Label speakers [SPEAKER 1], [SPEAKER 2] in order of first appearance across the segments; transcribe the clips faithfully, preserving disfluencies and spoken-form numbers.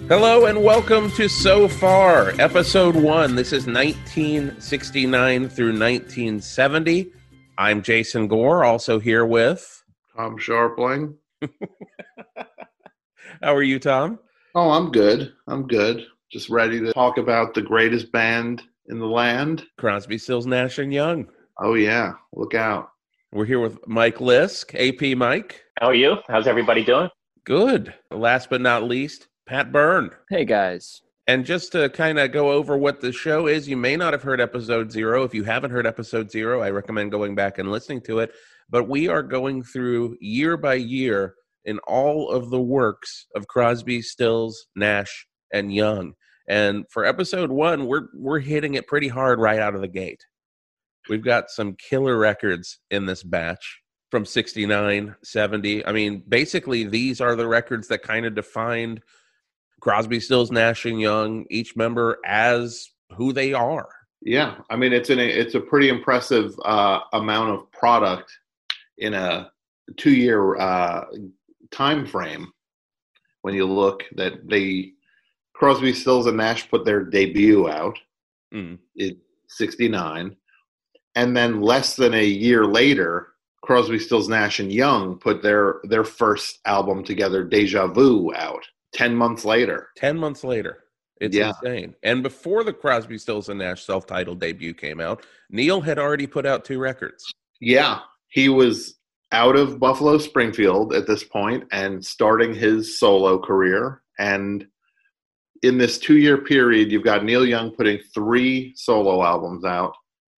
[SPEAKER 1] Hello and welcome to So Far, Episode one. This is nineteen sixty-nine through nineteen seventy. I'm Jason Gore, also here with...
[SPEAKER 2] Tom Sharpling.
[SPEAKER 1] How are you, Tom?
[SPEAKER 2] Oh, I'm good. I'm good. Just ready to talk about the greatest band in the land.
[SPEAKER 1] Crosby, Stills, Nash and Young.
[SPEAKER 2] Oh, yeah. Look out.
[SPEAKER 1] We're here with Mike Lisk, A P Mike.
[SPEAKER 3] How are you? How's everybody doing?
[SPEAKER 1] Good. Last but not least, Pat Byrne.
[SPEAKER 4] Hey, guys.
[SPEAKER 1] And just to kind of go over what the show is, you may not have heard episode zero. If you haven't heard episode zero, I recommend going back and listening to it. But we are going through year by year in all of the works of Crosby, Stills, Nash, and Young. And for episode one, we're we're hitting it pretty hard right out of the gate. We've got some killer records in this batch from sixty-nine, seventy. I mean, basically, these are the records that kind of defined Crosby, Stills, Nash, and Young, each member as who they are.
[SPEAKER 2] Yeah, I mean, it's an it's a pretty impressive uh, amount of product in a two-year uh, time frame. When you look that they Crosby, Stills, and Nash put their debut out
[SPEAKER 1] Mm.
[SPEAKER 2] in sixty-nine, and then less than a year later, Crosby, Stills, Nash, and Young put their their first album together, Deja Vu, out. Ten months later.
[SPEAKER 1] Ten months later. It's
[SPEAKER 2] Yeah.
[SPEAKER 1] insane. And before the Crosby, Stills, and Nash self-titled debut came out, Neil had already put out two records.
[SPEAKER 2] Yeah, he was out of Buffalo Springfield at this point and starting his solo career. And in this two-year period, you've got Neil Young putting three solo albums out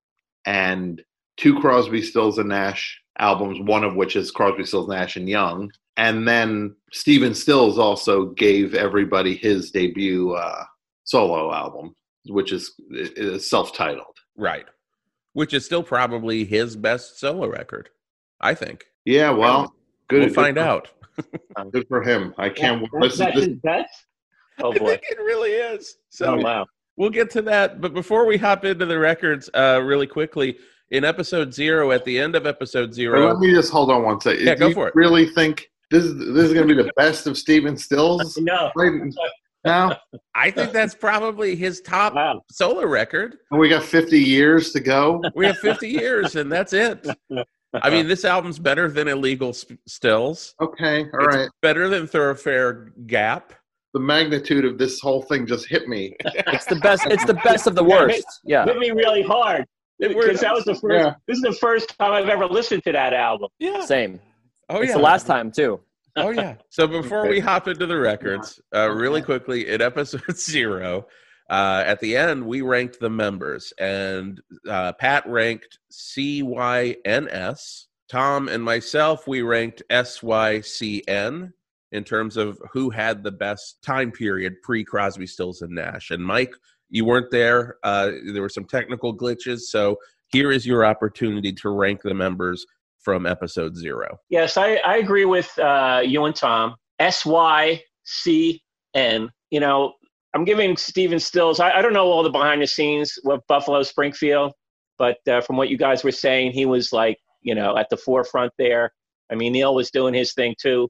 [SPEAKER 2] and two Crosby, Stills, and Nash albums, one of which is Crosby, Stills, Nash, and Young. And then Stephen Stills also gave everybody his debut uh, solo album, which is, is self-titled.
[SPEAKER 1] Right. Which is still probably his best solo record, I think.
[SPEAKER 2] Yeah, well, good.
[SPEAKER 1] We'll
[SPEAKER 2] good
[SPEAKER 1] find
[SPEAKER 2] for,
[SPEAKER 1] out.
[SPEAKER 2] Good for him. I can't
[SPEAKER 3] Yeah,
[SPEAKER 2] listen.
[SPEAKER 3] that's
[SPEAKER 2] This,
[SPEAKER 3] his best? Oh,
[SPEAKER 1] I
[SPEAKER 3] boy.
[SPEAKER 1] think it really is. So
[SPEAKER 3] Oh, wow.
[SPEAKER 1] we'll get to that. But before we hop into the records uh, really quickly, in episode zero, at the end of episode
[SPEAKER 2] But
[SPEAKER 1] zero...
[SPEAKER 2] let me just hold on one second.
[SPEAKER 1] Yeah,
[SPEAKER 2] Do
[SPEAKER 1] go
[SPEAKER 2] you
[SPEAKER 1] for it.
[SPEAKER 2] really think this is this is going to be the best of Stephen Stills?
[SPEAKER 3] No.
[SPEAKER 2] Right now,
[SPEAKER 1] I think that's probably his top
[SPEAKER 3] Wow.
[SPEAKER 1] solo record.
[SPEAKER 2] and we got fifty years to go.
[SPEAKER 1] We have fifty years, and that's it. I mean, this album's better than Illegal Sp- Stills.
[SPEAKER 2] Okay, all
[SPEAKER 1] It's
[SPEAKER 2] right.
[SPEAKER 1] better than Thoroughfare Gap.
[SPEAKER 2] The magnitude of this whole thing just hit me.
[SPEAKER 4] It's the best. It's the best of the worst. Yeah.
[SPEAKER 3] Hit me really hard.
[SPEAKER 1] It
[SPEAKER 3] Because
[SPEAKER 1] was-
[SPEAKER 3] that was the first.
[SPEAKER 2] Yeah.
[SPEAKER 3] This is the first time I've ever listened to that album.
[SPEAKER 1] Yeah.
[SPEAKER 4] Same.
[SPEAKER 1] Oh,
[SPEAKER 4] It's
[SPEAKER 1] yeah.
[SPEAKER 4] the last time too.
[SPEAKER 1] Oh, yeah. So before we hop into the records, uh, really quickly, in episode zero, uh, at the end, we ranked the members. And uh, Pat ranked C Y N S. Tom and myself, we ranked S Y C N in terms of who had the best time period pre-Crosby, Stills, and Nash. And Mike, you weren't there. Uh, there were some technical glitches. So here is your opportunity to rank the members from episode zero.
[SPEAKER 3] Yes, I, I agree with uh, you and Tom. S Y C N. You know, I'm giving Stephen Stills, I, I don't know all the behind the scenes with Buffalo Springfield, but uh, from what you guys were saying, he was like, you know, at the forefront there. I mean, Neil was doing his thing too.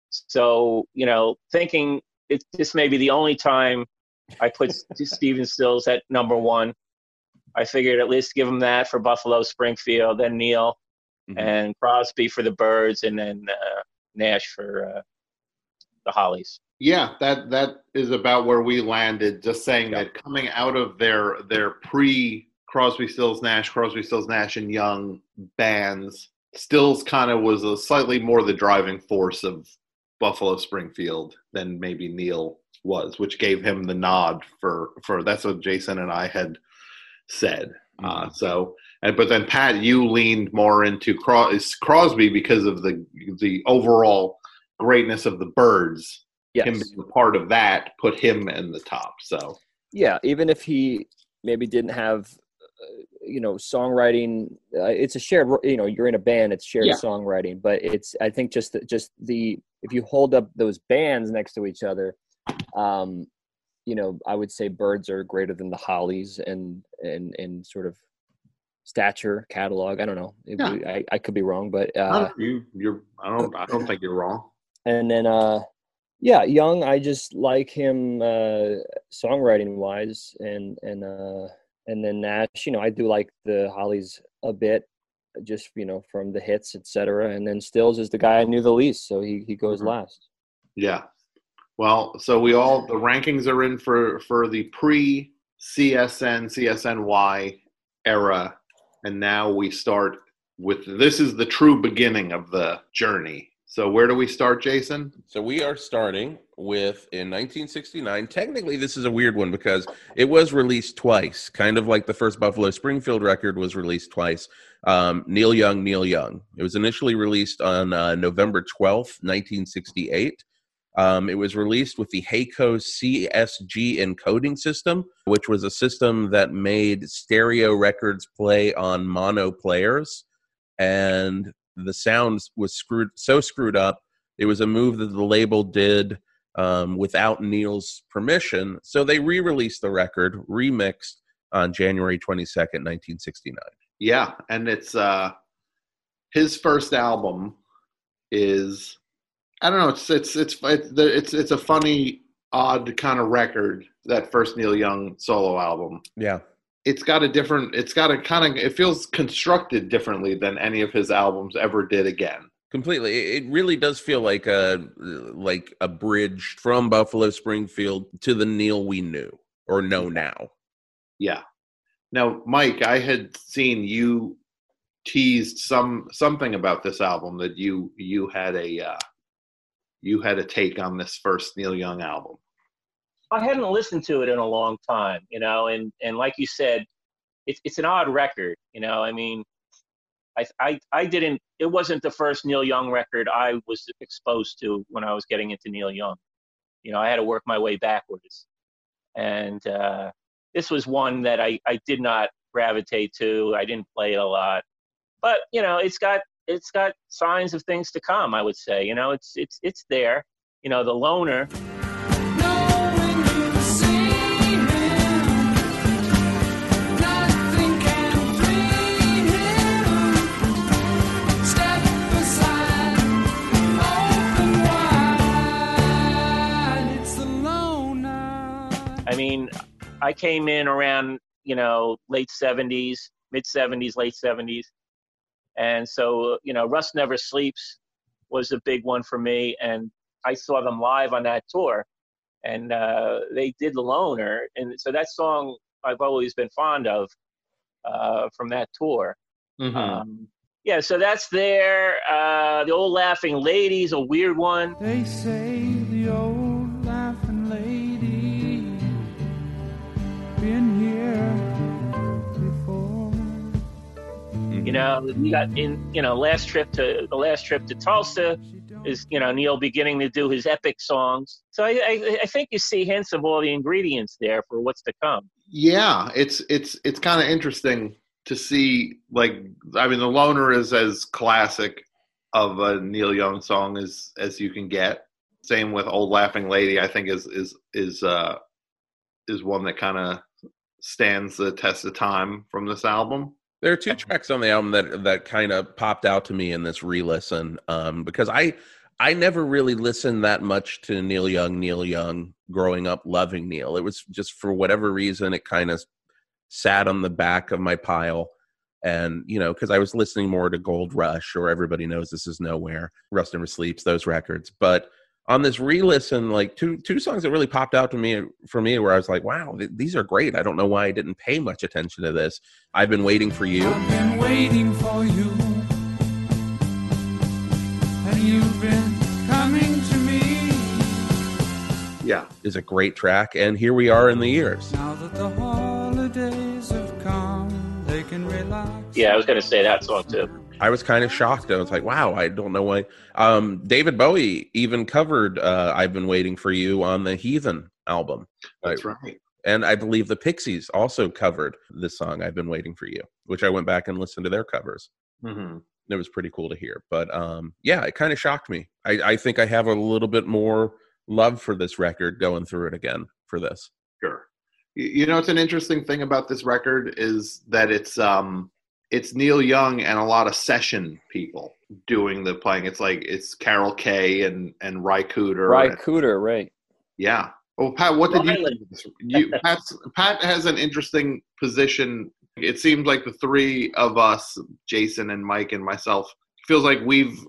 [SPEAKER 3] So, you know, thinking it, this may be the only time I put Stephen Stills at number one. I figured at least give him that for Buffalo Springfield, then Neil,
[SPEAKER 1] Mhm.
[SPEAKER 3] and Crosby for the Birds, and then uh, Nash for uh, the Hollies.
[SPEAKER 2] Yeah, that that is about where we landed. Just saying that coming out of their their pre Crosby, Stills, Nash, Crosby, Stills, Nash, and Young bands, Stills kind of was a slightly more the driving force of Buffalo Springfield than maybe Neil was, which gave him the nod for for that's what Jason and I had said. Uh, so, and, but then Pat, you leaned more into Cros- Crosby because of the the overall greatness of the Birds.
[SPEAKER 4] Yes.
[SPEAKER 2] Him being a part of that put him in the top. So,
[SPEAKER 4] Yeah. Even if he maybe didn't have, uh, you know, songwriting, uh, it's a shared. You know, you're in a band. It's shared
[SPEAKER 2] Yeah.
[SPEAKER 4] songwriting, but it's. I think just the, just the if you hold up those bands next to each other, um, you know, I would say Birds are greater than the Hollies and and and sort of stature, catalog. I don't know. It,
[SPEAKER 2] Yeah.
[SPEAKER 4] I, I could be wrong, but uh,
[SPEAKER 2] you you're I don't I don't think you're wrong.
[SPEAKER 4] and then uh, Yeah, Young, I just like him uh, songwriting wise, and and uh, and then Nash, you know, I do like the Hollies a bit, just you know from the hits, et cetera. And then Stills is the guy I knew the least, so he he goes
[SPEAKER 2] Mhm.
[SPEAKER 4] last.
[SPEAKER 2] Yeah. Well, so we all the rankings are in for for the pre C S N C S N Y era, and now we start with this is the true beginning of the journey. So where do we start, Jason?
[SPEAKER 1] So we are starting with in nineteen sixty-nine. Technically, this is a weird one because it was released twice, kind of like the first Buffalo Springfield record was released twice. Um, Neil Young, Neil Young. It was initially released on uh, November twelfth, nineteen sixty-eight. Um, it was released with the Hayco C S G encoding system, which was a system that made stereo records play on mono players. And the sound was screwed so screwed up. It was a move that the label did um, without Neil's permission. So they re-released the record, remixed on January twenty-second, nineteen sixty-nine.
[SPEAKER 2] Yeah, and it's uh his first album is I don't know, it's it's it's it's it's, it's a funny, odd kind of record, that first Neil Young solo album.
[SPEAKER 1] Yeah.
[SPEAKER 2] It's got a different, it's got a kind of, it feels constructed differently than any of his albums ever did again.
[SPEAKER 1] Completely. It really does feel like a like a bridge from Buffalo Springfield to the Neil we knew or know now.
[SPEAKER 2] Yeah. Now, Mike, I had seen you teased some something about this album that you you had a uh, you had a take on this first Neil Young album.
[SPEAKER 3] I hadn't listened to it in a long time, you know, and, and like you said, it's it's an odd record, you know. I mean, I, I I didn't. It wasn't the first Neil Young record I was exposed to when I was getting into Neil Young. You know, I had to work my way backwards, and uh, this was one that I, I did not gravitate to. I didn't play it a lot, but you know, it's got it's got signs of things to come. I would say, you know, it's it's it's there. You know, the Loner. I mean, I came in around, you know, late seventies, mid seventies, late seventies. And so, you know, Rust Never Sleeps was a big one for me. And I saw them live on that tour. And uh, they did The Loner. And so that song I've always been fond of uh, from that tour.
[SPEAKER 2] Mm-hmm.
[SPEAKER 3] Um, yeah, so that's there. Uh, the Old Laughing Lady's a weird one.
[SPEAKER 5] They say the old laughing lady been here before.
[SPEAKER 3] You know, you got in, you know, last trip to the last trip to Tulsa is, you know, Neil beginning to do his epic songs. So I, I, I think you see hints of all the ingredients there for what's to come.
[SPEAKER 2] Yeah, it's it's it's kind of interesting to see. Like, I mean, The Loner is as classic of a Neil Young song as as you can get. Same with Old Laughing Lady. I think is is is uh is one that kind of stands the test of time from this album.
[SPEAKER 1] There are two tracks on the album that that kind of popped out to me in this re-listen um, because I I never really listened that much to Neil Young, Neil Young growing up loving Neil. It was just for whatever reason it kind of sat on the back of my pile, and you know because I was listening more to Gold Rush or Everybody Knows This Is Nowhere, Rust Never Sleeps, those records. But on this re-listen, like two two songs that really popped out to me for me, where I was like, "Wow, th- these are great." I don't know why I didn't pay much attention to this. I've Been Waiting for You.
[SPEAKER 5] I've been waiting for you, and you've been coming to me.
[SPEAKER 2] Yeah,
[SPEAKER 1] Is a great track, and Here We Are in the Years.
[SPEAKER 5] Now that the holidays have come, they can relax.
[SPEAKER 3] Yeah, I was going to say that song too.
[SPEAKER 1] I was kind of shocked. I was like, wow, I don't know why. Um, David Bowie even covered uh, I've Been Waiting for You on the Heathen album.
[SPEAKER 2] that's
[SPEAKER 1] I,
[SPEAKER 2] right.
[SPEAKER 1] And I believe the Pixies also covered this song, I've Been Waiting for You, which I went back and listened to their covers.
[SPEAKER 2] Mm-hmm.
[SPEAKER 1] It was pretty cool to hear. But um, yeah, it kind of shocked me. I, I think I have a little bit more love for this record going through it again for this.
[SPEAKER 2] Sure. You, you know, it's an interesting thing about this record is that it's um it's Neil Young and a lot of session people doing the playing. It's like it's Carol Kay and and Ry Cooder.
[SPEAKER 4] Ry
[SPEAKER 2] and,
[SPEAKER 4] Cooder, right?
[SPEAKER 2] Yeah. Well, Pat, what did
[SPEAKER 3] Riley.
[SPEAKER 2] you think of this? You, Pat's, Pat has an interesting position. It seems like the three of us, Jason and Mike and myself, feels like we've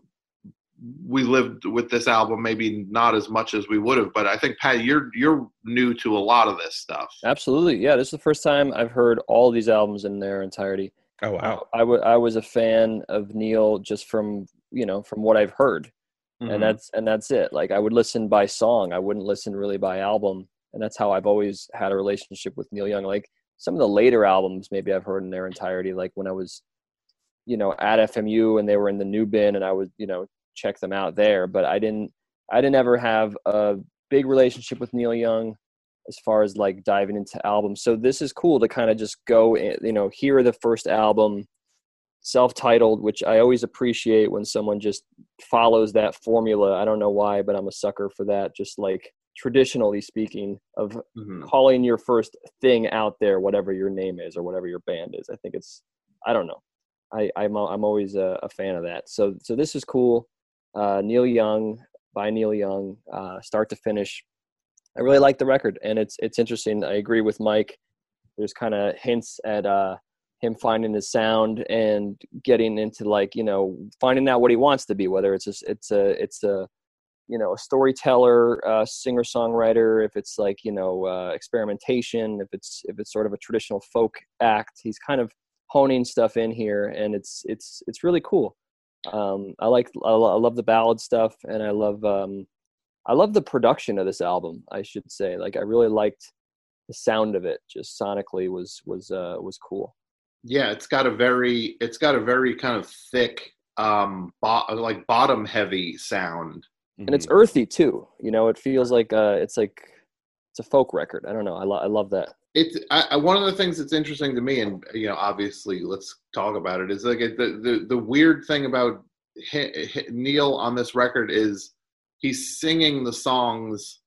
[SPEAKER 2] we lived with this album maybe not as much as we would have. But I think, Pat, you're you're new to a lot of this stuff.
[SPEAKER 4] Absolutely, yeah. This is the first time I've heard all these albums in their entirety.
[SPEAKER 1] Oh wow!
[SPEAKER 4] I, w- I was a fan of Neil just from you know from what I've heard.
[SPEAKER 2] Mm-hmm.
[SPEAKER 4] And that's and that's it. Like I would listen by song. I wouldn't listen really by album. And that's how I've always had a relationship with Neil Young. Like some of the later albums, maybe I've heard in their entirety. Like when I was, you know, at F M U and they were in the new bin, and I would, you know, check them out there. But I didn't, I didn't ever have a big relationship with Neil Young as far as like diving into albums. So this is cool to kind of just go, you know, hear the first album, self-titled, which I always appreciate when someone just follows that formula. I don't know why, but I'm a sucker for that. Just like traditionally speaking of
[SPEAKER 2] Mm-hmm.
[SPEAKER 4] calling your first thing out there, whatever your name is or whatever your band is. I think it's, I don't know. I, I'm, I'm always a, a fan of that. So, so this is cool. Uh, Neil Young by Neil Young, uh, start to finish. I really like the record, and it's, it's interesting. I agree with Mike. There's kind of hints at, uh, him finding his sound and getting into like, you know, finding out what he wants to be, whether it's a, it's a, it's a, you know, a storyteller, uh, singer songwriter, if it's like, you know, uh, experimentation, if it's, if it's sort of a traditional folk act, he's kind of honing stuff in here, and it's, it's, it's really cool. Um, I like, I, lo- I love the ballad stuff, and I love, um, I love the production of this album, I should say. Like, I really liked the sound of it, just sonically was, was, uh, was cool.
[SPEAKER 2] Yeah, it's got a very it's got a very kind of thick, um, bo- like bottom heavy sound,
[SPEAKER 4] and it's earthy too. You know, it feels like uh, it's like it's a folk record. I don't know. I, lo- I love that.
[SPEAKER 2] It's I, I, one of the things that's interesting to me, and you know, obviously, let's talk about it. Is like it, the, the the weird thing about H- H- Neil on this record is he's singing the songs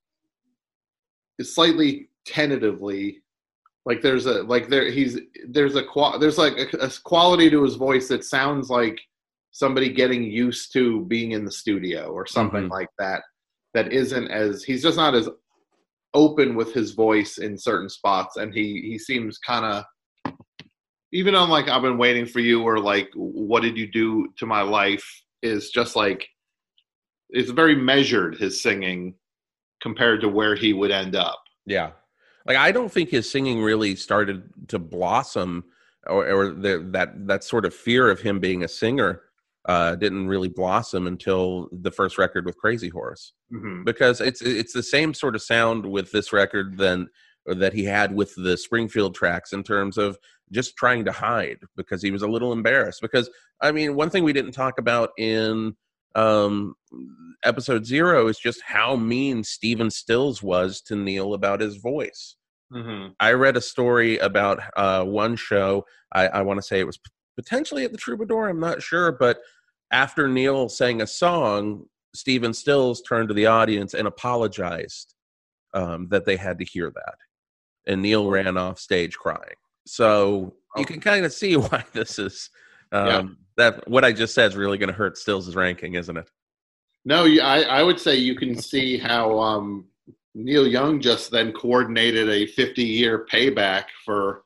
[SPEAKER 2] slightly tentatively. Like there's a like there he's there's a there's like a, a quality to his voice that sounds like somebody getting used to being in the studio or something
[SPEAKER 1] Mm-hmm.
[SPEAKER 2] like that. That isn't as he's just not as open with his voice in certain spots, and he he seems kind of even on like I've Been Waiting for You or like What Did You Do to My Life is just like it's very measured, his singing compared to where he would end up.
[SPEAKER 1] Yeah. Like, I don't think his singing really started to blossom, or, or the, that that sort of fear of him being a singer uh, didn't really blossom until the first record with Crazy Horse,
[SPEAKER 2] Mm-hmm.
[SPEAKER 1] because it's it's the same sort of sound with this record than or that he had with the Springfield tracks in terms of just trying to hide because he was a little embarrassed. Because I mean, one thing we didn't talk about in um, episode zero is just how mean Stephen Stills was to Neil about his voice.
[SPEAKER 2] Mm-hmm.
[SPEAKER 1] I read a story about uh, one show. I, I want to say it was potentially at the Troubadour. I'm not sure. But after Neil sang a song, Stephen Stills turned to the audience and apologized um, that they had to hear that. And Neil ran off stage crying. So you can kind of see why this is um,
[SPEAKER 2] Yeah.
[SPEAKER 1] that what I just said is really going to hurt Stills' ranking, isn't it?
[SPEAKER 2] No, you- I, I would say you can see how um, Neil Young just then coordinated a fifty-year payback for,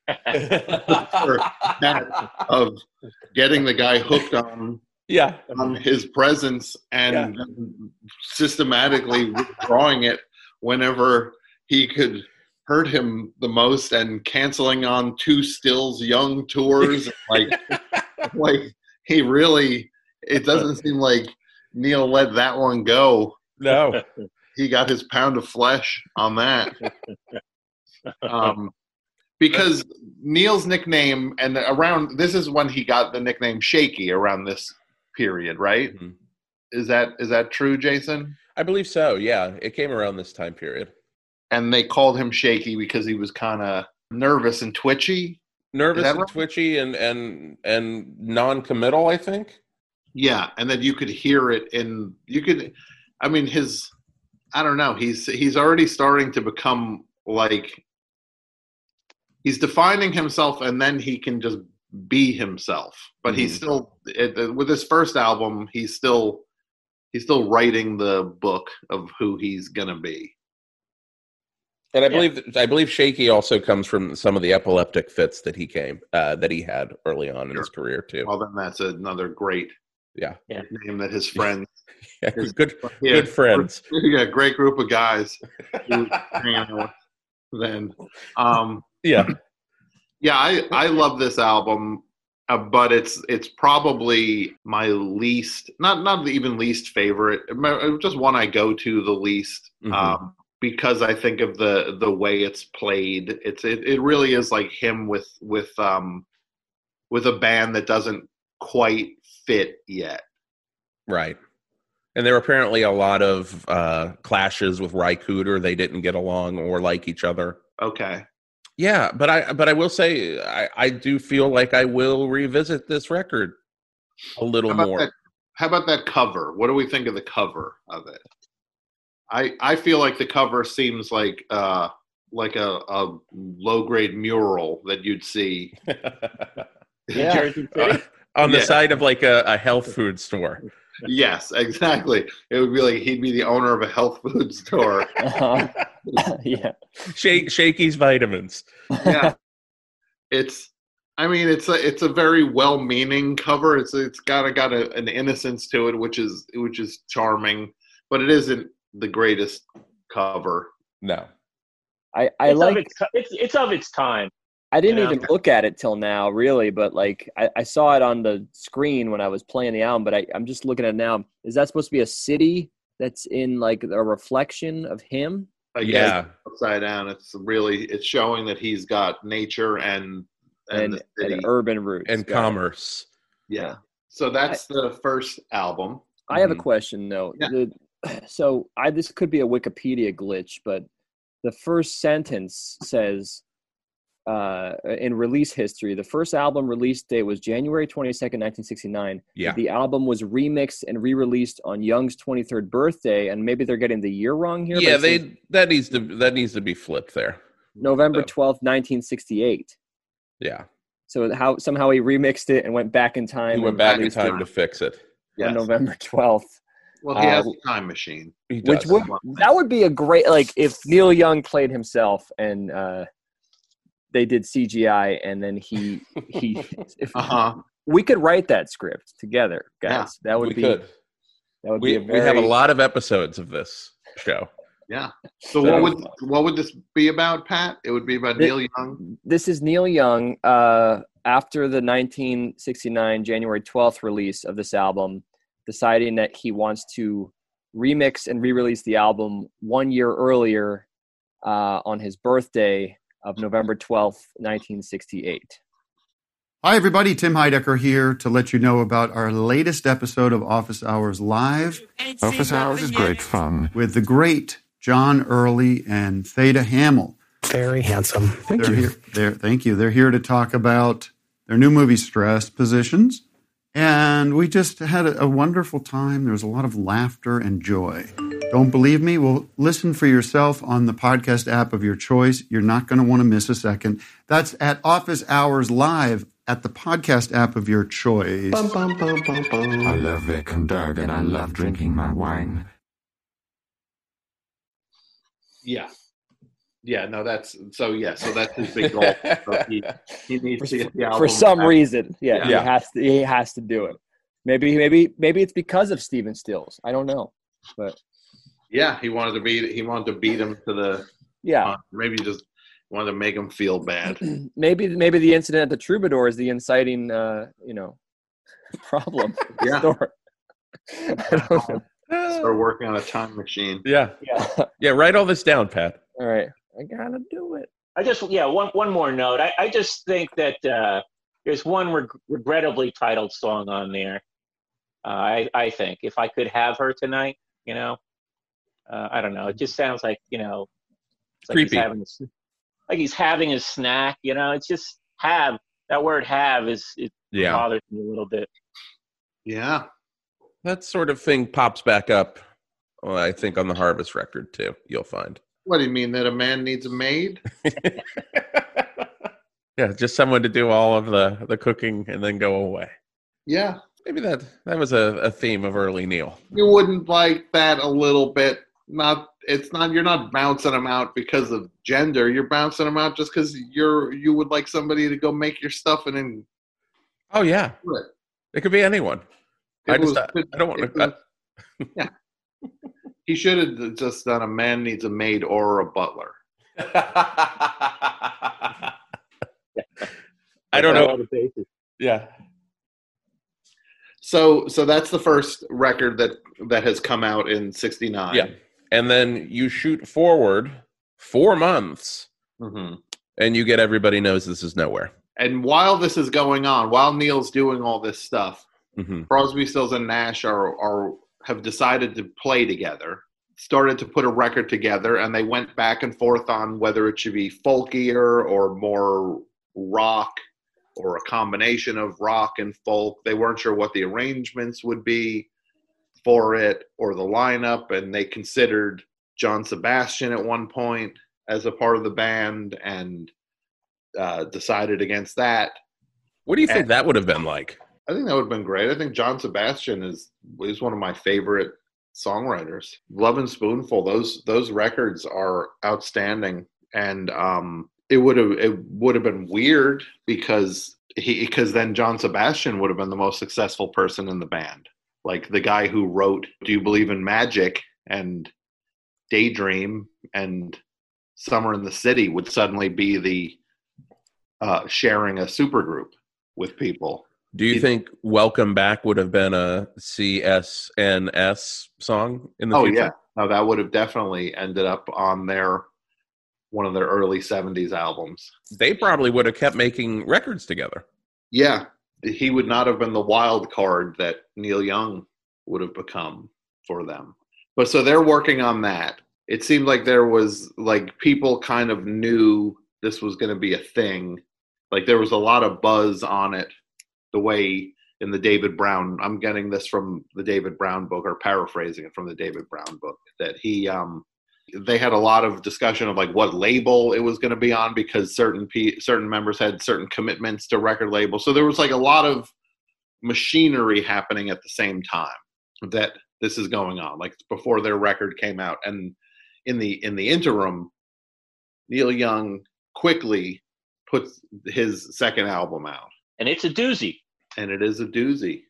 [SPEAKER 2] for that of getting the guy hooked on
[SPEAKER 1] Yeah.
[SPEAKER 2] on his presence and systematically withdrawing it whenever he could hurt him the most, and canceling on two Stills Young tours. like, like he really, it doesn't seem like Neil let that one go.
[SPEAKER 1] No.
[SPEAKER 2] He got his pound of flesh on that. Um, because Neil's nickname, and around, this is when he got the nickname Shaky around this period, right?
[SPEAKER 1] Mhm.
[SPEAKER 2] Is that is that true, Jason?
[SPEAKER 1] I believe so. Yeah. It came around this time period.
[SPEAKER 2] And they called him Shaky because he was kind of nervous and twitchy.
[SPEAKER 1] Nervous
[SPEAKER 2] Is that
[SPEAKER 1] and
[SPEAKER 2] right?
[SPEAKER 1] twitchy and, and, and non-committal, I think.
[SPEAKER 2] Yeah, and then you could hear it in you could I mean his I don't know, he's he's already starting to become like he's defining himself, and then he can just be himself. But mm-hmm. he's still it, with his first album. He's still he's still writing the book of who he's gonna be.
[SPEAKER 1] And I
[SPEAKER 3] Yeah.
[SPEAKER 1] believe I believe Shaky also comes from some of the epileptic fits that he came uh, that he had early on in
[SPEAKER 2] Sure.
[SPEAKER 1] his career too.
[SPEAKER 2] Well, then that's another great
[SPEAKER 1] Yeah,
[SPEAKER 3] Yeah.
[SPEAKER 2] name that his friends,
[SPEAKER 1] yeah,
[SPEAKER 2] his,
[SPEAKER 1] good
[SPEAKER 2] yeah,
[SPEAKER 1] good friends.
[SPEAKER 2] yeah, great group of guys. He was hanging out with then, um,
[SPEAKER 1] Yeah,
[SPEAKER 2] yeah, I I love this album, uh, but it's it's probably my least, not not even least favorite, my- just one I go to the least.
[SPEAKER 1] Mhm.
[SPEAKER 2] Um, because I think of the the way it's played. It's it, it really is like him with with um with a band that doesn't quite fit yet.
[SPEAKER 1] right. And there were apparently a lot of uh, clashes with Ry Cooder. They didn't get along or like each other.
[SPEAKER 2] Okay.
[SPEAKER 1] Yeah, but I but I will say I, I do feel like I will revisit this record a little
[SPEAKER 2] How about
[SPEAKER 1] more.
[SPEAKER 2] that, how about that cover? What do we think of the cover of it? I I feel like the cover seems like uh like a, a low grade mural that you'd see.
[SPEAKER 4] Yeah.
[SPEAKER 3] Jersey City.
[SPEAKER 1] Uh, on the
[SPEAKER 2] Yeah.
[SPEAKER 1] side of like a, a health food store.
[SPEAKER 2] Yes, exactly. It would be like he'd be the owner of a health food store.
[SPEAKER 4] Uh-huh. Yeah.
[SPEAKER 1] Shake, Shaky's Vitamins.
[SPEAKER 2] Yeah, it's. I mean, it's a it's a very well meaning cover. It's it's got a, got a, an innocence to it, which is which is charming, but it isn't the greatest cover.
[SPEAKER 1] No.
[SPEAKER 4] I, I
[SPEAKER 3] It's,
[SPEAKER 4] like
[SPEAKER 3] of its, it's it's of its time.
[SPEAKER 4] I didn't
[SPEAKER 3] Yeah.
[SPEAKER 4] even look at it till now, really, but like I, I saw it on the screen when I was playing the album, but I, I'm just looking at it now. Is that supposed to be a city that's in like a reflection of him?
[SPEAKER 2] Like,
[SPEAKER 1] Yeah.
[SPEAKER 2] upside down. It's really it's showing that he's got nature and and,
[SPEAKER 4] And,
[SPEAKER 2] the city.
[SPEAKER 4] and urban roots.
[SPEAKER 1] And
[SPEAKER 4] Got it.
[SPEAKER 1] commerce.
[SPEAKER 2] Yeah. So that's the first album.
[SPEAKER 4] I have a
[SPEAKER 1] Mhm.
[SPEAKER 4] question though.
[SPEAKER 2] Yeah.
[SPEAKER 4] The, so I this could be a Wikipedia glitch, but the first sentence says uh, in release history, the first album release date was January twenty-second, nineteen sixty-nine.
[SPEAKER 1] Yeah.
[SPEAKER 4] The album was remixed and re-released on Young's twenty-third birthday, and maybe they're getting the year wrong here. but
[SPEAKER 1] Yeah,
[SPEAKER 4] it says
[SPEAKER 1] they that needs to that needs to be flipped there.
[SPEAKER 4] November
[SPEAKER 1] So,
[SPEAKER 4] twelfth, nineteen sixty-eight.
[SPEAKER 1] yeah.
[SPEAKER 4] So how somehow he remixed it and went back in time.
[SPEAKER 1] He went
[SPEAKER 4] and
[SPEAKER 1] back in
[SPEAKER 4] released
[SPEAKER 1] time
[SPEAKER 4] it
[SPEAKER 1] to fix it.
[SPEAKER 2] Yes.
[SPEAKER 4] on November twelfth.
[SPEAKER 2] Well, he has
[SPEAKER 4] Uh,
[SPEAKER 2] a time machine.
[SPEAKER 1] He
[SPEAKER 4] Which
[SPEAKER 1] does.
[SPEAKER 4] would that would be a great, like if Neil Young played himself and uh, they did C G I and then he he if,
[SPEAKER 2] Uh huh.
[SPEAKER 4] we could write that script together, guys.
[SPEAKER 2] Yeah,
[SPEAKER 4] that would
[SPEAKER 1] we
[SPEAKER 4] be
[SPEAKER 1] could.
[SPEAKER 4] that would
[SPEAKER 1] We
[SPEAKER 4] be a
[SPEAKER 1] we
[SPEAKER 4] very,
[SPEAKER 1] have a lot of episodes of this show.
[SPEAKER 2] Yeah. So
[SPEAKER 1] So-
[SPEAKER 2] what would what would this be about, Pat? It would be about
[SPEAKER 4] Thi-
[SPEAKER 2] Neil Young.
[SPEAKER 4] This is Neil Young uh, after the nineteen sixty-nine January twelfth release of this album, deciding that he wants to remix and re-release the album one year earlier uh, on his birthday of November twelfth, nineteen sixty-eight.
[SPEAKER 6] Hi, everybody. Tim Heidecker here to let you know about our latest episode of Office Hours Live
[SPEAKER 7] Office Hours is great fun.
[SPEAKER 6] with the great John Early and Theda Hamill.
[SPEAKER 8] Very handsome. Thank
[SPEAKER 6] They're
[SPEAKER 8] you.
[SPEAKER 6] here. They're, thank you. They're here to talk about their new movie, Stress Positions. And we just had a, a wonderful time. There was a lot of laughter and joy. Don't believe me? Well, listen for yourself on the podcast app of your choice. You're not going to want to miss a second. That's at Office Hours Live at the podcast app of your choice.
[SPEAKER 8] Bum, bum, bum, bum, bum.
[SPEAKER 7] I love Vic and Doug and I love drinking my wine.
[SPEAKER 2] Yeah. Yeah. No, that's so. Yeah. So that's his big goal. So he, he needs to get the album
[SPEAKER 4] For some
[SPEAKER 2] out.
[SPEAKER 4] reason, yeah,
[SPEAKER 1] Yeah.
[SPEAKER 4] he has to. He has to do it. Maybe, maybe, maybe it's because of Steven Stills. I don't know, but
[SPEAKER 2] Yeah, he wanted to beat. He wanted to beat him to the.
[SPEAKER 4] yeah,
[SPEAKER 2] Uh, maybe just wanted to make him feel bad.
[SPEAKER 4] maybe, maybe the incident at the Troubadour is the inciting, uh, you know, problem.
[SPEAKER 2] Yeah.
[SPEAKER 4] Story. I don't know.
[SPEAKER 2] Start working on a time machine.
[SPEAKER 1] Yeah.
[SPEAKER 4] Yeah.
[SPEAKER 1] Yeah, write all this down, Pat.
[SPEAKER 4] All right. I gotta do it.
[SPEAKER 3] I just, yeah, one one more note. I, I just think that uh, there's one reg- regrettably titled song on there. Uh, I I think if I could have her tonight, you know, uh, I don't know. It just sounds like, you know, it's like
[SPEAKER 1] Creepy.
[SPEAKER 3] he's having a, s- like he's having a snack. You know, it's just have that word have is it
[SPEAKER 1] Yeah.
[SPEAKER 3] bothers me a little bit.
[SPEAKER 2] Yeah.
[SPEAKER 1] That sort of thing pops back up, well, I think, on the Harvest record, too, you'll find.
[SPEAKER 2] What do you mean that a man needs a maid?
[SPEAKER 1] Yeah, just someone to do all of the, the cooking and then go away.
[SPEAKER 2] Yeah.
[SPEAKER 1] Maybe that that was a, a theme of early Neil.
[SPEAKER 2] You wouldn't like that a little bit. Not it's not you're not bouncing them out because of gender. You're bouncing them out just because you're you would like somebody to go make your stuff and then.
[SPEAKER 1] Oh yeah,
[SPEAKER 2] do it.
[SPEAKER 1] It could be anyone.
[SPEAKER 2] It
[SPEAKER 1] I just
[SPEAKER 2] was-
[SPEAKER 1] I, I don't want to
[SPEAKER 2] it
[SPEAKER 1] cut.
[SPEAKER 2] Yeah. He should have just done a man needs a maid or a butler.
[SPEAKER 1] I don't
[SPEAKER 3] All
[SPEAKER 1] know.
[SPEAKER 3] the bases.
[SPEAKER 1] Yeah.
[SPEAKER 2] So so that's the first record that that has come out in sixty-nine.
[SPEAKER 1] Yeah. And then you shoot forward four months
[SPEAKER 2] Mm-hmm.
[SPEAKER 1] and you get Everybody Knows This Is Nowhere.
[SPEAKER 2] And while this is going on, while Neil's doing all this stuff,
[SPEAKER 1] Mm-hmm.
[SPEAKER 2] Crosby, Stills, and Nash are are have decided to play together, started to put a record together, and they went back and forth on whether it should be folkier or more rock or a combination of rock and folk. They weren't sure what the arrangements would be for it or the lineup, and they considered John Sebastian at one point as a part of the band and uh, decided against that.
[SPEAKER 1] What do you think
[SPEAKER 2] And-
[SPEAKER 1] that would have been like?
[SPEAKER 2] I think that would have been great. I think John Sebastian is is one of my favorite songwriters. Love and Spoonful, those those records are outstanding, and um, it would have it would have been weird because he because then John Sebastian would have been the most successful person in the band, like the guy who wrote "Do You Believe in Magic" and "Daydream" and "Summer in the City" would suddenly be the uh, sharing a supergroup with people.
[SPEAKER 1] Do you
[SPEAKER 2] It-
[SPEAKER 1] think Welcome Back would have been a C S N S song in the
[SPEAKER 2] Oh
[SPEAKER 1] future?
[SPEAKER 2] yeah, no, that would have definitely ended up on their one of their early seventies albums.
[SPEAKER 1] They probably would have kept making records together.
[SPEAKER 2] Yeah, he would not have been the wild card that Neil Young would have become for them. But so they're working on that. It seemed like there was like people kind of knew this was going to be a thing. Like there was a lot of buzz on it. The way in the David Brown, I'm getting this from the David Brown book or paraphrasing it from the David Brown book, that he, um, they had a lot of discussion of like what label it was going to be on because certain pe- certain members had certain commitments to record labels. So there was like a lot of machinery happening at the same time that this is going on, like before their record came out. And in the in the interim, Neil Young quickly puts his second album out.
[SPEAKER 3] And it's a doozy.
[SPEAKER 2] And it is a doozy.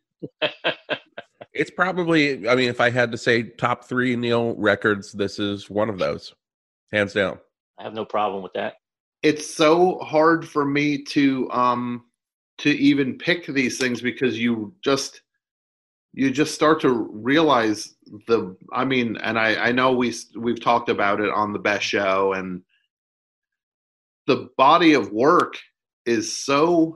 [SPEAKER 1] It's probably, I mean, if I had to say top three Neil records, this is one of those, hands down.
[SPEAKER 3] I have no problem with that.
[SPEAKER 2] It's so hard for me to um to even pick these things because you just you just start to realize the I mean, and I I know we we've talked about it on the Best Show, and the body of work is so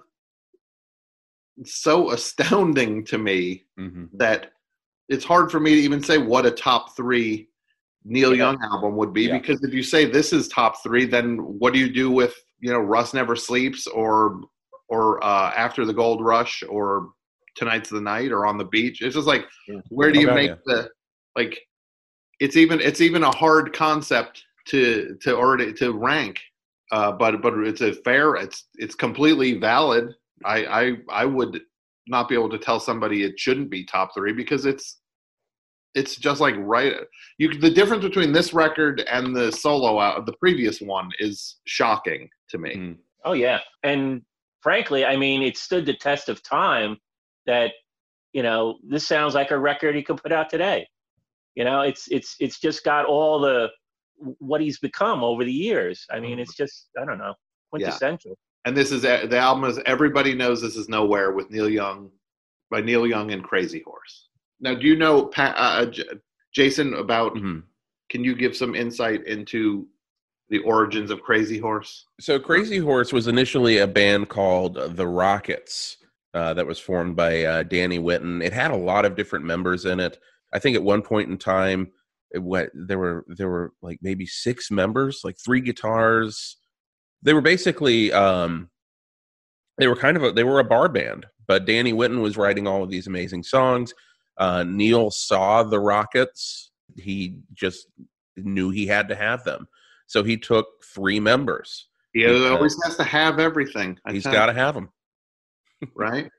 [SPEAKER 2] so astounding to me
[SPEAKER 1] Mm-hmm.
[SPEAKER 2] that it's hard for me to even say what a top three Neil
[SPEAKER 3] Yeah.
[SPEAKER 2] Young album would be,
[SPEAKER 1] Yeah.
[SPEAKER 2] because if you say this is top three, then what do you do with, you know, Russ Never Sleeps or or uh, After the Gold Rush or Tonight's the Night or On the Beach? It's just like,
[SPEAKER 3] Yeah.
[SPEAKER 2] where do you
[SPEAKER 1] Okay,
[SPEAKER 2] make
[SPEAKER 1] yeah.
[SPEAKER 2] the like? It's even it's even a hard concept to to already to rank, uh, but but it's a fair. It's it's completely valid. I I I would not be able to tell somebody it shouldn't be top three because it's it's just like right you the difference between this record and the solo out the previous one is shocking to me.
[SPEAKER 1] Mm.
[SPEAKER 3] Oh, yeah. And frankly, I mean, it stood the test of time that, you know, this sounds like a record he could put out today. You know, it's it's it's just got all the what he's become over the years. I mean, it's just, I don't know, quintessential.
[SPEAKER 2] And this is the album is Everybody Knows This Is Nowhere with Neil Young by Neil Young and Crazy Horse. Now, do you know Pat, uh, J- Jason about?
[SPEAKER 1] Mhm.
[SPEAKER 2] Can you give some insight into the origins of Crazy Horse?
[SPEAKER 1] So Crazy Horse was initially a band called The Rockets uh, that was formed by uh, Danny Whitten. It had a lot of different members in it. I think at one point in time, it went, there were there were like maybe six members, like three guitars. They were basically um, they were kind of a, they were a bar band, but Danny Whitten was writing all of these amazing songs. Uh, Neil saw the Rockets. He just knew he had to have them. So he took three members.
[SPEAKER 2] He
[SPEAKER 1] Because
[SPEAKER 2] always has to have everything. I
[SPEAKER 1] he's
[SPEAKER 2] tell
[SPEAKER 1] got to
[SPEAKER 2] you,
[SPEAKER 1] have them.
[SPEAKER 2] right?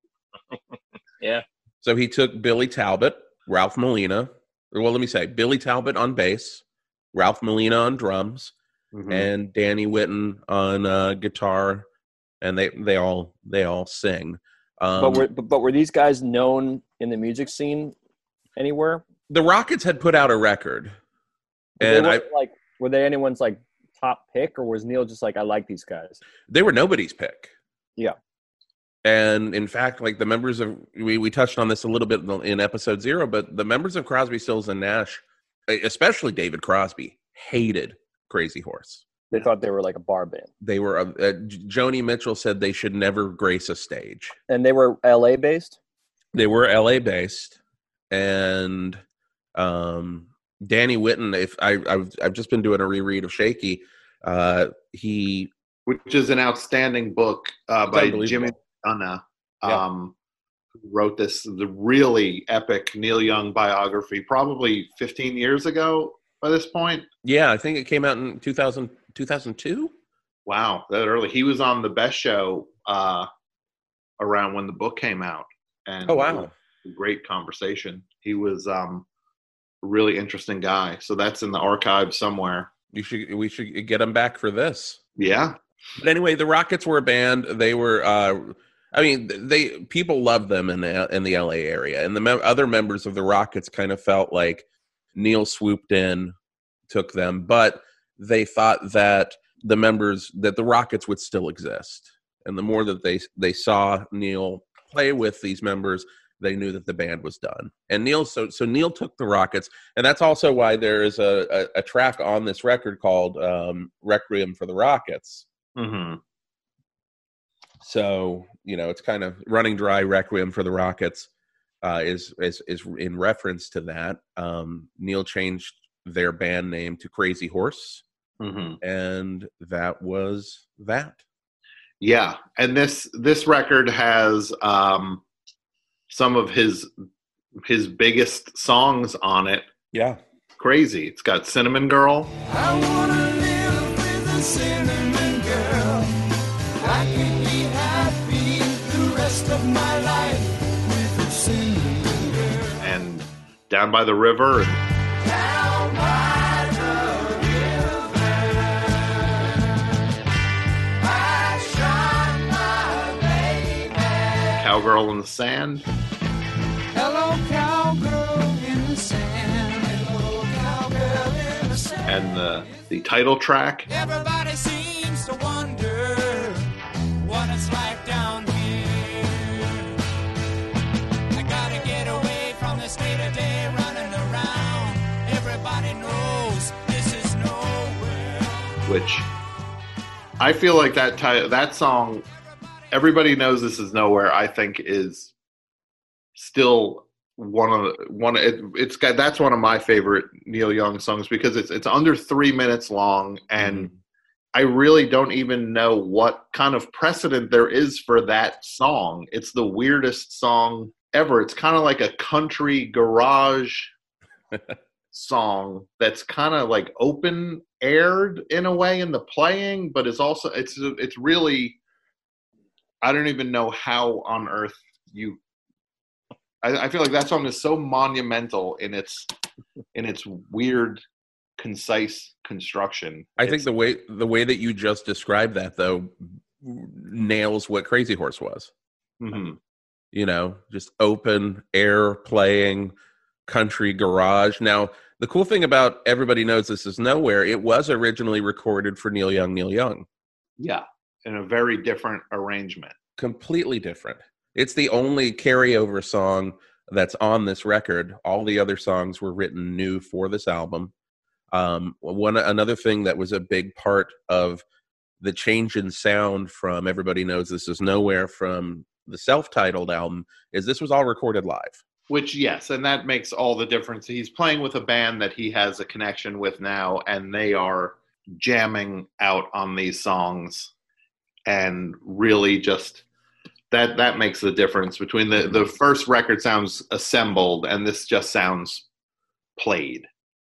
[SPEAKER 3] Yeah.
[SPEAKER 1] So he took Billy Talbot, Ralph Molina. Or, well, let me say Billy Talbot on bass, Ralph Molina on drums,
[SPEAKER 2] Mhm.
[SPEAKER 1] and Danny Whitten on uh, guitar, and they they all they all sing. Um,
[SPEAKER 4] but were but, but were these guys known in the music scene anywhere?
[SPEAKER 1] the Rockets had put out a record,
[SPEAKER 4] But
[SPEAKER 1] and
[SPEAKER 4] they
[SPEAKER 1] I
[SPEAKER 4] weren't, like, were they anyone's like top pick, or was Neil just like, I like these guys?
[SPEAKER 1] they were nobody's pick.
[SPEAKER 4] Yeah.
[SPEAKER 1] And in fact, like the members of we we touched on this a little bit in, in episode zero, but the members of Crosby, Stills, and Nash, especially David Crosby, hated Crazy Horse.
[SPEAKER 4] They thought they were like a bar band.
[SPEAKER 1] They were. Uh, uh, Joni Mitchell said they should never grace a stage.
[SPEAKER 4] And they were L A based?
[SPEAKER 1] They were L A based, and um, Danny Whitten. If I, I've I've just been doing a reread of Shaky. Uh, he,
[SPEAKER 2] Which is an outstanding book uh,
[SPEAKER 1] It's
[SPEAKER 2] by
[SPEAKER 1] unbelievable.
[SPEAKER 2] Jimmy Dunna,
[SPEAKER 1] Yeah.
[SPEAKER 2] um, who wrote this the really epic Neil Young biography, probably fifteen years ago by this point.
[SPEAKER 1] yeah, I think it came out in two thousand, two thousand two.
[SPEAKER 2] Wow, that early. He was on the Best Show uh, around when the book came out. And
[SPEAKER 1] Oh,
[SPEAKER 2] it
[SPEAKER 1] wow.
[SPEAKER 2] was a great conversation. He was um, a really interesting guy. So that's in the archive somewhere.
[SPEAKER 1] You should we should get him back for this.
[SPEAKER 2] Yeah.
[SPEAKER 1] But anyway, the Rockets were a band. They were, uh, I mean, they people loved them in the in the L A area, and the mem- other members of the Rockets kind of felt like Neil swooped in, took them, but they thought that the members that the Rockets would still exist, and the more that they they saw Neil play with these members, they knew that the band was done. And Neil, so so Neil took the Rockets, and that's also why there is a a, a track on this record called um, "Requiem for the Rockets."
[SPEAKER 2] Mm-hmm.
[SPEAKER 1] So, you know, it's kind of running dry. Requiem for the Rockets uh, is, is, is in reference to that. Um, Neil changed their band name to Crazy Horse,
[SPEAKER 2] Mm-hmm.
[SPEAKER 1] and that was that.
[SPEAKER 2] Yeah. And this this record has um, some of his his biggest songs on it.
[SPEAKER 1] Yeah.
[SPEAKER 2] Crazy. It's got Cinnamon Girl.
[SPEAKER 5] I wanna live with a cinnamon girl. I can be happy the rest of my life with a cinnamon girl.
[SPEAKER 2] And Down by the River. And
[SPEAKER 5] Down by the river, I shot my baby.
[SPEAKER 2] Cowgirl in the Sand.
[SPEAKER 5] Hello, cowgirl in the sand. Hello, cowgirl in the sand.
[SPEAKER 2] And the, the title track.
[SPEAKER 5] Everybody seems to wonder what it's like down here. I gotta get away from the state of day running around. Everybody knows this is nowhere.
[SPEAKER 2] Which I feel like that ti- that song, Everybody Knows This Is Nowhere, I think is still one of the, one it, it's got that's one of my favorite Neil Young songs because it's it's under three minutes long, and
[SPEAKER 1] Mhm.
[SPEAKER 2] I really don't even know what kind of precedent there is for that song. It's the weirdest song ever. It's kind of like a country garage song that's kind of like open aired in a way in the playing, but it's also it's it's really, I don't even know how on earth you I, I feel like that song is so monumental in its in its weird concise construction.
[SPEAKER 1] I think
[SPEAKER 2] It's-
[SPEAKER 1] the way the way that you just described that, though, nails what Crazy Horse was.
[SPEAKER 2] Mhm.
[SPEAKER 1] You know, just open air playing country garage. Now, the cool thing about Everybody Knows This Is Nowhere, it was originally recorded for Neil Young, Neil Young.
[SPEAKER 2] Yeah, in a very different arrangement.
[SPEAKER 1] Completely different. It's the only carryover song that's on this record. All the other songs were written new for this album. Um, one another thing that was a big part of the change in sound from Everybody Knows This Is Nowhere from the self-titled album is this was all recorded live.
[SPEAKER 2] Which, yes, and that makes all the difference. He's playing with a band that he has a connection with now, and they are jamming out on these songs, and really just that that makes the difference between the the first record sounds assembled, and this just sounds played.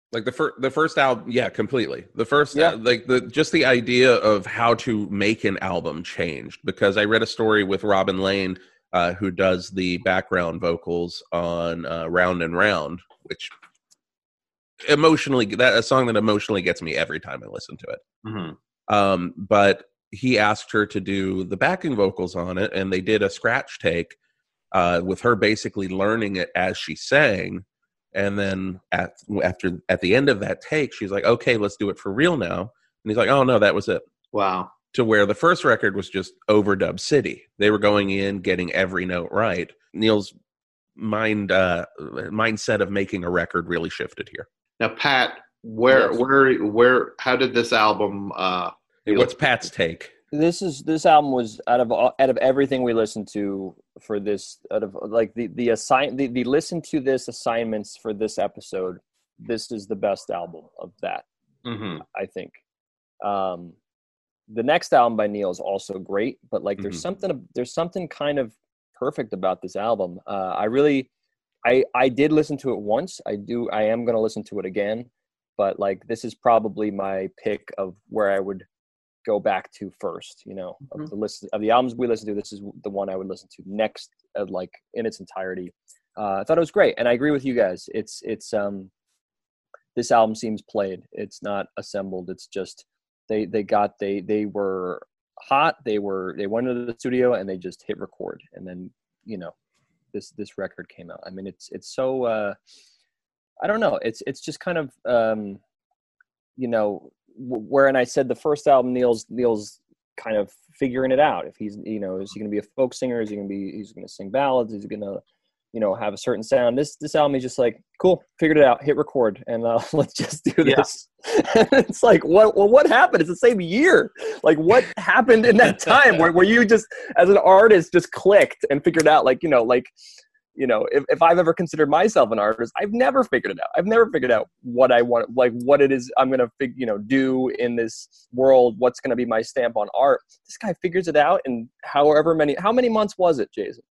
[SPEAKER 1] Like the first, the first album, yeah, completely. The first,
[SPEAKER 4] Yeah.
[SPEAKER 1] uh, like the just the idea of how to make an album changed, because I read a story with Robin Lane, uh, who does the background vocals on uh, "Round and Round," which emotionally, that a song that emotionally gets me every time I listen to it.
[SPEAKER 2] Mm-hmm.
[SPEAKER 1] Um, but he asked her to do the backing vocals on it, and they did a scratch take uh, with her basically learning it as she sang. And then at after at the end of that take, she's like, "Okay, let's do it for real now." And he's like, "Oh no, that was it."
[SPEAKER 2] Wow.
[SPEAKER 1] To where the first record was just overdub city. They were going in, getting every note right. Neil's mind uh, mindset of making a record really shifted here.
[SPEAKER 2] Now, Pat, where,
[SPEAKER 4] Yes.
[SPEAKER 2] where, where? How did this album? Uh,
[SPEAKER 1] Hey, what's Pat's take?
[SPEAKER 4] This is this album was out of all- out of everything we listened to for this, out of like the the assign the, the listen to this assignments for this episode, this is the best album of that,
[SPEAKER 2] mm-hmm.
[SPEAKER 4] I think. Um, the next album by Neil is also great, but like there's
[SPEAKER 1] Mhm.
[SPEAKER 4] something there's something kind of perfect about this album. Uh, I really, I I did listen to it once. I do. I am going to listen to it again, but like this is probably my pick of where I would go back to first, you know,
[SPEAKER 2] Mhm.
[SPEAKER 4] of the list of the albums we listen to. This is the one I would listen to next, uh, like in its entirety. Uh, I thought it was great, and I agree with you guys. It's it's um, this album seems played. It's not assembled. It's just they they got they they were hot. They were they went into the studio and they just hit record, and then you know, this this record came out. I mean, it's it's so uh, I don't know. It's it's just kind of um, you know. Where and I said the first album, Neil's Neil's kind of figuring it out. If he's, you know, is he going to be a folk singer? Is he going to be? He's going to sing ballads? Is he going to, you know, have a certain sound? This this album is just like, cool, figured it out. Hit record and uh, let's just do this. Yeah. It's like, what? Well, what happened? It's the same year. Like, what happened in that time where where you just, as an artist, just clicked and figured out, like, you know, like. You know, if, if I've ever considered myself an artist, I've never figured it out. I've never figured out what I want, like what it is I'm going to, fig- you know, do in this world. What's going to be my stamp on art? This guy figures it out in however many, how many months was it, Jason?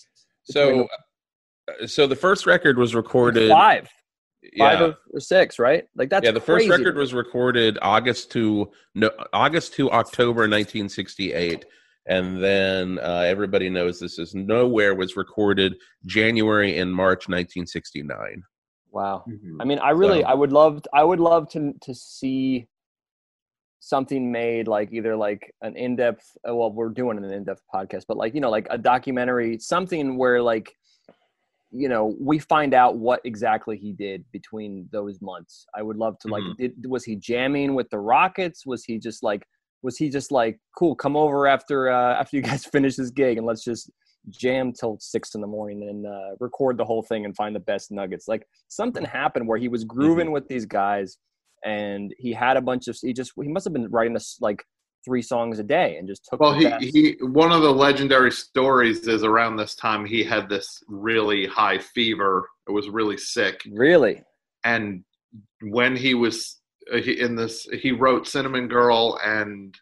[SPEAKER 1] So, uh, so the first record was recorded
[SPEAKER 4] Five, five
[SPEAKER 1] Yeah,
[SPEAKER 4] or, or six, right? Like that's
[SPEAKER 1] yeah. The first
[SPEAKER 4] crazy.
[SPEAKER 1] record was recorded August to no, August to October nineteen sixty-eight. And then uh, everybody knows This Is Nowhere was recorded January and March nineteen sixty-nine.
[SPEAKER 4] Wow.
[SPEAKER 2] Mm-hmm.
[SPEAKER 4] I mean, I really,
[SPEAKER 1] So-
[SPEAKER 4] I would love, I would love to to see something made, like either like an in-depth. uh, Well, we're doing an in-depth podcast, but like, you know, like a documentary, something where like, you know, we find out what exactly he did between those months. I would love to like,
[SPEAKER 2] Mhm.
[SPEAKER 4] did, was he jamming with the Rockets? Was he just like, was he just like, cool, come over after uh, after you guys finish this gig and let's just jam till six in the morning and uh, record the whole thing and find the best nuggets. Like something happened where he was grooving with these guys and he had a bunch of, he just, he must have been writing us like three songs a day and just took
[SPEAKER 2] Well,
[SPEAKER 4] the
[SPEAKER 2] he,
[SPEAKER 4] best.
[SPEAKER 2] he one of the legendary stories is around this time he had this really high fever. It was really sick,
[SPEAKER 4] Really?
[SPEAKER 2] and when he was uh, he, in this, he wrote Cinnamon Girl, and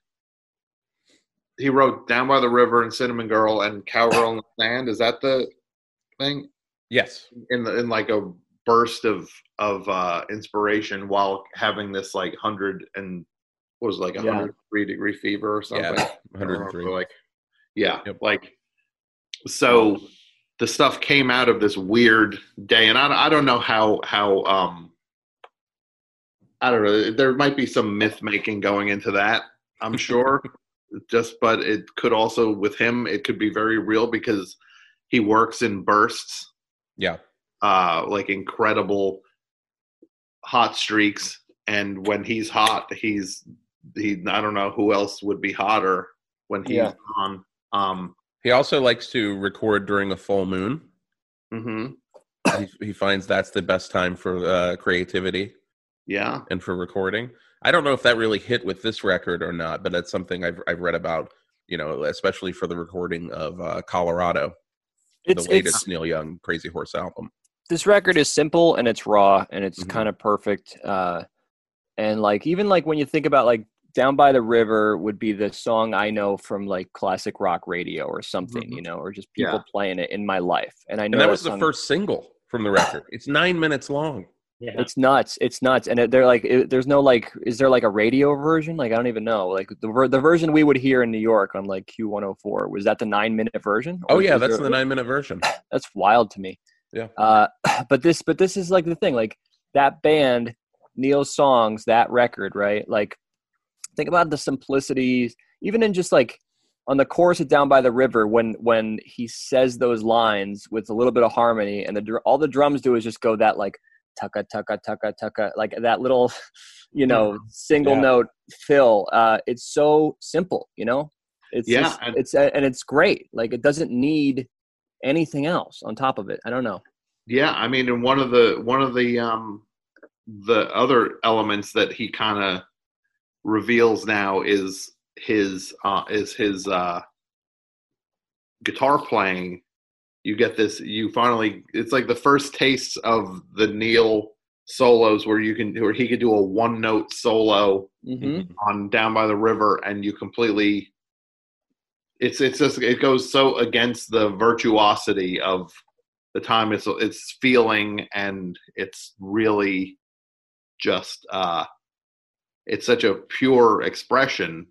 [SPEAKER 2] he wrote Down by the River and Cinnamon Girl and Cowgirl in the Sand. Is that the thing?
[SPEAKER 1] Yes.
[SPEAKER 2] In the, in like a burst of of uh, inspiration while having this like hundred and what was it, like a
[SPEAKER 4] Yeah.
[SPEAKER 2] hundred three degree fever or something.
[SPEAKER 1] Yeah. one hundred three.
[SPEAKER 2] Like, yeah,
[SPEAKER 1] Yep.
[SPEAKER 2] like so the stuff came out of this weird day, and I, I don't know how how um I don't know. There might be some myth making going into that, I'm sure. Just, but it could also, with him, it could be very real because he works in bursts,
[SPEAKER 1] Yeah.
[SPEAKER 2] uh, like incredible hot streaks. And when he's hot, he's he. I don't know who else would be hotter when he's
[SPEAKER 4] Yeah.
[SPEAKER 2] on. Um,
[SPEAKER 1] He also likes to record during a full moon.
[SPEAKER 2] mhm.
[SPEAKER 1] He, he finds that's the best time for uh, creativity
[SPEAKER 2] Yeah.
[SPEAKER 1] and for recording. I don't know if that really hit with this record or not, but that's something I've I've read about. You know, especially for the recording of uh, Colorado,
[SPEAKER 4] It's,
[SPEAKER 1] the latest
[SPEAKER 4] it's,
[SPEAKER 1] Neil Young Crazy Horse album.
[SPEAKER 4] this record is simple and it's raw and it's
[SPEAKER 1] Mhm.
[SPEAKER 4] kind of perfect. Uh, and like, even like when you think about like Down by the River would be the song I know from like classic rock radio or something,
[SPEAKER 2] Mhm.
[SPEAKER 4] you know, or just people
[SPEAKER 2] Yeah.
[SPEAKER 4] playing it in my life. And I know
[SPEAKER 1] And that was the
[SPEAKER 4] song-
[SPEAKER 1] first single from the record. It's nine minutes long.
[SPEAKER 3] Yeah.
[SPEAKER 4] It's nuts. It's nuts. And it, they're like, it, there's no like, is there like a radio version? Like, I don't even know. Like the ver- the version we would hear in New York on like Q one oh four, was that the nine minute version?
[SPEAKER 1] Oh
[SPEAKER 4] Or
[SPEAKER 1] yeah,
[SPEAKER 4] is
[SPEAKER 1] that's
[SPEAKER 4] there-
[SPEAKER 1] the nine minute version.
[SPEAKER 4] That's wild to me.
[SPEAKER 1] Yeah.
[SPEAKER 4] Uh, but this, but this is like the thing, like that band, Neil's songs, that record, right? Like, think about the simplicities, even in just like on the chorus of Down by the River, when when he says those lines with a little bit of harmony, and the dr- all the drums do is just go that like tucka tucka tucka tucka, like that little, you know, single
[SPEAKER 1] Yeah.
[SPEAKER 4] note fill. Uh, it's so simple, you know. It's
[SPEAKER 2] Yeah,
[SPEAKER 4] just,
[SPEAKER 2] and-
[SPEAKER 4] it's and it's great. Like it doesn't need anything else on top of it. I don't know.
[SPEAKER 2] Yeah, I mean, and one of the one of the um the other elements that he kind of reveals now is his uh is his uh guitar playing. You get this, you finally, it's like the first taste of the Neil solos where you can, where he could do a one note solo
[SPEAKER 4] Mm-hmm.
[SPEAKER 2] on Down by the River, and you completely, it's it's just, it goes so against the virtuosity of the time. It's it's feeling, and it's really just uh it's such a pure expression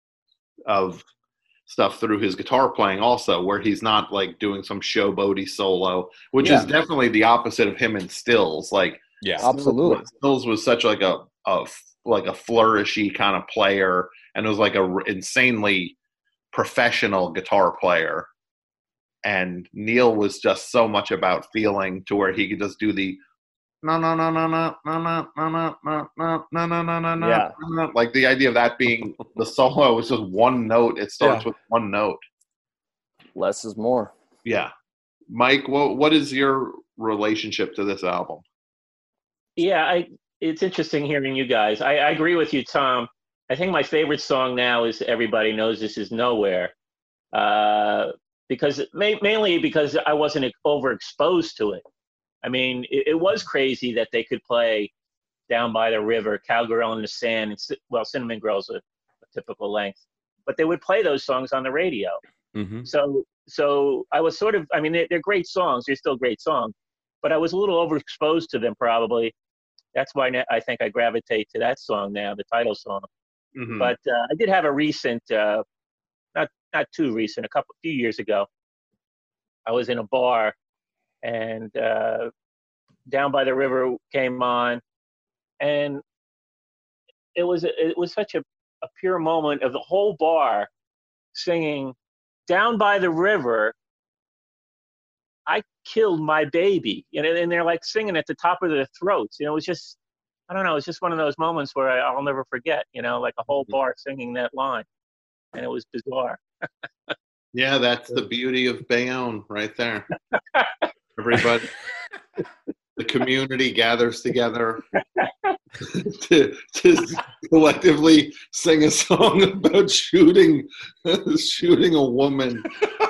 [SPEAKER 2] of stuff through his guitar playing also, where he's not like doing some showboaty solo, which
[SPEAKER 4] Yeah.
[SPEAKER 2] is definitely the opposite of him in Stills. Like
[SPEAKER 1] Yeah.
[SPEAKER 4] Absolutely.
[SPEAKER 2] Stills was such like a, a like a flourishy kind of player, and was like a r- insanely professional guitar player. And Neil was just so much about feeling, to where he could just do the no no no no no no no no no no no no no no no no
[SPEAKER 4] Yeah.
[SPEAKER 2] no, like the idea of that being the solo was just one note. It starts
[SPEAKER 1] Yeah.
[SPEAKER 2] with one note.
[SPEAKER 4] Less is more.
[SPEAKER 2] Yeah. Mike, what what is your relationship to this album?
[SPEAKER 3] Yeah, I. It's interesting hearing you guys. I, I agree with you, Tom. I think my favorite song now is "Everybody Knows This Is Nowhere," uh, because ma- mainly because I wasn't overexposed to it. I mean, it, it was crazy that they could play "Down by the River," "Cowgirl in the Sand," and Ci- well, "Cinnamon Girl's" a, a typical length, but they would play those songs on the radio.
[SPEAKER 1] Mm-hmm.
[SPEAKER 3] So, so I was sort of. I mean, they're, they're great songs. They're still great songs, but I was a little overexposed to them probably. That's why na- I think I gravitate to that song now, the title song.
[SPEAKER 2] Mm-hmm.
[SPEAKER 3] But uh, I did have a recent, uh, not not too recent, a couple few years ago. I was in a bar, and uh, Down by the River came on, and it was it was such a, a pure moment of the whole bar singing "Down by the River." I killed my baby, you know, and they're like singing at the top of their throats. You know, it was just, I don't know, it's just one of those moments where I, I'll never forget, you know, like a whole bar singing that line. And it was bizarre.
[SPEAKER 2] Yeah, that's the beauty of Bayonne right there. Everybody, the community gathers together to, to collectively sing a song about shooting shooting a woman.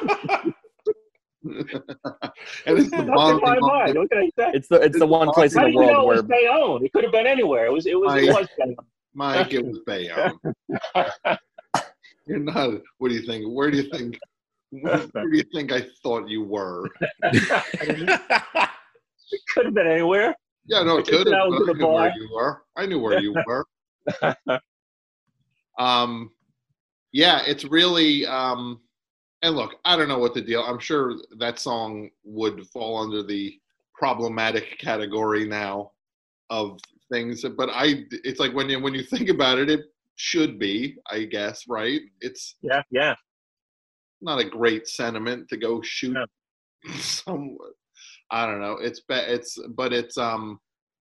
[SPEAKER 2] And it's the
[SPEAKER 3] That's in
[SPEAKER 2] bonding
[SPEAKER 3] my
[SPEAKER 2] moment.
[SPEAKER 3] mind. What can I say?
[SPEAKER 4] It's the it's the one place in
[SPEAKER 3] How
[SPEAKER 4] the
[SPEAKER 3] do you know
[SPEAKER 4] world
[SPEAKER 3] it was
[SPEAKER 4] where
[SPEAKER 3] Bayonne? It could have been anywhere. It was, it was, it was Bayonne.
[SPEAKER 2] Mike, it was Bayonne. You're not. What do you think? Where do you think? Where do you think I thought you were?
[SPEAKER 3] It could have been anywhere.
[SPEAKER 2] Yeah, no, it
[SPEAKER 3] Just
[SPEAKER 2] could have.
[SPEAKER 3] when I
[SPEAKER 2] I
[SPEAKER 3] was in the
[SPEAKER 2] knew where
[SPEAKER 3] bar.
[SPEAKER 2] you were. I knew where you were. um, yeah, it's really. Um, and look, I don't know what the deal. I'm sure that song would fall under the problematic category now of things. But I, it's like when you when you think about it, it should be, I guess, right? It's
[SPEAKER 3] Yeah, yeah.
[SPEAKER 2] not a great sentiment to go shoot
[SPEAKER 3] No.
[SPEAKER 2] some. I don't know. It's be- it's but it's um.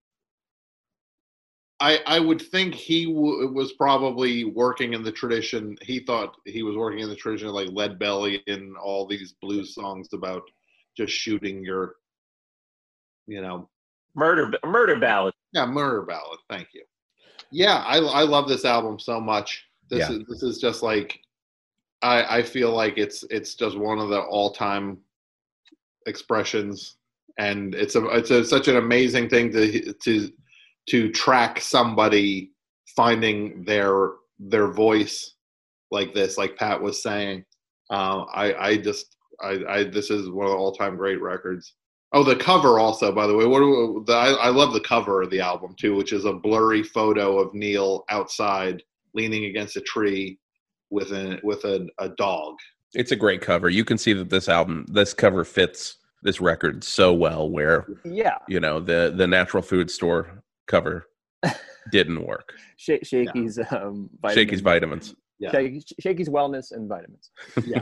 [SPEAKER 2] I I would think he w- was probably working in the tradition. He thought he was working in the tradition of like Lead Belly and all these blues songs about just shooting your, you know,
[SPEAKER 3] Murder, murder ballad.
[SPEAKER 2] yeah, murder ballad. Thank you. Yeah, I I love this album so much. This
[SPEAKER 1] Yeah.
[SPEAKER 2] is this is just like I I feel like it's it's just one of the all time expressions, and it's a it's a, such an amazing thing to to to track somebody finding their their voice like this, like Pat was saying. Uh, I I just I, I this is one of the all time great records. Oh, the cover also, by the way. What do, the, I, I love the cover of the album too, which is a blurry photo of Neil outside leaning against a tree with a with a, a dog.
[SPEAKER 1] It's a great cover. You can see that this album, this cover fits this record so well. Where
[SPEAKER 4] Yeah.
[SPEAKER 1] you know the the natural food store cover didn't work.
[SPEAKER 4] Sh- Shaky's um, vitamins.
[SPEAKER 1] Shaky's vitamins.
[SPEAKER 2] Yeah.
[SPEAKER 4] Shaky, Shaky's wellness and vitamins.
[SPEAKER 2] Yeah.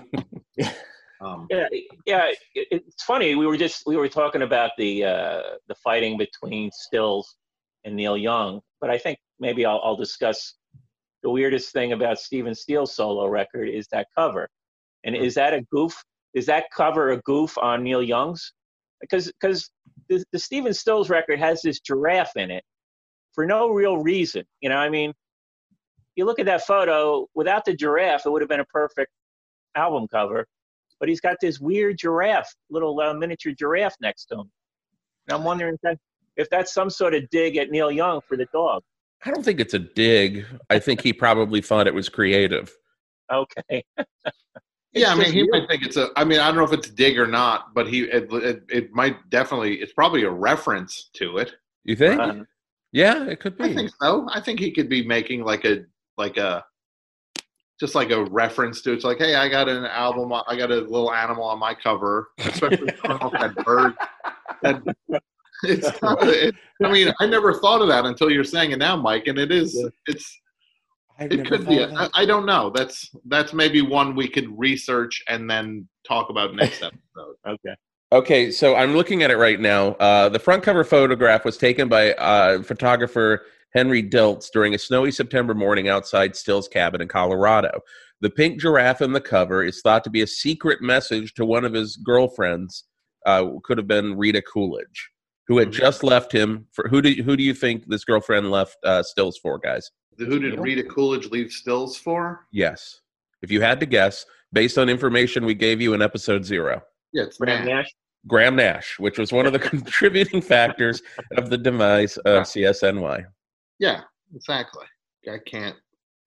[SPEAKER 2] um,
[SPEAKER 3] Yeah, yeah. It, it's funny. We were just we were talking about the uh, the fighting between Stills and Neil Young, but I think maybe I'll, I'll discuss the weirdest thing about Stephen Stills' solo record is that cover. And is that a goof? Is that cover a goof on Neil Young's? Because because the, the Stephen Stills record has this giraffe in it for no real reason. You know, I mean, you look at that photo, without the giraffe, it would have been a perfect album cover. But he's got this weird giraffe, little uh, miniature giraffe next to him. And I'm wondering if, that, if that's some sort of dig at Neil Young for the dog.
[SPEAKER 1] I don't think it's a dig. I think he probably thought it was creative.
[SPEAKER 3] Okay.
[SPEAKER 2] yeah, I mean,
[SPEAKER 3] just
[SPEAKER 2] he
[SPEAKER 3] weird.
[SPEAKER 2] might think it's a. I mean, I don't know if it's a dig or not, but he it, it, it might definitely. It's probably a reference to it.
[SPEAKER 1] You think?
[SPEAKER 3] Uh,
[SPEAKER 1] Yeah, it could be.
[SPEAKER 2] I think so. I think he could be making like a like a just like a reference to. It's like, hey, I got an album. I got a little animal on my cover, especially that bird. That, it's kind of, it, I mean, I never thought of that until you're saying it now, Mike. And it is.
[SPEAKER 1] Yeah.
[SPEAKER 2] It's.
[SPEAKER 1] I've
[SPEAKER 2] It
[SPEAKER 1] never
[SPEAKER 2] could be.
[SPEAKER 1] thought of
[SPEAKER 2] A,
[SPEAKER 1] that.
[SPEAKER 2] I, I don't know. That's that's maybe one we could research and then talk about next episode.
[SPEAKER 3] okay.
[SPEAKER 1] Okay, so I'm looking at it right now. Uh, the front cover photograph was taken by uh, photographer Henry Diltz during a snowy September morning outside Still's cabin in Colorado. The pink giraffe in the cover is thought to be a secret message to one of his girlfriends. Uh, could have been Rita Coolidge, who had just left him. For who do who do you think this girlfriend left uh, Stills for, guys?
[SPEAKER 2] Who did Rita Coolidge leave Stills for?
[SPEAKER 1] Yes, if you had to guess, based on information we gave you in episode zero.
[SPEAKER 2] Yeah, it's
[SPEAKER 3] Graham
[SPEAKER 2] Nash.
[SPEAKER 3] Nash.
[SPEAKER 1] Graham Nash, which was one of the contributing factors of the demise of C S N Y.
[SPEAKER 2] Yeah, exactly. Guy can't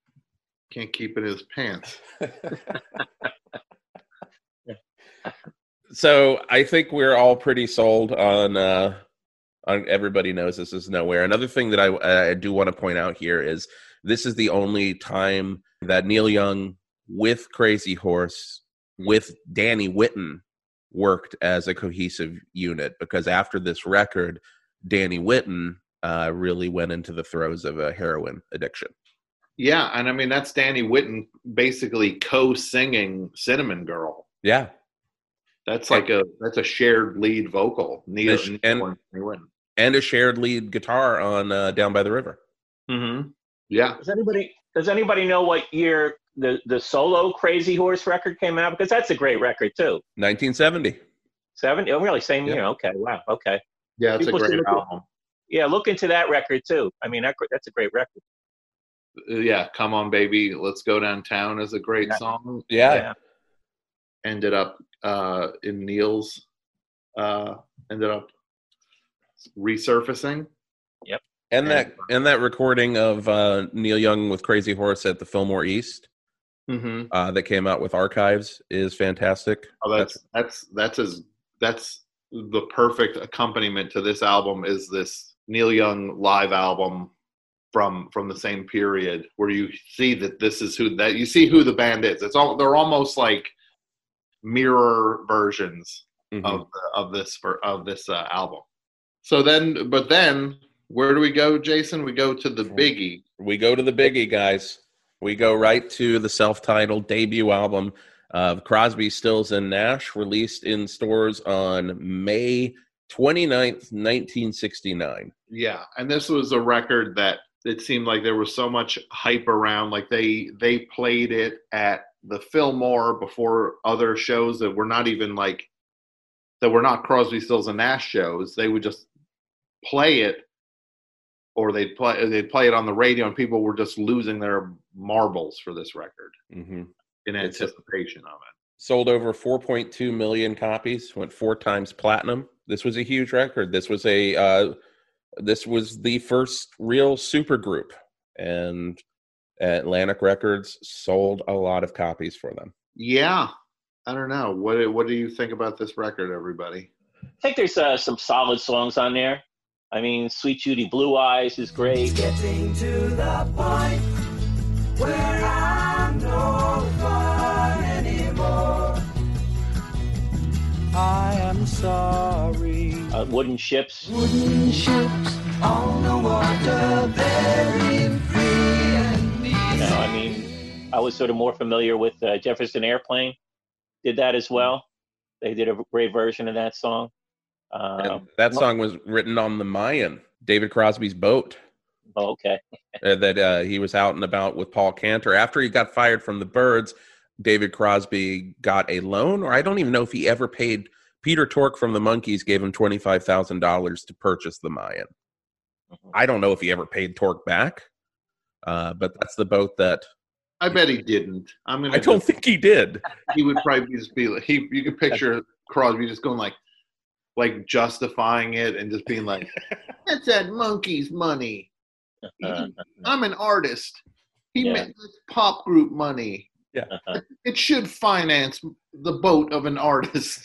[SPEAKER 2] can't keep it in his pants.
[SPEAKER 1] So I think we're all pretty sold on uh, on Everybody Knows This Is Nowhere. Another thing that I, I do want to point out here is this is the only time that Neil Young with Crazy Horse, with Danny Whitten, worked as a cohesive unit, because after this record, Danny Whitten uh, really went into the throes of a heroin addiction.
[SPEAKER 2] Yeah, and I mean that's Danny Whitten basically co-singing "Cinnamon Girl."
[SPEAKER 1] Yeah.
[SPEAKER 2] That's like a that's a shared lead vocal. Neil
[SPEAKER 1] This-
[SPEAKER 2] Neil
[SPEAKER 1] and-
[SPEAKER 2] and Danny Whitten.
[SPEAKER 1] And a shared lead guitar on uh, Down by the River.
[SPEAKER 2] Mm-hmm. Yeah,
[SPEAKER 3] Does anybody does anybody know what year the, the solo Crazy Horse record came out? Because that's a great record too.
[SPEAKER 1] nineteen seventy.
[SPEAKER 3] Seven? Oh, really? Same
[SPEAKER 1] Yep.
[SPEAKER 3] year? Okay. Wow. Okay.
[SPEAKER 2] yeah, it's
[SPEAKER 3] People
[SPEAKER 2] a great
[SPEAKER 3] should look at-
[SPEAKER 2] album.
[SPEAKER 3] Yeah. Look into that record too. I mean, that, that's a great record.
[SPEAKER 2] Uh, Yeah, "Come On Baby, Let's Go Downtown" is a great
[SPEAKER 3] Yeah.
[SPEAKER 2] song.
[SPEAKER 1] Yeah.
[SPEAKER 3] Yeah.
[SPEAKER 2] Ended up uh, in Neil's. Uh, ended up resurfacing.
[SPEAKER 1] And that and that recording of uh, Neil Young with Crazy Horse at the Fillmore East
[SPEAKER 2] Mm-hmm.
[SPEAKER 1] uh, that came out with Archives is fantastic.
[SPEAKER 2] Oh, that's that's that's as that's the perfect accompaniment to this album is this Neil Young live album from from the same period where you see that this is who that you see who the band is. It's all they're almost like mirror versions
[SPEAKER 1] Mhm.
[SPEAKER 2] of of this for of this uh, album. So then, but then where do we go, Jason? We go to the biggie.
[SPEAKER 1] We go to the biggie, guys. We go right to the self-titled debut album of Crosby, Stills, and Nash, released in stores on May twenty-ninth, nineteen sixty-nine.
[SPEAKER 2] Yeah, and this was a record that it seemed like there was so much hype around. Like they they played it at the Fillmore before other shows that were not even like that were not Crosby, Stills, and Nash shows. They would just play it, or they'd play they'd play it on the radio, and people were just losing their marbles for this record
[SPEAKER 1] Mm-hmm.
[SPEAKER 2] in
[SPEAKER 1] It's a-
[SPEAKER 2] anticipation of it.
[SPEAKER 1] Sold over four point two million copies, went four times platinum. This was a huge record. This was a uh, this was the first real supergroup, and Atlantic Records sold a lot of copies for them.
[SPEAKER 2] Yeah, I don't know. What what do you think about this record, everybody?
[SPEAKER 3] I think there's uh, some solid songs on there. I mean, Sweet Judy Blue Eyes is great.
[SPEAKER 5] Getting to the point where I'm no fun anymore. I am sorry.
[SPEAKER 3] Uh, Wooden Ships.
[SPEAKER 5] Wooden ships on the water, very free and easy.
[SPEAKER 3] You know, I mean, I was sort of more familiar with uh, Jefferson Airplane. Did that as well. They did a great version of that song. Uh,
[SPEAKER 1] And that song was written on the Mayan, David Crosby's boat.
[SPEAKER 3] oh, okay.
[SPEAKER 1] uh, that uh, he was out and about with Paul Cantor. After he got fired from the Byrds, David Crosby got a loan, or I don't even know if he ever paid. Peter Tork from the Monkees gave him twenty-five thousand dollars to purchase the Mayan.
[SPEAKER 3] Mhm.
[SPEAKER 1] I don't know if he ever paid Tork back, uh, but that's the boat that
[SPEAKER 2] I bet he didn't. I'm gonna.
[SPEAKER 1] I don't
[SPEAKER 2] just-
[SPEAKER 1] think he did.
[SPEAKER 2] he would probably just be like he. You could picture Crosby just going like, like justifying it and just being like, "That's that monkey's money.
[SPEAKER 3] Uh,
[SPEAKER 2] I'm an artist. He
[SPEAKER 3] Yeah.
[SPEAKER 2] made this pop group money.
[SPEAKER 3] uh,
[SPEAKER 2] It should finance the boat of an artist."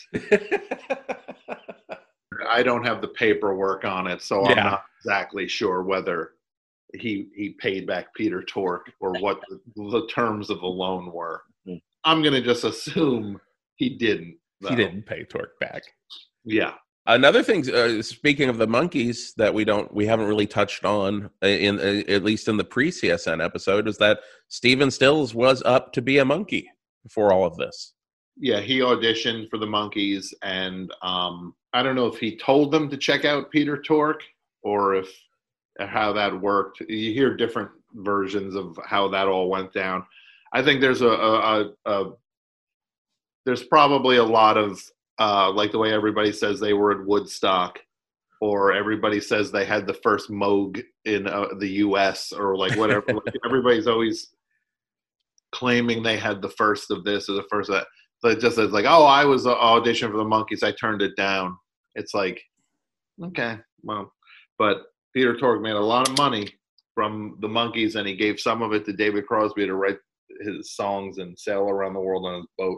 [SPEAKER 2] I don't have the paperwork on it, so I'm
[SPEAKER 1] Yeah.
[SPEAKER 2] not exactly sure whether he he paid back Peter Tork or what the, the terms of the loan were.
[SPEAKER 3] Mhm.
[SPEAKER 2] I'm gonna just assume he didn't.
[SPEAKER 1] He
[SPEAKER 2] though.
[SPEAKER 1] didn't pay Tork back.
[SPEAKER 2] Yeah.
[SPEAKER 1] Another thing, uh, speaking of the Monkees, that we don't, we haven't really touched on uh, in uh, at least in the pre-C S N episode, is that Stephen Stills was up to be a monkey before all of this.
[SPEAKER 2] Yeah, he auditioned for the Monkees, and um, I don't know if he told them to check out Peter Tork or if how that worked. You hear different versions of how that all went down. I think there's a, a, a, a there's probably a lot of uh, like the way everybody says they were at Woodstock, or everybody says they had the first Moog in uh, the U S or like whatever. Like, everybody's always claiming they had the first of this or the first of that. So it just says like, oh, I was uh, auditioning for the Monkees, I turned it down. It's like, okay, well, but Peter Tork made a lot of money from the Monkees, and he gave some of it to David Crosby to write his songs and sail around the world on his boat.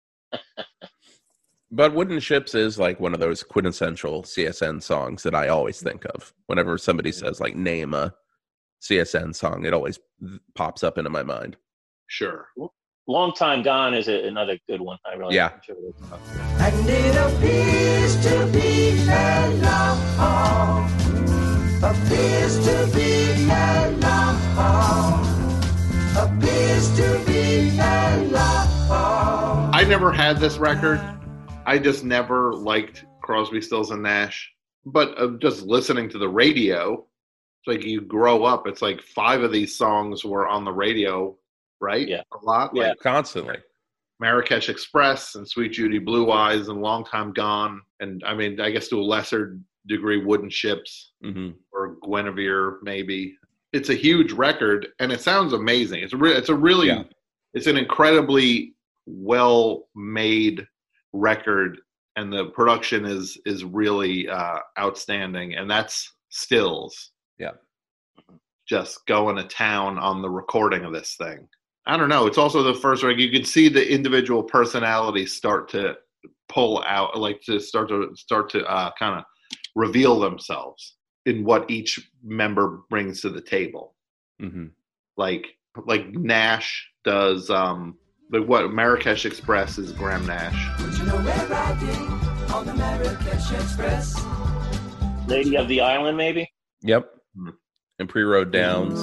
[SPEAKER 1] But Wooden Ships is like one of those quintessential C S N songs that I always think of. Whenever somebody says like name a C S N song, it always pops up into my mind.
[SPEAKER 2] Sure.
[SPEAKER 3] Long Time Gone is a, another good one. I really
[SPEAKER 1] Yeah.
[SPEAKER 3] enjoy it.
[SPEAKER 5] And it appears to be a long, appears to be a long, appears to be a long.
[SPEAKER 2] I never had this record. I just never liked Crosby, Stills, and Nash. But uh, just listening to the radio, it's like you grow up. It's like five of these songs were on the radio, right?
[SPEAKER 3] Yeah.
[SPEAKER 2] A lot.
[SPEAKER 3] Yeah.
[SPEAKER 2] Like
[SPEAKER 1] Constantly.
[SPEAKER 2] Marrakesh Express and Sweet Judy Blue Eyes and Long Time Gone. And I mean, I guess to a lesser degree, Wooden Ships
[SPEAKER 1] hmm
[SPEAKER 2] or Guinevere, maybe. It's a huge record, and it sounds amazing. It's a, re- it's a really,
[SPEAKER 1] Yeah.
[SPEAKER 2] it's an incredibly well-made record, and the production is is really uh, outstanding. And that's Stills.
[SPEAKER 1] Yeah.
[SPEAKER 2] Just going to town on the recording of this thing. I don't know. It's also the first record. You can see the individual personalities start to pull out, like to start to start to uh, kind of reveal themselves in what each member brings to the table.
[SPEAKER 1] hmm
[SPEAKER 2] Like like Nash does. Um, like what Marrakesh Express is Graham Nash.
[SPEAKER 5] But you know we're riding on the Marrakesh Express.
[SPEAKER 3] Lady of the Island, maybe?
[SPEAKER 1] Yep.
[SPEAKER 2] Mhm.
[SPEAKER 1] And Pre-Road Downs.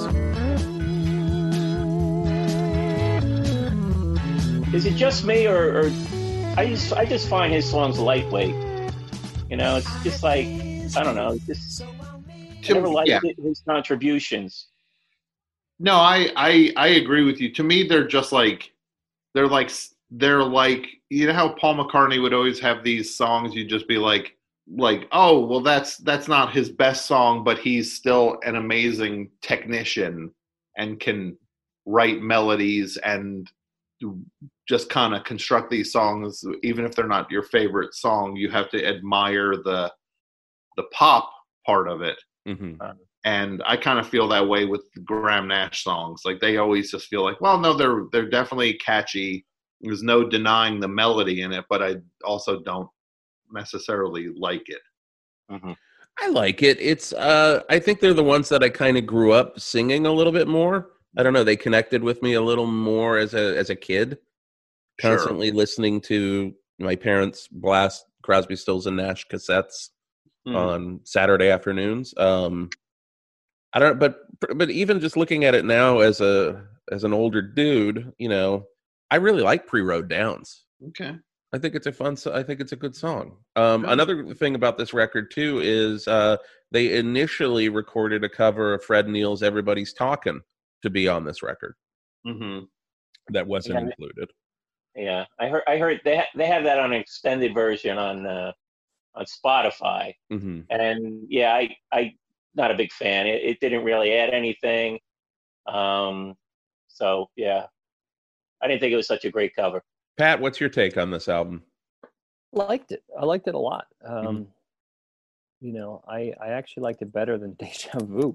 [SPEAKER 3] Is it just me, or, or I just I just find his songs lightweight? You know, it's just like, I don't know, it's just I never liked
[SPEAKER 2] Yeah.
[SPEAKER 3] it, his contributions.
[SPEAKER 2] No, I, I I agree with you. To me, they're just like they're like they're like you know how Paul McCartney would always have these songs. You'd just be like like oh well that's that's not his best song, but he's still an amazing technician and can write melodies and just kind of construct these songs. Even if they're not your favorite song, you have to admire the the pop part of it.
[SPEAKER 1] hmm
[SPEAKER 2] And I kind of feel that way with the Graham Nash songs. Like they always just feel like, well, no, they're they're definitely catchy. There's no denying the melody in it, but I also don't necessarily like it.
[SPEAKER 3] Mm-hmm.
[SPEAKER 1] I like it. It's uh I think they're the ones that I kind of grew up singing a little bit more. I don't know, they connected with me a little more as a as a kid.
[SPEAKER 2] Sure.
[SPEAKER 1] Constantly listening to my parents blast Crosby, Stills and Nash cassettes
[SPEAKER 2] Mhm.
[SPEAKER 1] on Saturday afternoons. Um I don't but but even just looking at it now as a as an older dude, you know, I really like Pre-Road Downs.
[SPEAKER 2] Okay.
[SPEAKER 1] I think it's a fun. so- I think it's a good song. Um,
[SPEAKER 2] Good.
[SPEAKER 1] another thing about this record too is uh, they initially recorded a cover of Fred Neil's "Everybody's Talking" to be on this record.
[SPEAKER 2] hmm
[SPEAKER 1] That wasn't
[SPEAKER 3] Yeah.
[SPEAKER 1] included.
[SPEAKER 3] Yeah, I heard. I heard they ha- they have that on an extended version on uh, on Spotify,
[SPEAKER 1] hmm
[SPEAKER 3] and yeah, I I not a big fan. It, it didn't really add anything. Um, so yeah, I didn't think it was such a great cover.
[SPEAKER 1] Pat, what's your take on this album?
[SPEAKER 4] Liked it. I liked it a lot. Um,
[SPEAKER 1] Mhm.
[SPEAKER 4] You know, I I actually liked it better than Deja Vu.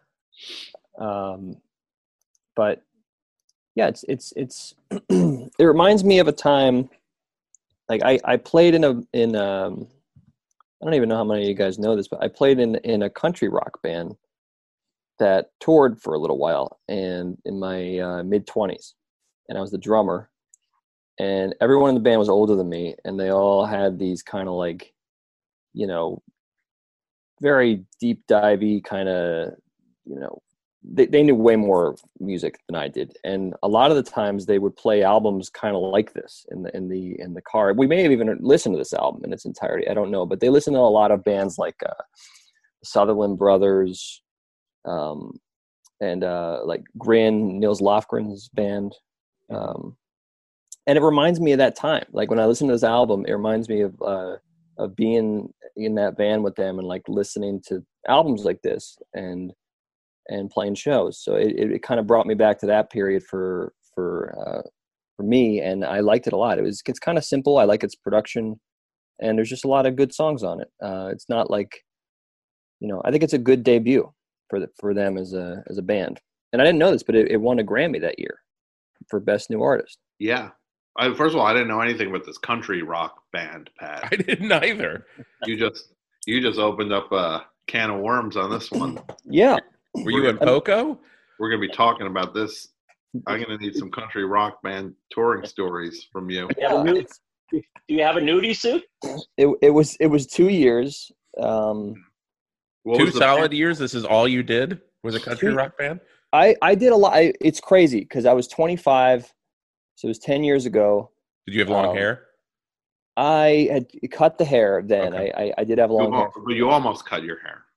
[SPEAKER 4] Um, but yeah, it's it's it's it reminds me of a time like I I played in a in um I don't even know how many of you guys know this, but I played in in a country rock band that toured for a little while, and in my uh, mid twenties, and I was the drummer, and everyone in the band was older than me, and they all had these kind of like, you know, very deep divey kind of, you know, they, they knew way more music than I did, and a lot of the times they would play albums kind of like this in the in the in the car. We may have even listened to this album in its entirety. I don't know, but they listened to a lot of bands like uh, Sutherland Brothers, um, and uh, like Grin, Nils Lofgren's band. Um, and it reminds me of that time. Like when I listen to this album, it reminds me of uh, of being in that band with them and like listening to albums like this and and playing shows. So it, it, it kind of brought me back to that period for for uh, for me, and I liked it a lot. It was it's kind of simple. I like its production, and there's just a lot of good songs on it. Uh, it's not like, you know, I think it's a good debut for the, for them as a as a band. And I didn't know this, but it, it won a Grammy that year for Best New Artist.
[SPEAKER 2] Yeah. I, first of all, I didn't know anything about this country rock band, Pat.
[SPEAKER 1] I didn't either.
[SPEAKER 2] You just you just opened up a can of worms on this one.
[SPEAKER 4] Yeah.
[SPEAKER 1] Were you in Poco?
[SPEAKER 2] We're going to be talking about this. I'm going to need some country rock band touring stories from you.
[SPEAKER 3] Do you have a nu- do you have a nudie suit?
[SPEAKER 4] It it was it was two years. Um,
[SPEAKER 2] What
[SPEAKER 1] Two
[SPEAKER 2] was the
[SPEAKER 1] solid
[SPEAKER 2] band?
[SPEAKER 1] years. This is all you did was a country
[SPEAKER 4] Two-
[SPEAKER 1] rock band.
[SPEAKER 4] I I did a lot. I, it's crazy because I was twenty-five, so it was ten years ago.
[SPEAKER 1] Did you have long
[SPEAKER 4] Um,
[SPEAKER 1] hair?
[SPEAKER 4] I had cut the hair then.
[SPEAKER 1] Okay.
[SPEAKER 4] I, I I did have
[SPEAKER 2] You
[SPEAKER 4] long hair.
[SPEAKER 2] al- but you almost cut your hair.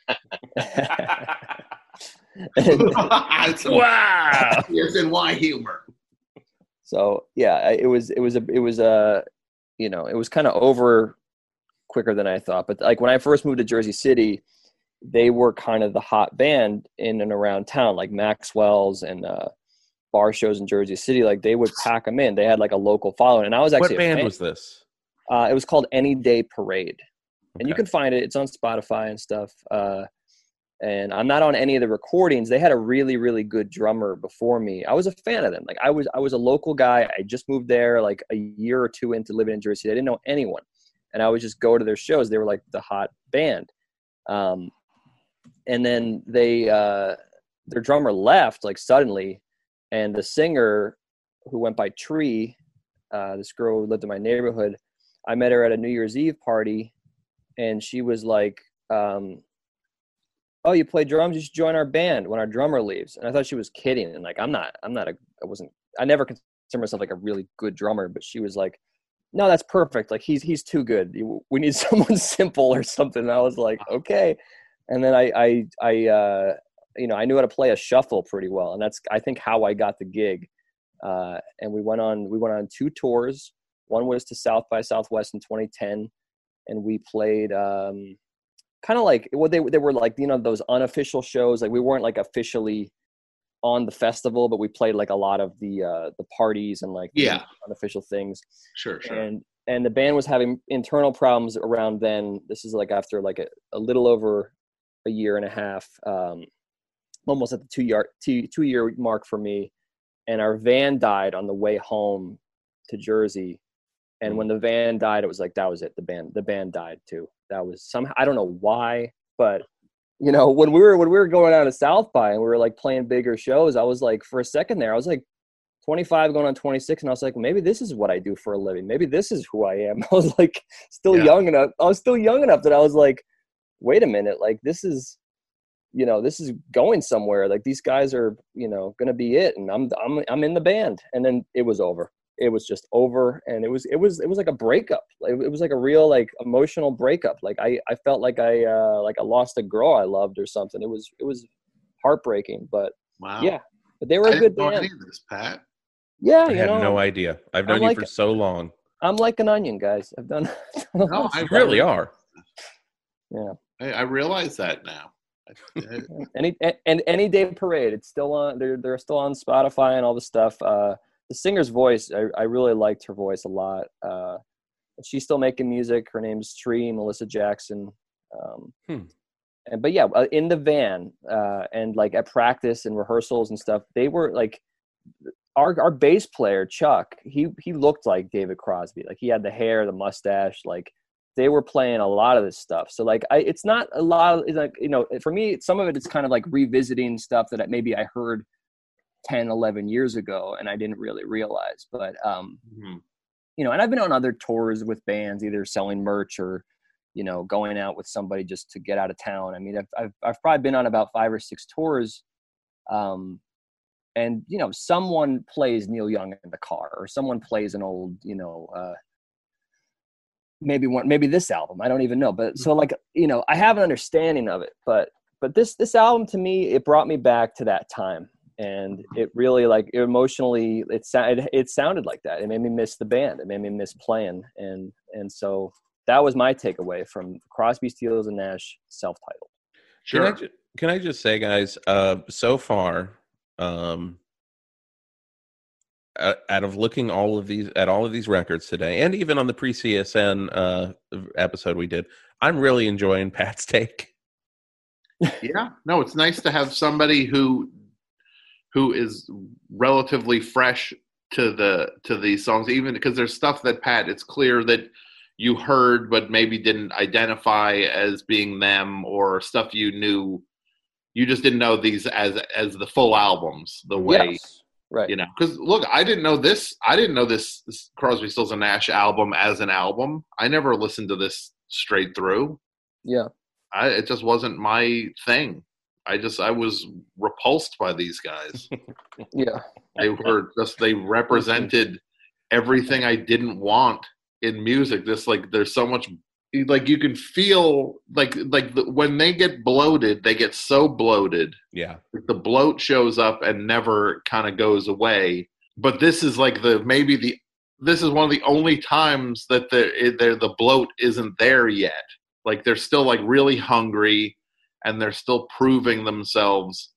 [SPEAKER 4] And
[SPEAKER 1] Wow.
[SPEAKER 2] Yes, and why humor?
[SPEAKER 4] so yeah, I- it was it was a it was a you know it was kind of over quicker than I thought. But like when I first moved to Jersey City, they were kind of the hot band in and around town, like Maxwell's and uh, bar shows in Jersey City. Like they would pack them in. They had like a local following, and I was actually
[SPEAKER 1] What
[SPEAKER 4] a
[SPEAKER 1] band
[SPEAKER 4] fan.
[SPEAKER 1] was this?
[SPEAKER 4] Uh, it was called Any Day Parade, and you
[SPEAKER 1] Okay.
[SPEAKER 4] can find it. It's on Spotify and stuff. Uh, and I'm not on any of the recordings. They had a really, really good drummer before me. I was a fan of them. Like I was, I was a local guy. I just moved there like a year or two into living in Jersey. I didn't know anyone, and I would just go to their shows. They were like the hot band. Um, and then they, uh, their drummer left like suddenly, and the singer who went by Tree, uh, this girl who lived in my neighborhood, I met her at a New Year's Eve party, and she was like, um, "Oh, you play drums? You should join our band when our drummer leaves." And I thought she was kidding. And like, I'm not, I'm not a, I wasn't, I never consider myself like a really good drummer. But she was like, "No, that's perfect. Like he's he's too good. We need someone simple or something." And I was like, "Okay." And then I I I uh, you know I knew how to play a shuffle pretty well, and that's I think how I got the gig. Uh, and we went on we went on two tours. One was to South by Southwest in twenty ten, and we played um, kind of like what well, they they were like, you know, those unofficial shows. Like we weren't like officially on the festival, but we played like a lot of the uh, the parties and like the
[SPEAKER 2] Yeah.
[SPEAKER 4] unofficial things.
[SPEAKER 2] Sure, sure.
[SPEAKER 4] And and the band was having internal problems around then. This is like after like a, a little over a year and a half, um, almost at the two year two two year mark for me. And our van died on the way home to Jersey. And
[SPEAKER 1] Mm.
[SPEAKER 4] when the van died, it was like, that was it. The band, the band died too. That was somehow, I don't know why, but you know, when we were, when we were going out to South by and we were like playing bigger shows, I was like, for a second there, I was like twenty-five going on twenty-six. And I was like, maybe this is what I do for a living. Maybe this is who I am. I was like, still
[SPEAKER 2] Yeah.
[SPEAKER 4] young enough. I was still young enough that I was like, wait a minute. Like, this is, you know, this is going somewhere. Like, these guys are, you know, going to be it. And I'm, I'm, I'm in the band. And then it was over. It was just over. And it was, it was, it was like a breakup. It, it was like a real, like, emotional breakup. Like, I, I felt like I, uh, like I lost a girl I loved or something. It was, it was heartbreaking, but
[SPEAKER 2] Wow.
[SPEAKER 4] yeah, but they were
[SPEAKER 2] I
[SPEAKER 4] a
[SPEAKER 2] didn't
[SPEAKER 4] good
[SPEAKER 2] know
[SPEAKER 4] band.
[SPEAKER 2] any of this, Pat.
[SPEAKER 4] Yeah.
[SPEAKER 1] I
[SPEAKER 4] You
[SPEAKER 1] had
[SPEAKER 4] know,
[SPEAKER 1] no idea. I've known
[SPEAKER 4] I'm
[SPEAKER 1] you
[SPEAKER 4] like-
[SPEAKER 1] for so long.
[SPEAKER 4] I'm like an onion, guys. I've done,
[SPEAKER 2] No, I
[SPEAKER 1] You really are.
[SPEAKER 4] yeah.
[SPEAKER 2] I, I realize that now. I-
[SPEAKER 4] Any and any day parade, it's still on. They're they're still on Spotify and all the stuff. Uh, the singer's voice, I, I really liked her voice a lot. Uh, she's still making music. Her name's Tree Melissa Jackson. Um,
[SPEAKER 1] Hmm.
[SPEAKER 4] And but yeah, uh, in the van uh, and like at practice and rehearsals and stuff, they were like our our bass player Chuck. He he looked like David Crosby. Like he had the hair, the mustache, like. They were playing a lot of this stuff. So like, I, it's not a lot of, it's like, you know, for me, some of it is kind of like revisiting stuff that maybe I heard ten, eleven years ago and I didn't really realize, but, um,
[SPEAKER 2] Mhm.
[SPEAKER 4] you know, and I've been on other tours with bands, either selling merch or, you know, going out with somebody just to get out of town. I mean, I've, I've, I've probably been on about five or six tours. Um, and, you know, someone plays Neil Young in the car or someone plays an old, you know, uh, maybe one, maybe this album, I don't even know. But so like, you know, I have an understanding of it, but, but this, this album to me, it brought me back to that time. And it really like emotionally, it sounded, it sounded like that. It made me miss the band. It made me miss playing. And, and so that was my takeaway from Crosby, Stills and Nash self-titled.
[SPEAKER 1] Can I,
[SPEAKER 2] Sure.
[SPEAKER 1] ju- can I just say, guys, uh, so far, um, uh, out of looking all of these at all of these records today, and even on the pre-C S N uh, episode we did, I'm really enjoying Pat's take.
[SPEAKER 2] Yeah. No, it's nice to have somebody who who is relatively fresh to the to these songs, even because there's stuff that Pat, it's clear that you heard but maybe didn't identify as being them, or stuff you knew you just didn't know these as as the full albums the way.
[SPEAKER 4] Yes. Right.
[SPEAKER 2] You know, because look, I didn't know this. I didn't know this, this Crosby, Stills and Nash album as an album. I never listened to this straight through.
[SPEAKER 4] Yeah.
[SPEAKER 2] I, it just wasn't my thing. I just I was repulsed by these guys.
[SPEAKER 4] Yeah.
[SPEAKER 2] They were just they represented everything I didn't want in music. This like there's so much like you can feel like like the, when they get bloated, they get so bloated.
[SPEAKER 1] Yeah.
[SPEAKER 2] The bloat shows up and never kind of goes away. But this is like the maybe the this is one of the only times that the the, the bloat isn't there yet. Like they're still like really hungry and they're still proving themselves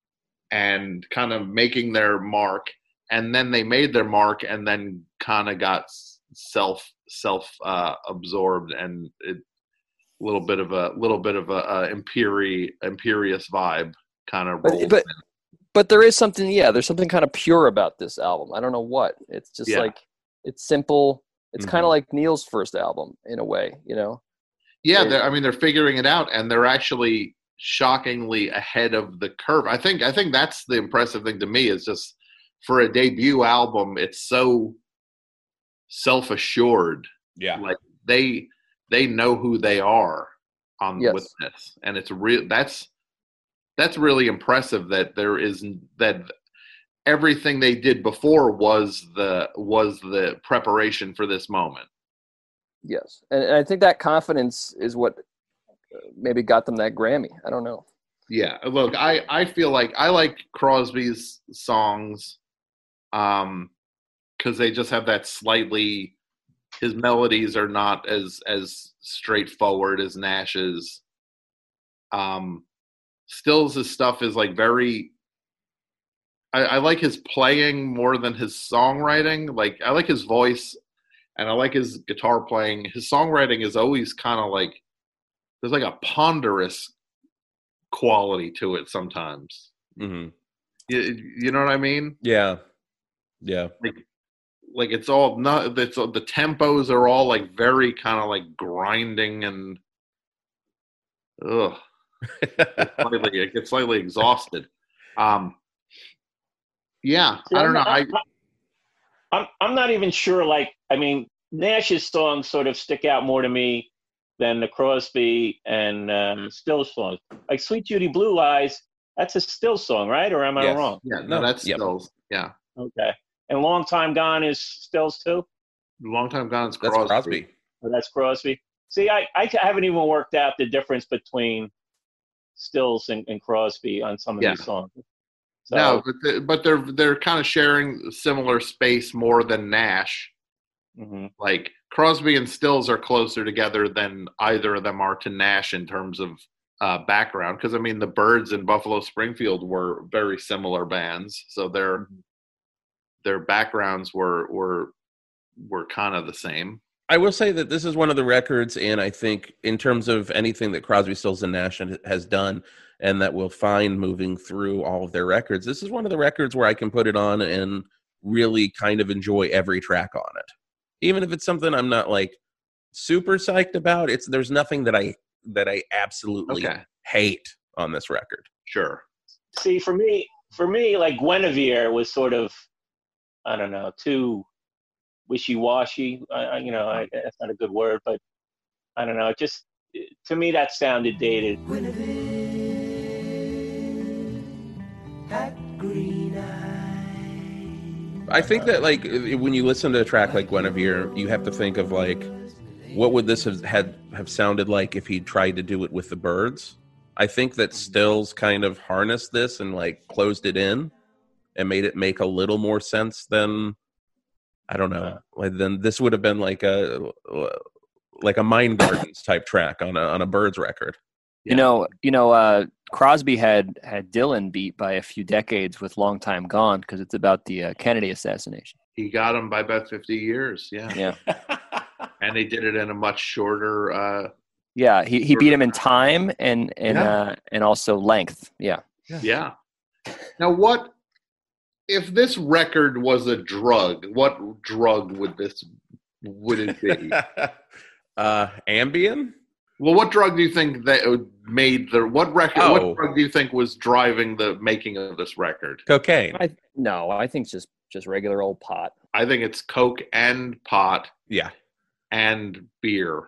[SPEAKER 2] and kind of making their mark. And then they made their mark and then kind of got self self uh, absorbed and a little bit of a little bit of a, a imperi imperious vibe kind of rolled
[SPEAKER 4] But, but,
[SPEAKER 2] in.
[SPEAKER 4] but there is something, yeah, there's something kind of pure about this album. I don't know what. It's just
[SPEAKER 2] Yeah.
[SPEAKER 4] like, it's simple. It's
[SPEAKER 1] Mhm.
[SPEAKER 4] kind of like Neil's first album in a way, you know?
[SPEAKER 2] Yeah,
[SPEAKER 4] It-
[SPEAKER 2] they're, I mean they're figuring it out, and they're actually shockingly ahead of the curve. I think I think that's the impressive thing to me is just for a debut album, it's so self-assured.
[SPEAKER 1] Yeah.
[SPEAKER 2] Like they they know who they are on
[SPEAKER 4] Yes.
[SPEAKER 2] with this, and it's real. That's that's really impressive that there is that everything they did before was the was the preparation for this moment.
[SPEAKER 4] Yes. And, and I think that confidence is what uh, maybe got them that Grammy. I don't know.
[SPEAKER 2] Yeah, look, I, I feel like I like Crosby's songs um, because they just have that slightly, his melodies are not as as straightforward as Nash's. Um, Stills' stuff is like very, I, I like his playing more than his songwriting. Like, I like his voice and I like his guitar playing. His songwriting is always kind of like, there's like a ponderous quality to it sometimes.
[SPEAKER 1] Mm-hmm.
[SPEAKER 2] You, you know what I mean?
[SPEAKER 1] Yeah. Yeah.
[SPEAKER 2] like it's all not. It's the tempos are all like very kind of like grinding and ugh. It's slightly, it gets slightly exhausted. Um, yeah,
[SPEAKER 3] See,
[SPEAKER 2] I don't
[SPEAKER 3] I'm
[SPEAKER 2] know.
[SPEAKER 3] not-
[SPEAKER 2] I
[SPEAKER 3] I'm I'm not even sure. Like, I mean, Nash's songs sort of stick out more to me than the Crosby and um, Stills songs. Like "Sweet Judy Blue Eyes," that's a Stills song, right? Or am I
[SPEAKER 1] Yes.
[SPEAKER 3] wrong?
[SPEAKER 2] yeah, no,
[SPEAKER 1] No,
[SPEAKER 2] that's
[SPEAKER 1] yep.
[SPEAKER 2] Stills. Yeah,
[SPEAKER 3] Okay. And "Long Time Gone" is Stills too.
[SPEAKER 2] long time gone. It's
[SPEAKER 1] That's
[SPEAKER 2] Crosby.
[SPEAKER 1] Crosby.
[SPEAKER 3] Oh, that's Crosby. See, I, I haven't even worked out the difference between Stills and, and Crosby on some of
[SPEAKER 2] Yeah.
[SPEAKER 3] these songs. So,
[SPEAKER 2] No, but the, but they're they're kind of sharing similar space more than Nash.
[SPEAKER 3] mhm.
[SPEAKER 2] Like Crosby and Stills are closer together than either of them are to Nash in terms of uh, background. Because I mean, the Byrds and Buffalo Springfield were very similar bands, so their their backgrounds were were were kind of the same.
[SPEAKER 1] I will say that this is one of the records, and I think in terms of anything that Crosby, Stills, and Nash has done, and that we'll find moving through all of their records, this is one of the records where I can put it on and really kind of enjoy every track on it. Even if it's something I'm not like super psyched about, it's there's nothing that I that I absolutely
[SPEAKER 2] Okay,
[SPEAKER 1] hate on this record.
[SPEAKER 2] sure.
[SPEAKER 3] See, for me, for me, like Guinevere was sort of, I don't know, too wishy-washy. I, I, you know, I, that's not a good word, but I don't know. It just to me that sounded dated.
[SPEAKER 5] That green eye.
[SPEAKER 1] I think that like when you listen to a track like Guinevere, you have to think of like what would this have had have sounded like if he tried to do it with the Byrds. I think that Stills kind of harnessed this and like closed it in and made it make a little more sense than I don't know. Like then this would have been like a like a Mind Gardens type track on a on a Byrds record.
[SPEAKER 4] You know, you know, uh, Crosby had had Dylan beat by a few decades with "Long Time Gone" because it's about the uh, Kennedy assassination.
[SPEAKER 2] He got him by about fifty years. Yeah,
[SPEAKER 4] Yeah,
[SPEAKER 2] and they did it in a much shorter. Uh,
[SPEAKER 4] yeah. He he beat him in time and and
[SPEAKER 2] Yeah.
[SPEAKER 4] uh, and also length. Yeah.
[SPEAKER 2] yeah. Now, what if this record was a drug? What drug would this would it be?
[SPEAKER 1] uh, Ambien.
[SPEAKER 2] Well, what drug do you think that made the what record?
[SPEAKER 1] Oh.
[SPEAKER 2] What drug do you think was driving the making of this record?
[SPEAKER 1] Cocaine.
[SPEAKER 4] I no, I think just just regular old pot.
[SPEAKER 2] I think it's coke and pot
[SPEAKER 1] Yeah.
[SPEAKER 2] and beer.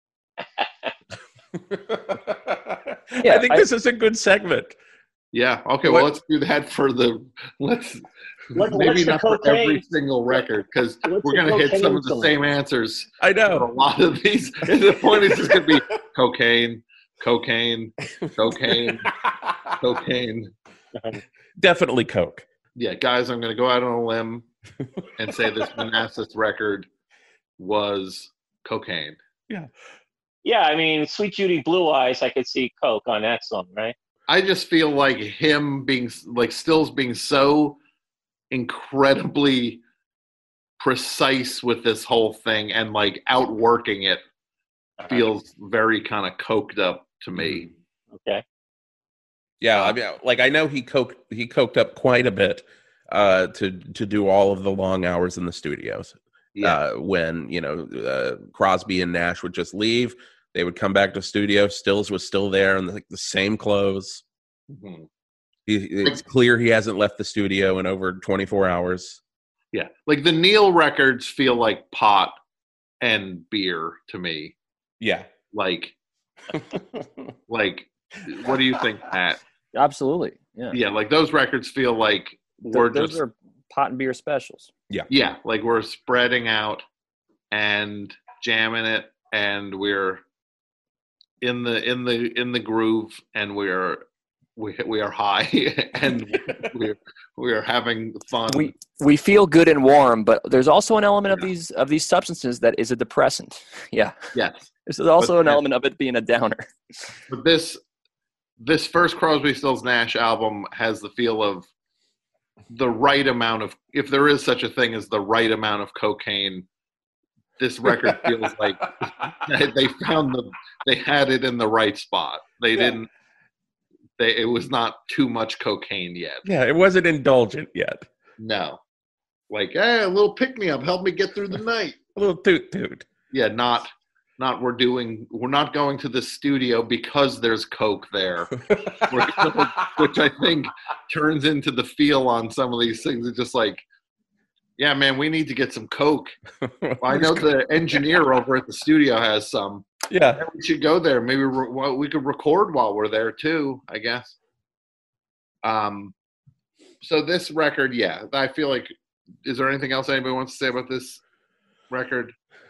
[SPEAKER 1] I think
[SPEAKER 4] I-
[SPEAKER 1] this is a good segment.
[SPEAKER 2] Yeah. Okay.
[SPEAKER 1] What-
[SPEAKER 2] Well, let's do that for the let's
[SPEAKER 3] What- what's
[SPEAKER 2] maybe
[SPEAKER 3] the
[SPEAKER 2] not for every
[SPEAKER 3] cocaine?
[SPEAKER 2] single record because
[SPEAKER 3] What's
[SPEAKER 2] we're
[SPEAKER 3] the
[SPEAKER 2] gonna hit some
[SPEAKER 3] cocaine
[SPEAKER 2] of the
[SPEAKER 3] song?
[SPEAKER 2] same answers.
[SPEAKER 1] I
[SPEAKER 2] For a
[SPEAKER 1] know.
[SPEAKER 2] lot of these, the point is just gonna be cocaine, cocaine, cocaine, cocaine.
[SPEAKER 1] Definitely Coke.
[SPEAKER 2] Yeah, guys, I'm gonna go out on a limb and say this Manassas record was cocaine.
[SPEAKER 3] Yeah, I mean, "Sweet Judy Blue Eyes," I could see Coke on that song, right?
[SPEAKER 2] I just feel like him being like Stills being so incredibly precise with this whole thing and like outworking it feels very kind of coked up to me.
[SPEAKER 3] Okay.
[SPEAKER 1] Yeah, I mean, like I know he coked he coked up quite a bit uh, to to do all of the long hours in the studios.
[SPEAKER 2] Yeah.
[SPEAKER 1] Uh, when you know uh, Crosby and Nash would just leave, they would come back to studio. Stills was still there in like the same clothes.
[SPEAKER 2] Mhm.
[SPEAKER 1] He, it's clear he hasn't left the studio in over twenty-four hours.
[SPEAKER 2] Yeah. Like the Neil records feel like pot and beer to me.
[SPEAKER 1] Yeah.
[SPEAKER 2] Like, like, what do you think, Pat?
[SPEAKER 4] Absolutely. Yeah.
[SPEAKER 2] Yeah, like those records feel like
[SPEAKER 4] Th-
[SPEAKER 2] we're
[SPEAKER 4] those
[SPEAKER 2] just
[SPEAKER 4] are pot and beer specials.
[SPEAKER 2] yeah, like we're spreading out and jamming it, and we're in the in the in the groove, and we're we we are high, and we're we are having fun.
[SPEAKER 4] We we feel good and warm, but there's also an element of these of these substances that is a depressant. Yeah.
[SPEAKER 2] yes,
[SPEAKER 4] There's also
[SPEAKER 2] But-
[SPEAKER 4] an element of it being a downer.
[SPEAKER 2] but this this first Crosby, Stills, Nash album has the feel of the right amount of, if there is such a thing as the right amount of cocaine. This record feels like they found the they had it in the right spot. They
[SPEAKER 3] Yeah.
[SPEAKER 2] didn't. They it was not too much cocaine yet.
[SPEAKER 1] Yeah, it wasn't indulgent yet.
[SPEAKER 2] No. like, hey, a little pick me up, help me get through the night.
[SPEAKER 1] A little toot toot.
[SPEAKER 2] Yeah, not not we're doing we're not going to the studio because there's coke there. We're going, which I think turns into the feel on some of these things. It's just like, yeah, man, we need to get some coke. Well, I know the engineer over at the studio has some.
[SPEAKER 1] Yeah,
[SPEAKER 2] we should go there. Maybe re- well, we could record while we're there too, I guess. Um, so this record, yeah, I feel like. Is there anything else anybody wants to say about this record?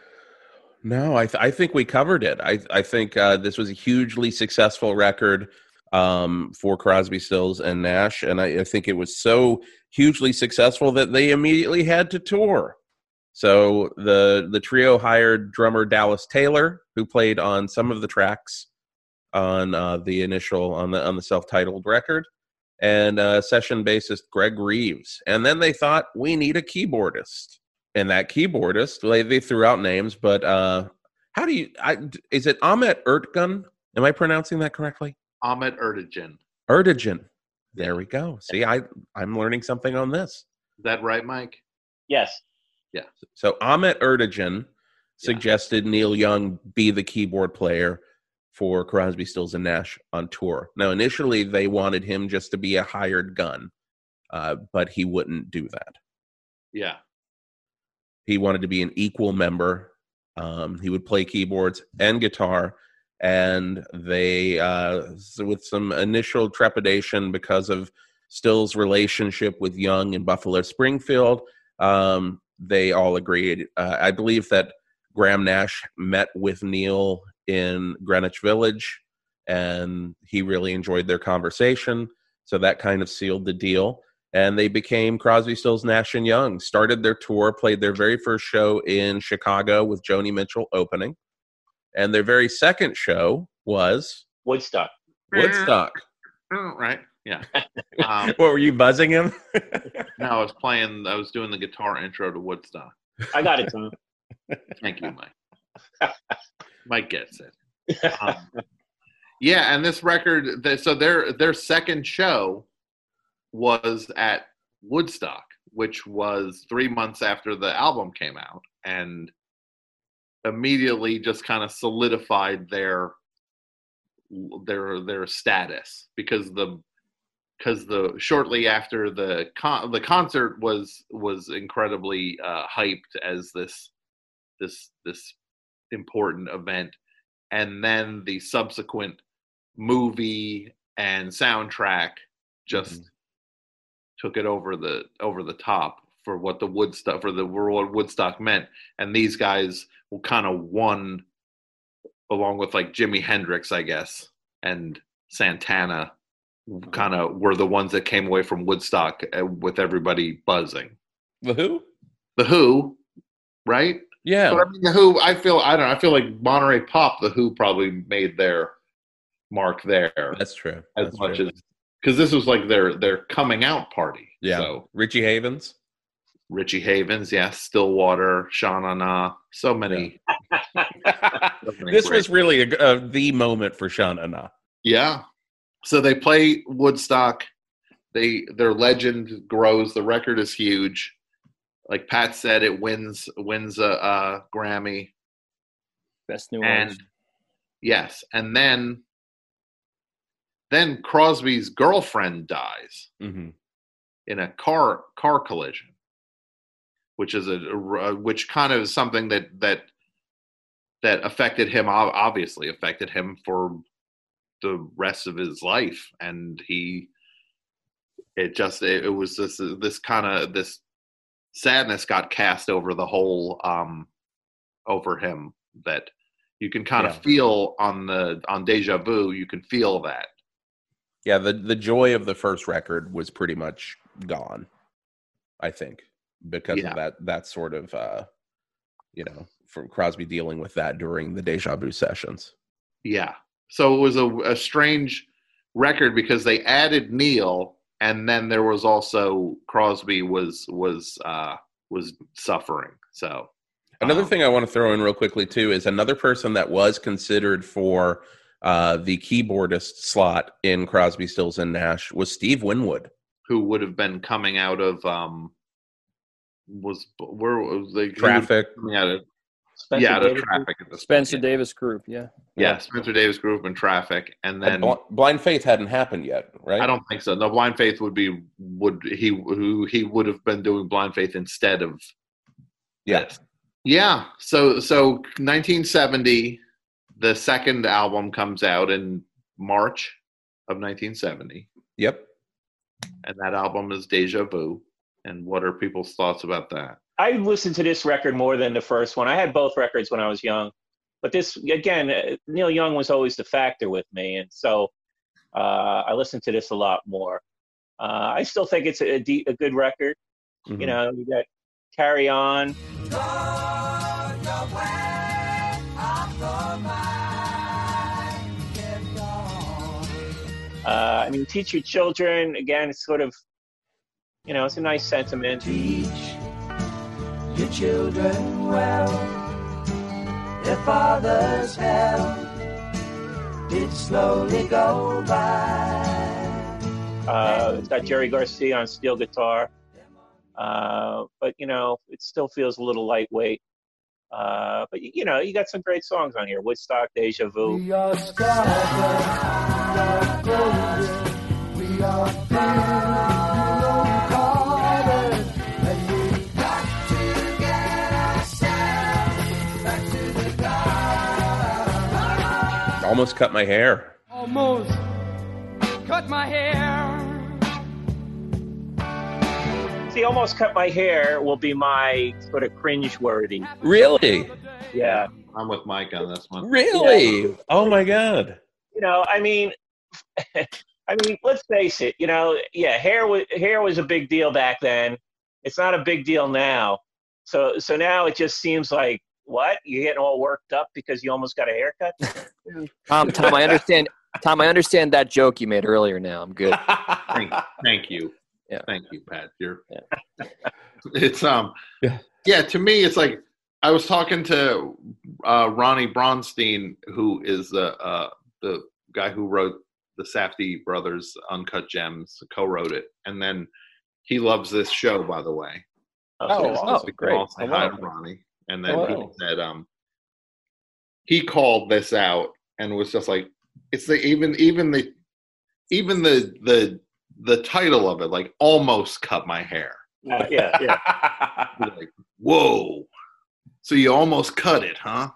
[SPEAKER 1] No, I th- I think we covered it. I I think uh, this was a hugely successful record um, for Crosby, Stills, and Nash, and I, I think it was so hugely successful that they immediately had to tour. So the the trio hired drummer Dallas Taylor, who played on some of the tracks on uh, the initial on the on the self-titled record, and uh, session bassist Greg Reeves. And then they thought, we need a keyboardist. And that keyboardist, they, they threw out names, but uh, how do you, I, is it Ahmet Ertegun? Am I pronouncing that correctly?
[SPEAKER 2] Ahmet Ertegun.
[SPEAKER 1] Ertegun. There we go. See, I, I'm learning something on this.
[SPEAKER 2] Is that right, Mike?
[SPEAKER 3] Yes.
[SPEAKER 2] Yeah.
[SPEAKER 1] So Ahmet Ertegun suggested yeah. Neil Young be the keyboard player for Crosby, Stills, and Nash on tour. Now, initially, they wanted him just to be a hired gun, uh, but he wouldn't do that.
[SPEAKER 2] Yeah.
[SPEAKER 1] He wanted to be an equal member. Um, he would play keyboards and guitar, and they, uh, with some initial trepidation because of Stills' relationship with Young in Buffalo Springfield, um, they all agreed. Uh, I believe that Graham Nash met with Neil in Greenwich Village, and he really enjoyed their conversation. So that kind of sealed the deal. And they became Crosby, Stills, Nash and Young, started their tour, played their very first show in Chicago with Joni Mitchell opening. And their very second show was
[SPEAKER 3] Woodstock.
[SPEAKER 1] Woodstock.
[SPEAKER 2] Right. Yeah. Um,
[SPEAKER 1] what, were you buzzing him?
[SPEAKER 2] No, I was playing, I was doing the guitar intro to Woodstock.
[SPEAKER 3] I got it, Tom.
[SPEAKER 2] Thank you, Mike. Mike gets it. Um, yeah, and this record, they, so their their second show was at Woodstock, which was three months after the album came out, and immediately just kind of solidified their their their status because the because the shortly after the con- the concert was was incredibly uh, hyped as this this this important event, and then the subsequent movie and soundtrack just mm-hmm. took it over the over the top for what the Woodstock for the world Woodstock meant, and these guys will kind of won along with like Jimi Hendrix, I guess, and Santana, kind of were the ones that came away from Woodstock with everybody buzzing.
[SPEAKER 1] The Who?
[SPEAKER 2] The Who, right?
[SPEAKER 1] Yeah.
[SPEAKER 2] But I mean, the Who, I feel, I don't know, I feel like Monterey Pop, the Who probably made their mark there.
[SPEAKER 1] That's true.
[SPEAKER 2] As
[SPEAKER 1] That's
[SPEAKER 2] much
[SPEAKER 1] true.
[SPEAKER 2] as, because this was like their their coming out party.
[SPEAKER 1] Yeah.
[SPEAKER 2] So,
[SPEAKER 1] Richie Havens.
[SPEAKER 2] Richie Havens, yes. Stillwater, Sha Na Na, so many.
[SPEAKER 1] Yeah.
[SPEAKER 2] so many
[SPEAKER 1] this
[SPEAKER 2] great.
[SPEAKER 1] was really a, uh, the moment for Sha Na Na.
[SPEAKER 2] Yeah. So they play Woodstock. They their legend grows. The record is huge. Like Pat said, it wins wins a, a Grammy.
[SPEAKER 4] Best new
[SPEAKER 2] and
[SPEAKER 4] artist.
[SPEAKER 2] Yes, and then then Crosby's girlfriend dies
[SPEAKER 1] Mm-hmm.
[SPEAKER 2] in a car car collision, which is a, a which kind of is something that that that affected him. Obviously, affected him for the rest of his life, and he it just it, it was this this kind of this sadness got cast over the whole um over him that you can kind
[SPEAKER 1] Yeah.
[SPEAKER 2] of feel on the on Deja Vu. You can feel that.
[SPEAKER 1] Yeah, the, the joy of the first record was pretty much gone, I think, because
[SPEAKER 2] Yeah.
[SPEAKER 1] of that that sort of, uh, you know, from Crosby dealing with that during the Deja Vu sessions.
[SPEAKER 2] Yeah. So it was a, a strange record because they added Neil, and then there was also Crosby was was uh, was suffering. So
[SPEAKER 1] Another
[SPEAKER 2] um,
[SPEAKER 1] thing I want to throw in real quickly, too, is another person that was considered for uh, the keyboardist slot in Crosby, Stills, and Nash was Steve Winwood.
[SPEAKER 2] who would have been coming out of um, was where was they
[SPEAKER 1] Traffic.
[SPEAKER 2] coming out of
[SPEAKER 3] Spencer
[SPEAKER 2] yeah, the
[SPEAKER 3] Davis.
[SPEAKER 2] Traffic at the
[SPEAKER 4] Spencer
[SPEAKER 2] yeah.
[SPEAKER 4] Davis Group, yeah.
[SPEAKER 2] Yeah, Spencer Davis Group and Traffic, and then
[SPEAKER 1] And Bl- Blind Faith hadn't happened yet, right?
[SPEAKER 2] I don't think so. No, Blind Faith would be would he who he would have been doing Blind Faith instead of
[SPEAKER 1] Yeah.
[SPEAKER 2] this. Yeah. So so nineteen seventy, the second album comes out in March of nineteen seventy,
[SPEAKER 1] Yep.
[SPEAKER 2] and that album is Deja Vu. And what are people's thoughts about that?
[SPEAKER 3] I listened to this record more than the first one. I had both records when I was young, but this again, uh, Neil Young was always the factor with me, and so uh, I listened to this a lot more. Uh, I still think it's a, a, de- a good record.
[SPEAKER 1] Mhm.
[SPEAKER 3] You know, you got Carry On. Uh, I mean, Teach Your Children, again, it's sort of, you know, it's a nice sentiment.
[SPEAKER 5] Teach your children well. Their father's hell did slowly go by.
[SPEAKER 3] Uh, it's got Jerry Garcia on steel guitar. Uh, but, you know, it still feels a little lightweight. Uh, but, you know, you got some great songs on here. Woodstock, Deja Vu.
[SPEAKER 5] We are stars, we are golden, we are blue, and we got to get ourselves back to the garden.
[SPEAKER 1] Almost cut my hair.
[SPEAKER 5] Almost cut my hair.
[SPEAKER 3] See, Almost Cut My Hair will be my sort of cringe-worthy.
[SPEAKER 1] Really?
[SPEAKER 3] Yeah.
[SPEAKER 2] I'm with Mike on this one.
[SPEAKER 1] Really? Oh my God.
[SPEAKER 3] You know, I mean, I mean, let's face it. You know, yeah, hair was hair was a big deal back then. It's not a big deal now. So, so now it just seems like, what? You're getting all worked up because you almost got a haircut?
[SPEAKER 4] Tom, Tom, I understand. Tom, I understand that joke you made earlier. Now I'm good.
[SPEAKER 2] Thank, thank you.
[SPEAKER 4] Yeah.
[SPEAKER 2] Thank you, Pat. You're
[SPEAKER 4] Yeah.
[SPEAKER 2] it's um
[SPEAKER 1] Yeah.
[SPEAKER 2] yeah, to me it's like I was talking to uh, Ronnie Bronstein, who is the uh, the guy who wrote the Safdie Brothers Uncut Gems, co-wrote it, and then he loves this show, by the way.
[SPEAKER 1] Oh,
[SPEAKER 2] So
[SPEAKER 1] awesome.
[SPEAKER 2] we can
[SPEAKER 1] Great.
[SPEAKER 2] all say
[SPEAKER 1] Oh,
[SPEAKER 2] hi
[SPEAKER 1] wow.
[SPEAKER 2] to Ronnie, and then
[SPEAKER 1] Oh,
[SPEAKER 2] he
[SPEAKER 1] wow.
[SPEAKER 2] said um he called this out and was just like, it's the even even the even the the the title of it, like, almost cut my hair.
[SPEAKER 3] Uh, yeah, yeah.
[SPEAKER 2] You're like, whoa. So you almost cut it, huh?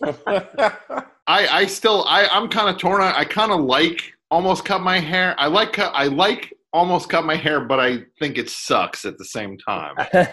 [SPEAKER 2] I I still I I'm kind of torn on. I kind of like Almost Cut My Hair. I like cut I like Almost Cut My Hair, but I think it sucks at the same time.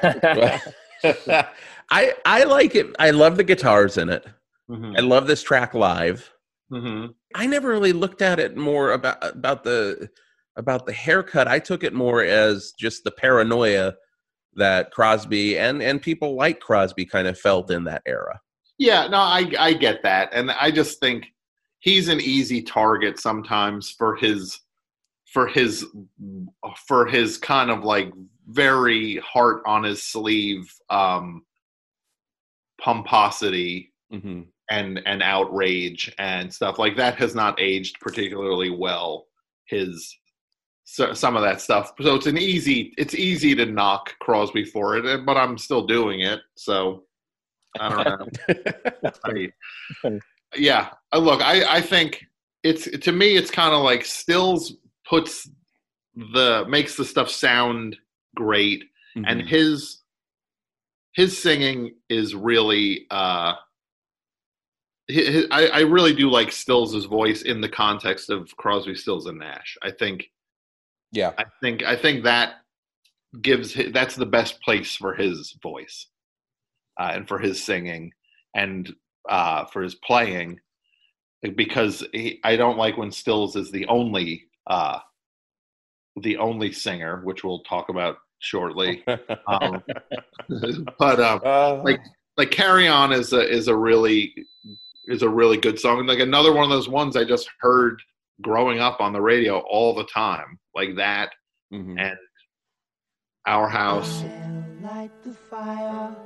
[SPEAKER 1] I I like it. I love the guitars in it.
[SPEAKER 2] Mhm.
[SPEAKER 1] I love this track live.
[SPEAKER 2] Mhm.
[SPEAKER 1] I never really looked at it more about about the about the haircut. I took it more as just the paranoia that Crosby and and people like Crosby kind of felt in that era.
[SPEAKER 2] Yeah, no, I I get that, and I just think he's an easy target sometimes for his for his for his kind of like very heart on his sleeve um, pomposity
[SPEAKER 1] Mm-hmm.
[SPEAKER 2] and and outrage and stuff like that has not aged particularly well. His so, some of that stuff, so it's an easy it's easy to knock Crosby for it, but I'm still doing it, so I don't know. I, yeah, uh, look, I, I think it's to me, it's kind of like Stills puts the makes the stuff sound great,
[SPEAKER 1] Mm-hmm.
[SPEAKER 2] and his his singing is really. Uh, his, his, I, I really do like Stills' voice in the context of Crosby, Stills, and Nash. I think,
[SPEAKER 1] Yeah.
[SPEAKER 2] I think, I think that gives hi- that's the best place for his voice, uh, and for his singing, and uh, for his playing. Because he, I don't like when Stills is the only uh, the only singer, which we'll talk about shortly. Um, but um,
[SPEAKER 1] Uh,
[SPEAKER 2] like like Carry On is a is a really is a really good song. Like another one of those ones I just heard growing up on the radio all the time, like that
[SPEAKER 1] mhm.
[SPEAKER 2] and Our House.
[SPEAKER 5] I'll light the fire.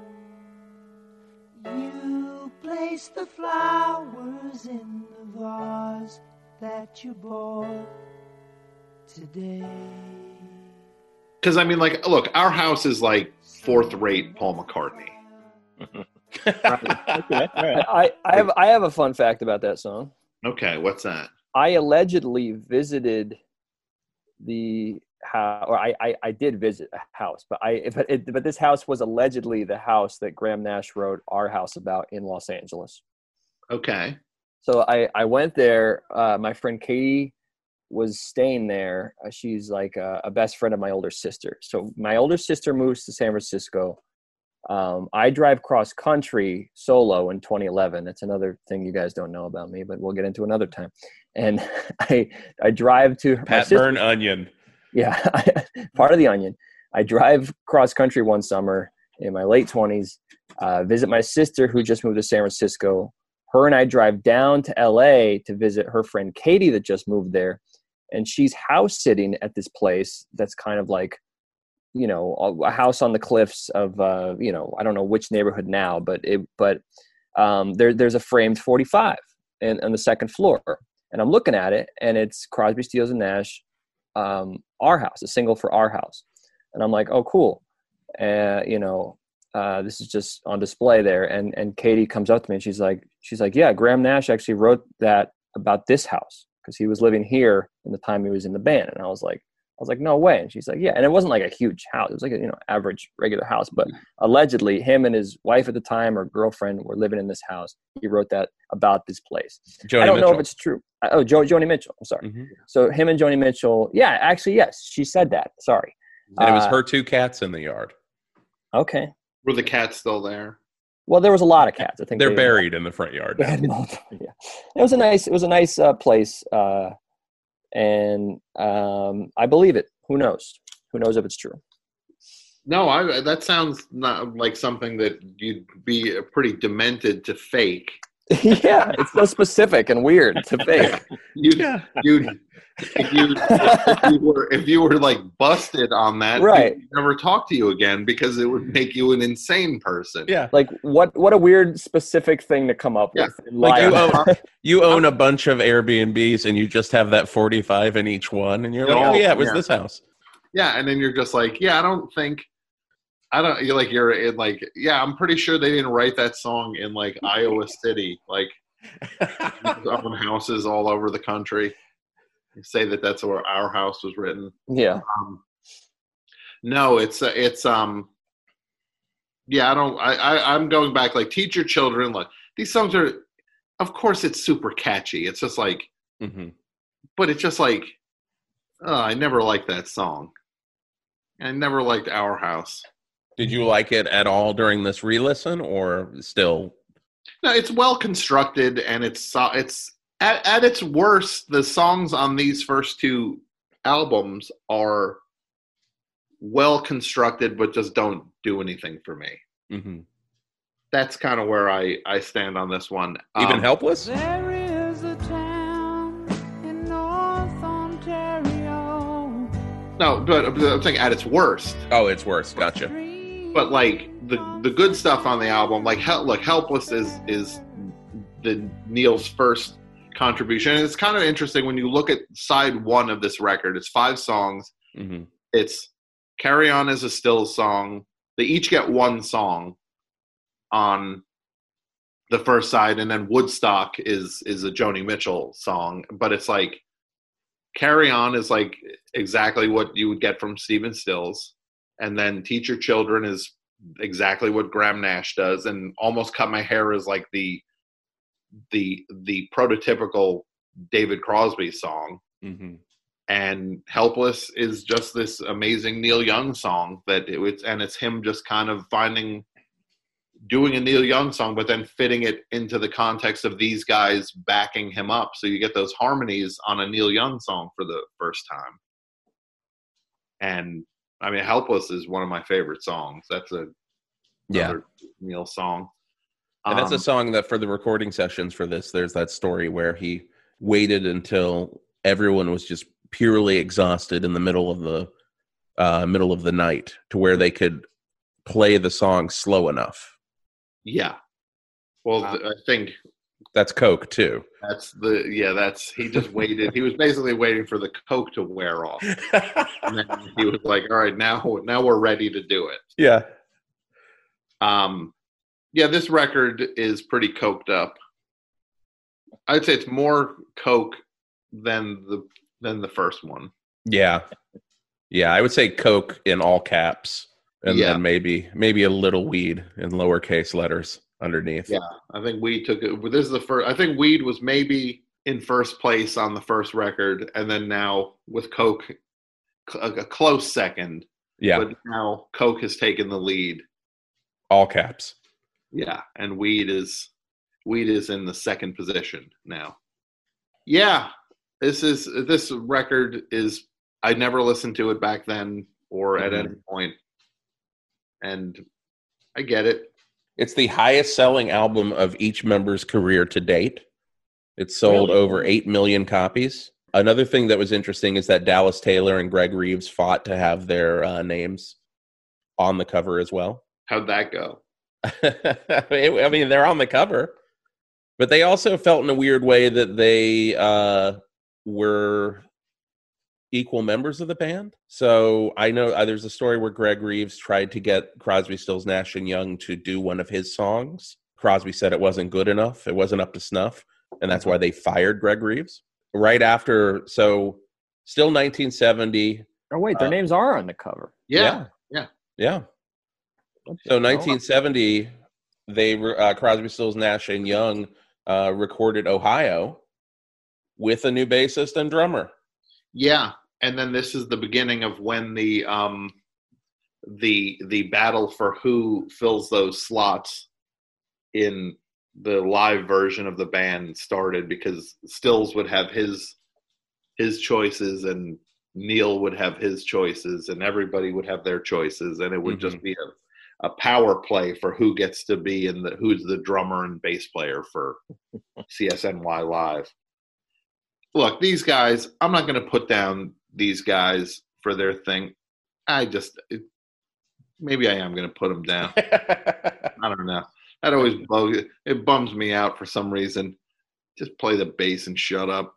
[SPEAKER 5] You place the flowers in the vase that you bought today.
[SPEAKER 2] Because I mean, like, look, Our House is like fourth-rate Paul McCartney.
[SPEAKER 3] Okay, all right.
[SPEAKER 4] I, I have I have a fun fact about that song.
[SPEAKER 2] Okay, what's that?
[SPEAKER 4] I allegedly visited the house, or I, I, I did visit a house, but I but, it, but this house was allegedly the house that Graham Nash wrote Our House about in Los Angeles.
[SPEAKER 2] Okay.
[SPEAKER 4] So I, I went there. Uh, my friend Katie was staying there. Uh, she's like a, a best friend of my older sister. So my older sister moves to San Francisco. Um, I drive cross country solo in twenty eleven. That's another thing you guys don't know about me, but we'll get into another time. And I I drive to my
[SPEAKER 1] Pat
[SPEAKER 4] sister-
[SPEAKER 1] Byrne Onion.
[SPEAKER 4] Yeah, part of the Onion. I drive cross country one summer in my late twenties, uh, visit my sister who just moved to San Francisco. Her and I drive down to L A to visit her friend Katie that just moved there. And she's house sitting at this place that's kind of like, you know, a, a house on the cliffs of, uh, you know, I don't know which neighborhood now, but it, but um, there, there's a framed forty-five in, on the second floor. And I'm looking at it, and it's Crosby, Stills, and Nash, um, Our House, a single for Our House. And I'm like, oh, cool. Uh, you know, uh, this is just on display there. And and Katie comes up to me, and she's like, she's like, yeah, Graham Nash actually wrote that about this house because he was living here in the time he was in the band. And I was like, I was like, no way. And she's like, yeah. And it wasn't like a huge house. It was like a, you know, average regular house. But allegedly him and his wife at the time or girlfriend were living in this house. He wrote that about this place.
[SPEAKER 1] Joni
[SPEAKER 4] I don't
[SPEAKER 1] Mitchell.
[SPEAKER 4] know if it's true. Oh, jo- Joni Mitchell. I'm sorry.
[SPEAKER 1] Mhm.
[SPEAKER 4] So him and Joni Mitchell. Yeah, actually, yes. She said that. Sorry.
[SPEAKER 1] And it was
[SPEAKER 4] Uh,
[SPEAKER 1] her two cats in the yard.
[SPEAKER 4] Okay.
[SPEAKER 2] Were the cats still there?
[SPEAKER 4] Well, there was a lot of cats. I think
[SPEAKER 1] They're
[SPEAKER 4] they-
[SPEAKER 1] buried in the front yard.
[SPEAKER 4] They had multiple, yeah. It was a nice, it was a nice uh, place. Uh, and um, I believe it. Who knows? Who knows if it's true?
[SPEAKER 2] No, I, that sounds not like something that you'd be pretty demented to fake.
[SPEAKER 4] Yeah, it's so specific and weird to fake.
[SPEAKER 2] You'd, you'd, if you if you were if you were like busted on that,
[SPEAKER 4] Right.
[SPEAKER 2] we'd never talk to you again because it would make you an insane person.
[SPEAKER 1] Yeah.
[SPEAKER 4] Like what? What a weird specific thing to come up
[SPEAKER 2] Yeah.
[SPEAKER 4] with. and
[SPEAKER 1] Like
[SPEAKER 4] lie
[SPEAKER 1] you
[SPEAKER 4] about.
[SPEAKER 1] own, you own a bunch of Airbnbs and you just have that forty-five in each one, and you're like,
[SPEAKER 2] No,
[SPEAKER 1] oh yeah, it was
[SPEAKER 2] yeah.
[SPEAKER 1] this house.
[SPEAKER 2] Yeah, and then you're just like, yeah, I don't think, I don't. You're like you're in like, yeah, I'm pretty sure they didn't write that song in like Iowa City, like own houses all over the country. You say that that's where Our House was written.
[SPEAKER 4] Yeah.
[SPEAKER 2] Um, no, it's uh, it's um, yeah, I don't. I, I I'm going back like Teach Your Children. Like these songs are, of course, it's super catchy. It's just like,
[SPEAKER 1] Mhm.
[SPEAKER 2] but it's just like, oh, I never liked that song. I never liked Our House.
[SPEAKER 1] Did you like it at all during this re-listen, or still?
[SPEAKER 2] No, it's well constructed, and it's so- it's at, at its worst. The songs on these first two albums are well constructed, but just don't do anything for me.
[SPEAKER 1] Mhm.
[SPEAKER 2] That's kind of where I I stand on this one.
[SPEAKER 1] Even
[SPEAKER 2] Um,
[SPEAKER 1] Helpless?
[SPEAKER 5] There is a town in North Ontario.
[SPEAKER 2] No, but, but I'm saying at its worst.
[SPEAKER 1] Oh, it's worse. Gotcha.
[SPEAKER 2] But like the the good stuff on the album, like Hel- look, Helpless is is the Neil's first contribution. And it's kind of interesting when you look at side one of this record. It's five songs.
[SPEAKER 1] Hmm.
[SPEAKER 2] It's Carry On is a Stills song. They each get one song on the first side, and then Woodstock is is a Joni Mitchell song. But it's like Carry On is like exactly what you would get from Stephen Stills. And then Teach Your Children is exactly what Graham Nash does, and Almost Cut My Hair is like the the the prototypical David Crosby song.
[SPEAKER 1] Hmm.
[SPEAKER 2] And Helpless is just this amazing Neil Young song that it, it's and it's him just kind of finding doing a Neil Young song, but then fitting it into the context of these guys backing him up. So you get those harmonies on a Neil Young song for the first time. And I mean, Helpless is one of my favorite songs. That's a
[SPEAKER 1] Yeah.
[SPEAKER 2] another Neil song.
[SPEAKER 1] And that's a
[SPEAKER 2] Um,
[SPEAKER 1] song that for the recording sessions for this, there's that story where he waited until everyone was just purely exhausted in the middle of the uh, middle of the night to where they could play the song slow enough.
[SPEAKER 2] Yeah. Well, th- I think
[SPEAKER 1] That's Coke too.
[SPEAKER 2] that's the yeah. That's he just waited. He was basically waiting for the Coke to wear off, and then he was like, "All right, now now we're ready to do it."
[SPEAKER 1] Yeah.
[SPEAKER 2] Um, yeah, this record is pretty coked up. I'd say it's more coke than the than the first one.
[SPEAKER 1] Yeah. Yeah, I would say Coke in all caps, and
[SPEAKER 2] Yeah.
[SPEAKER 1] then maybe maybe a little weed in lowercase letters underneath.
[SPEAKER 2] Yeah, I think Weed took it. This is the first. I think Weed was maybe in first place on the first record, and then now with Coke, a, a close second.
[SPEAKER 1] Yeah,
[SPEAKER 2] But now Coke has taken the lead.
[SPEAKER 1] all caps.
[SPEAKER 2] Yeah, and Weed is Weed is in the second position now. Yeah, this is this record is. I never listened to it back then or at
[SPEAKER 1] Mhm.
[SPEAKER 2] any point, and I get it.
[SPEAKER 1] It's the highest selling album of each member's career to date. It sold
[SPEAKER 3] Really?
[SPEAKER 1] over eight million copies. Another thing that was interesting is that Dallas Taylor and Greg Reeves fought to have their uh, names on the cover as well.
[SPEAKER 2] How'd that go?
[SPEAKER 1] I mean, they're on the cover, but they also felt in a weird way that they uh, were equal members of the band. So I know uh, there's a story where Greg Reeves tried to get Crosby, Stills, Nash and Young to do one of his songs. Crosby said it wasn't good enough. It wasn't up to snuff. And that's why they fired Greg Reeves. Right after, so still nineteen seventy.
[SPEAKER 4] Oh wait, their
[SPEAKER 1] Uh,
[SPEAKER 4] names are on the cover.
[SPEAKER 2] Yeah,
[SPEAKER 1] Yeah. Yeah.
[SPEAKER 4] What the
[SPEAKER 1] So
[SPEAKER 4] hell?
[SPEAKER 1] nineteen seventy, they were- uh, Crosby, Stills, Nash and Young uh, recorded Ohio with a new bassist and drummer.
[SPEAKER 2] yeah. And then this is the beginning of when the um, the the battle for who fills those slots in the live version of the band started, because Stills would have his his choices and Neil would have his choices and everybody would have their choices, and it would just be a, a power play for who gets to be in the who's the drummer and bass player for C S N Y Live. Look, these guys, I'm not going to put down these guys for their thing. I just it, maybe I am going to put them down. I don't know. That always bugs it bums me out for some reason. Just play the bass and shut up.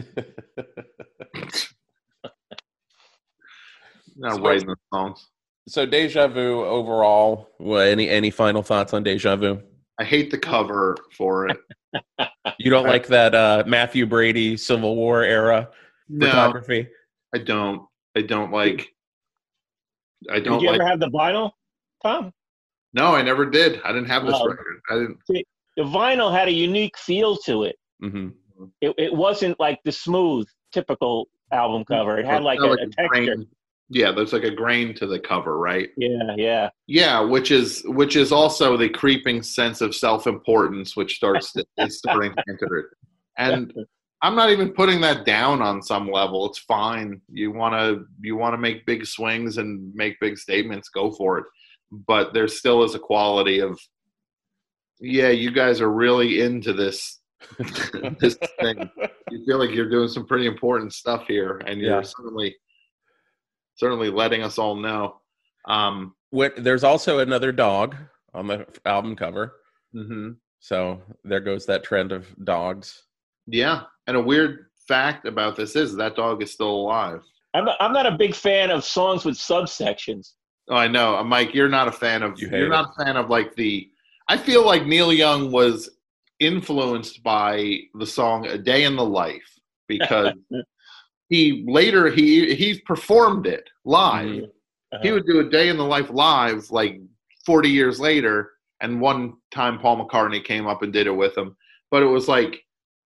[SPEAKER 2] Not
[SPEAKER 1] So-
[SPEAKER 2] writing the songs.
[SPEAKER 1] So Deja Vu overall, well, any any final thoughts on Deja Vu?
[SPEAKER 2] I hate the cover for it.
[SPEAKER 1] You don't like that uh, Matthew Brady Civil War era
[SPEAKER 2] No,
[SPEAKER 1] photography?
[SPEAKER 2] I don't. I don't like. I don't
[SPEAKER 3] Did you
[SPEAKER 2] like.
[SPEAKER 3] ever have the vinyl, Tom?
[SPEAKER 2] No, I never did. I didn't have this
[SPEAKER 3] Oh.
[SPEAKER 2] record. I didn't.
[SPEAKER 3] The vinyl had a unique feel to it.
[SPEAKER 1] hmm
[SPEAKER 3] It, it wasn't like the smooth, typical album cover. It had like a,
[SPEAKER 2] It's
[SPEAKER 3] a
[SPEAKER 2] not
[SPEAKER 3] texture.
[SPEAKER 2] grain. Yeah, there's like a grain to the cover, right?
[SPEAKER 3] Yeah, yeah.
[SPEAKER 2] Yeah, which is which is also the creeping sense of self-importance, which starts to, is starting to enter it. And I'm not even putting that down on some level. It's fine. You want to you want to make big swings and make big statements, go for it. But there still is a quality of, yeah, you guys are really into this this thing. You feel like you're doing some pretty important stuff here, and you're
[SPEAKER 1] Yeah.
[SPEAKER 2] certainly certainly letting us all know. Um,
[SPEAKER 1] What, there's also another dog on the album cover.
[SPEAKER 2] mhm.
[SPEAKER 1] So there goes that trend of dogs.
[SPEAKER 2] Yeah, and a weird fact about this is that dog is still alive.
[SPEAKER 3] I'm not, I'm not a big fan of songs with subsections.
[SPEAKER 2] Oh, I know, Uh, Mike. You're not a fan of.
[SPEAKER 1] You hate
[SPEAKER 2] You're not a fan of like the. I feel like Neil Young was influenced by the song "A Day in the Life" because he later he he performed it live.
[SPEAKER 1] Mhm.
[SPEAKER 3] Uh-huh.
[SPEAKER 2] He would do "A Day in the Life" live like forty years later, and one time Paul McCartney came up and did it with him. But it was like,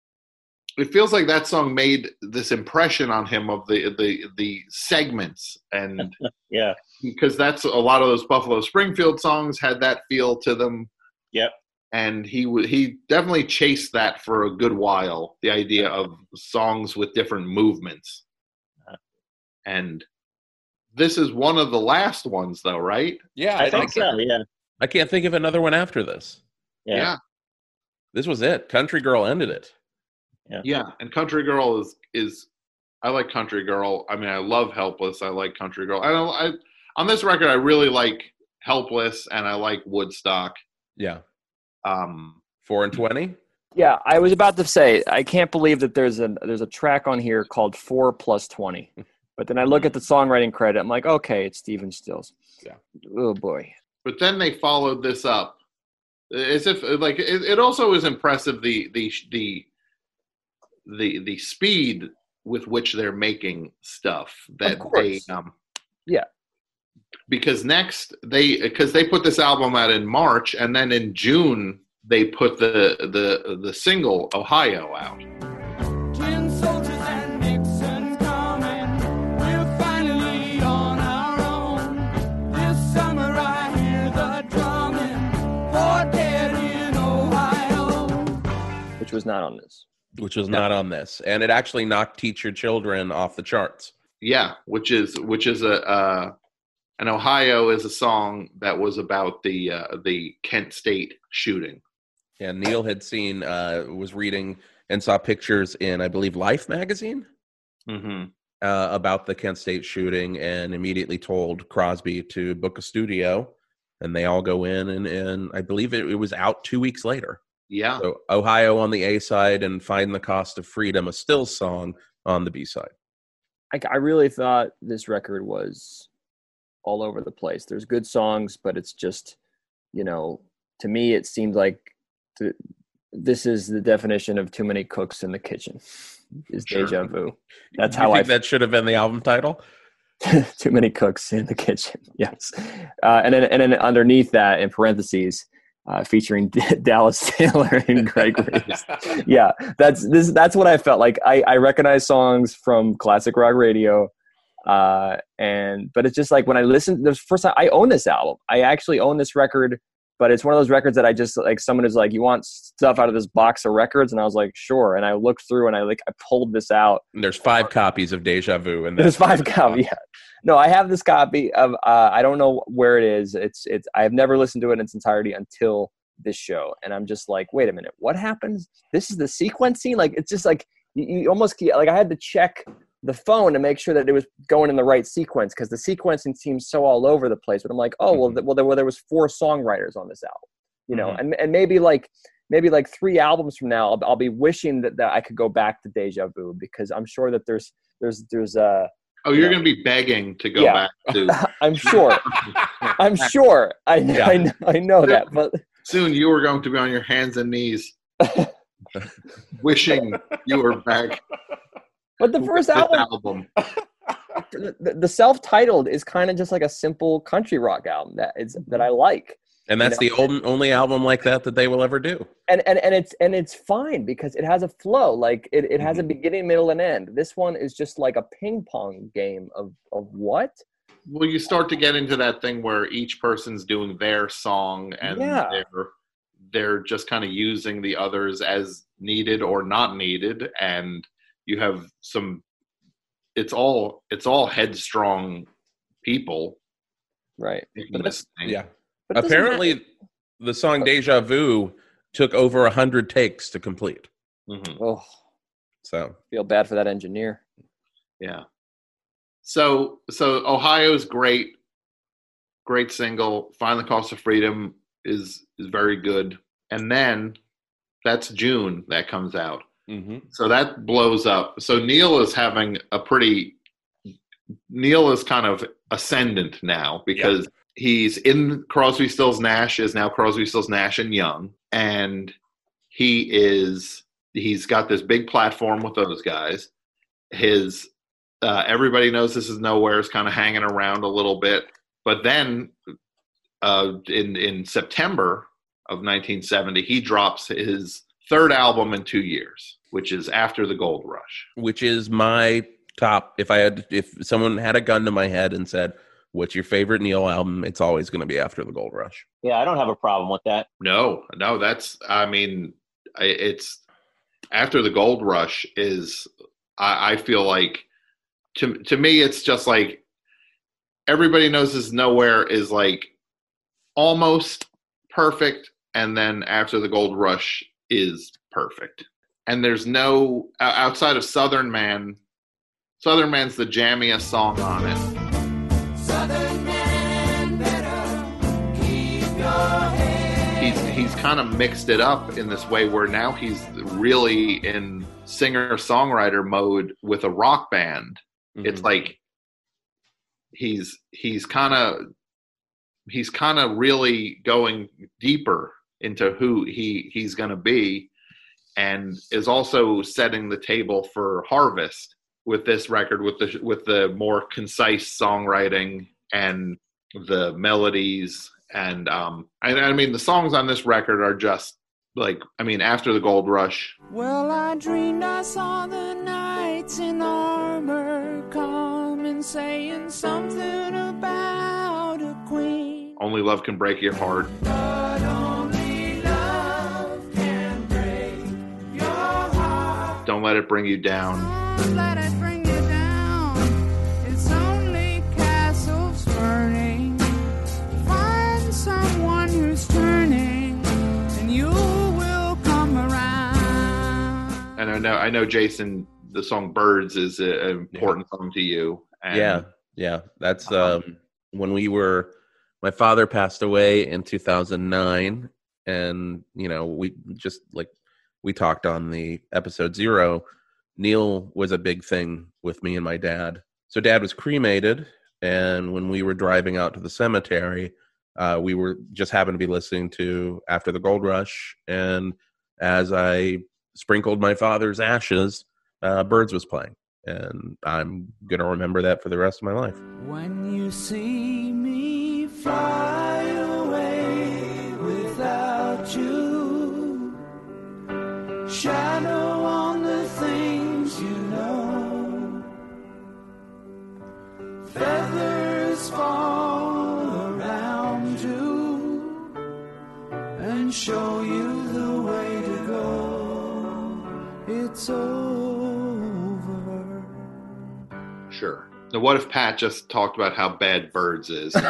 [SPEAKER 2] it feels like that song made this impression on him of the the the segments, and
[SPEAKER 3] Yeah.
[SPEAKER 2] because that's a lot of those Buffalo Springfield songs had that feel to them.
[SPEAKER 3] Yep.
[SPEAKER 2] And he w- he definitely chased that for a good while, the idea of songs with different movements.
[SPEAKER 3] Uh-huh.
[SPEAKER 2] And this is one of the last ones, though, right?
[SPEAKER 1] Yeah,
[SPEAKER 3] I,
[SPEAKER 1] I,
[SPEAKER 3] think so, yeah.
[SPEAKER 1] I can't think of another one after this.
[SPEAKER 3] Yeah.
[SPEAKER 1] This was it. Country Girl ended it.
[SPEAKER 2] Yeah, and Country Girl is is I like Country Girl. I mean, I love Helpless. I like Country Girl. I don't. I on this record, I really like Helpless, and I like Woodstock.
[SPEAKER 1] Yeah.
[SPEAKER 2] Um,
[SPEAKER 1] Four and twenty.
[SPEAKER 4] Yeah, I was about to say I can't believe that there's a there's a track on here called Four Plus Twenty, but then I look at the songwriting credit. I'm like, okay, it's Stephen Stills.
[SPEAKER 1] Yeah.
[SPEAKER 4] Oh boy.
[SPEAKER 2] but then they followed this up as if like it, it also is impressive the the the the the speed with which they're making stuff that they um
[SPEAKER 4] yeah
[SPEAKER 2] because next they because they put this album out in March, and then in June they put the the the single Ohio out.
[SPEAKER 5] Tin soldiers and Nixon's coming. We're finally on our own. This summer I hear the drumming. For dead in Ohio.
[SPEAKER 4] Which was not on this.
[SPEAKER 1] Which was not on this, and it actually knocked "Teach Your Children" off the charts.
[SPEAKER 2] Yeah, which is which is a uh, and Ohio is a song that was about the uh, the Kent State shooting.
[SPEAKER 1] Yeah, Neil had seen uh, was reading and saw pictures in, I believe, Life magazine
[SPEAKER 2] Mm-hmm.
[SPEAKER 1] uh, about the Kent State shooting, and immediately told Crosby to book a studio, and they all go in, and, and I believe it, it was out two weeks later.
[SPEAKER 2] Yeah.
[SPEAKER 1] So Ohio on the A side and Find the Cost of Freedom, a Stills song, on the B side.
[SPEAKER 4] I, I really thought this record was all over the place. There's good songs, but it's just, you know, to me, it seemed like th- this is the definition of too many cooks in the kitchen. Is
[SPEAKER 2] Sure.
[SPEAKER 4] Deja Vu. That's
[SPEAKER 1] Do you
[SPEAKER 4] how
[SPEAKER 1] think
[SPEAKER 4] I
[SPEAKER 1] that should have been the album title?
[SPEAKER 4] too many cooks in the kitchen. Yes. Uh, and then and then underneath that, in parentheses, uh, featuring D- Dallas Taylor and Greg Reeves. Yeah, that's this. That's what I felt like. I, I recognize songs from classic rock radio, uh, and but it's just like when I listened. The first time I own this album, I actually own this record. But it's one of those records that I just like. Someone is like, "You want stuff out of this box of records?" And I was like, "Sure." And I looked through and I like I pulled this out.
[SPEAKER 1] And there's five copies of Deja Vu, and
[SPEAKER 4] There's five copies. Yeah. No, I have this copy of. Uh, I don't know where it is. It's. It's. I have never listened to it in its entirety until this show, and I'm just like, wait a minute, what happens? This is the sequencing. Like it's just like you, you almost like I had to check the phone to make sure that it was going in the right sequence because the sequencing seems so all over the place. But I'm like, oh well, th- well there, well there was four songwriters on this album, you know,
[SPEAKER 2] Mhm.
[SPEAKER 4] and and maybe like maybe like three albums from now, I'll, I'll be wishing that, that I could go back to Deja Vu because I'm sure that there's there's there's uh
[SPEAKER 2] Oh, you're
[SPEAKER 4] Yeah.
[SPEAKER 2] going to be begging to go
[SPEAKER 4] Yeah.
[SPEAKER 2] back to.
[SPEAKER 4] I'm sure I'm sure I know,
[SPEAKER 1] Yeah.
[SPEAKER 4] I know I know that, but
[SPEAKER 2] Soon you were going to be on your hands and knees, wishing you were back.
[SPEAKER 4] but the first
[SPEAKER 2] with this
[SPEAKER 4] album.
[SPEAKER 2] album.
[SPEAKER 4] the, the self-titled is kind of just like a simple country rock album that is that I like,
[SPEAKER 1] and that's
[SPEAKER 4] You
[SPEAKER 1] the old, only album like that that they will ever do.
[SPEAKER 4] and and and it's and it's fine because it has a flow, like it, it has a
[SPEAKER 1] Mhm.
[SPEAKER 4] beginning, middle, and end. This one is just like a ping pong game of of what?
[SPEAKER 2] Well, you start to get into that thing where each person's doing their song, and
[SPEAKER 4] Yeah.
[SPEAKER 2] they're they're just kind of using the others as needed or not needed, and you have some. It's all it's all headstrong people
[SPEAKER 4] Right.
[SPEAKER 2] making this thing.
[SPEAKER 1] Yeah.
[SPEAKER 4] But it doesn't
[SPEAKER 1] Apparently,
[SPEAKER 4] matter.
[SPEAKER 1] the song Deja Vu took over a hundred takes to complete.
[SPEAKER 2] Mhm.
[SPEAKER 4] Oh,
[SPEAKER 1] So
[SPEAKER 4] feel bad for that engineer.
[SPEAKER 2] Yeah. So so Ohio's great, great single. Find the Cost of Freedom is is very good, and then that's June that comes out. So that blows up. So Neil is having a pretty. Neil is kind of ascendant now because he's in Crosby, Stills, Nash is now Crosby, Stills, Nash and Young, and he is he's got this big platform with those guys. His uh, Everybody Knows This Is Nowhere is kind of hanging around a little bit, but then uh, in in September of nineteen seventy, he drops his third album in two years, which is After the Gold Rush.
[SPEAKER 1] which is my top. If I had, if someone had a gun to my head and said, "What's your favorite Neil album?" It's always going to be After the Gold Rush.
[SPEAKER 3] Yeah, I don't have a problem with that.
[SPEAKER 2] No, no, that's, I mean, I- it's After the Gold Rush is, I, I feel like, to to me, it's just like Everybody Knows This Is Nowhere is like almost perfect, and then After the Gold Rush is perfect. And there's no, o- outside of Southern Man, Southern Man's the jammiest song on it.
[SPEAKER 5] Southern man, better keep your head.
[SPEAKER 2] He's he's kind of mixed it up in this way where now he's really in singer-songwriter mode with a rock band. It's like he's he's kind of he's kind of really going deeper into who he he's going to be, and is also setting the table for Harvest with this record, with the with the more concise songwriting and the melodies. And um, I, I mean, the songs on this record are just like, I mean, After the Gold Rush.
[SPEAKER 5] Well, I dreamed I saw the knights in armor coming, saying something about a queen.
[SPEAKER 2] Only Love Can Break Your Heart.
[SPEAKER 5] But only love can break your heart.
[SPEAKER 2] Don't Let It Bring You Down.
[SPEAKER 5] Don't let it bring you down. It's only castles burning. Find someone who's turning, and you will come around.
[SPEAKER 2] And I know, I know, Jason, the song "Birds" is a- an important song to you. And,
[SPEAKER 1] yeah, yeah. That's um, when we were. My father passed away in two thousand nine, and you know, we just like we talked on the episode zero. Neil was a big thing with me and my dad. So dad was cremated, and when we were driving out to the cemetery, uh, we were just happened to be listening to After the Gold Rush, and as I sprinkled my father's ashes, uh, Birds was playing, and I'm gonna remember that for the rest of my life.
[SPEAKER 5] When you see me fly away without you, shadow on the things you know, feathers fall around you and show you the way to go. It's over.
[SPEAKER 2] Sure. Now, what if Pat just talked about how bad Birds is? And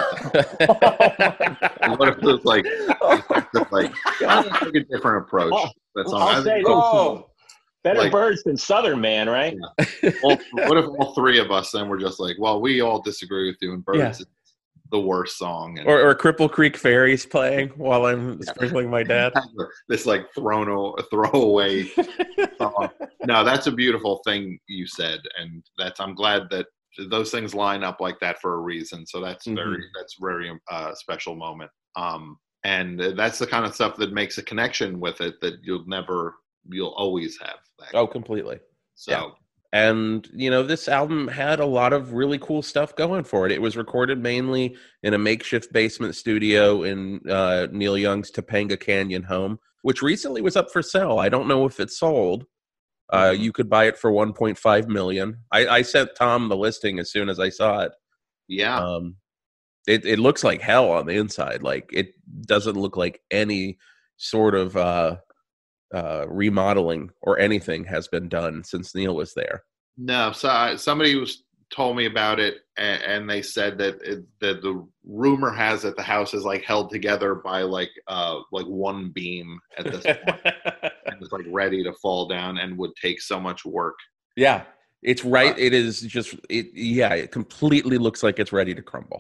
[SPEAKER 2] what if it was like, just like take a different approach? That's all.
[SPEAKER 3] I'll
[SPEAKER 2] I
[SPEAKER 3] say,
[SPEAKER 2] think-
[SPEAKER 3] oh, better
[SPEAKER 2] like-
[SPEAKER 3] Birds than Southern Man, right?
[SPEAKER 2] Well, what if all three of us then were just like, well, we all disagree with you, and Birds
[SPEAKER 1] Yeah.
[SPEAKER 2] is the worst song. And
[SPEAKER 1] Or, or Cripple Creek Fairies playing while I'm sprinkling my dad.
[SPEAKER 2] this like thrown o- throwaway song. No, that's a beautiful thing you said, and that's I'm glad that those things line up like that for a reason. So that's
[SPEAKER 1] Mhm.
[SPEAKER 2] very that's very uh, special moment. Um, and that's the kind of stuff that makes a connection with it that you'll never you'll always have. That.
[SPEAKER 1] Oh, completely.
[SPEAKER 2] so.
[SPEAKER 1] yeah. And, you know, this album had a lot of really cool stuff going for it. It was recorded mainly in a makeshift basement studio in uh, Neil Young's Topanga Canyon home, which recently was up for sale. I don't know if it sold. Uh, you could buy it for one point five million dollars. I, I sent Tom the listing as soon as I saw it.
[SPEAKER 2] Yeah.
[SPEAKER 1] Um, it, it looks like hell on the inside. Like, it doesn't look like any sort of uh, uh, remodeling or anything has been done since Neil was there.
[SPEAKER 2] No, so I, somebody was told me about it, and, and they said that it, that the rumor has that the house is like held together by like uh like one beam at this point, and it's like ready to fall down, and would take so much work.
[SPEAKER 1] Yeah, it's right. It is just it. Yeah, it completely looks like it's ready to crumble.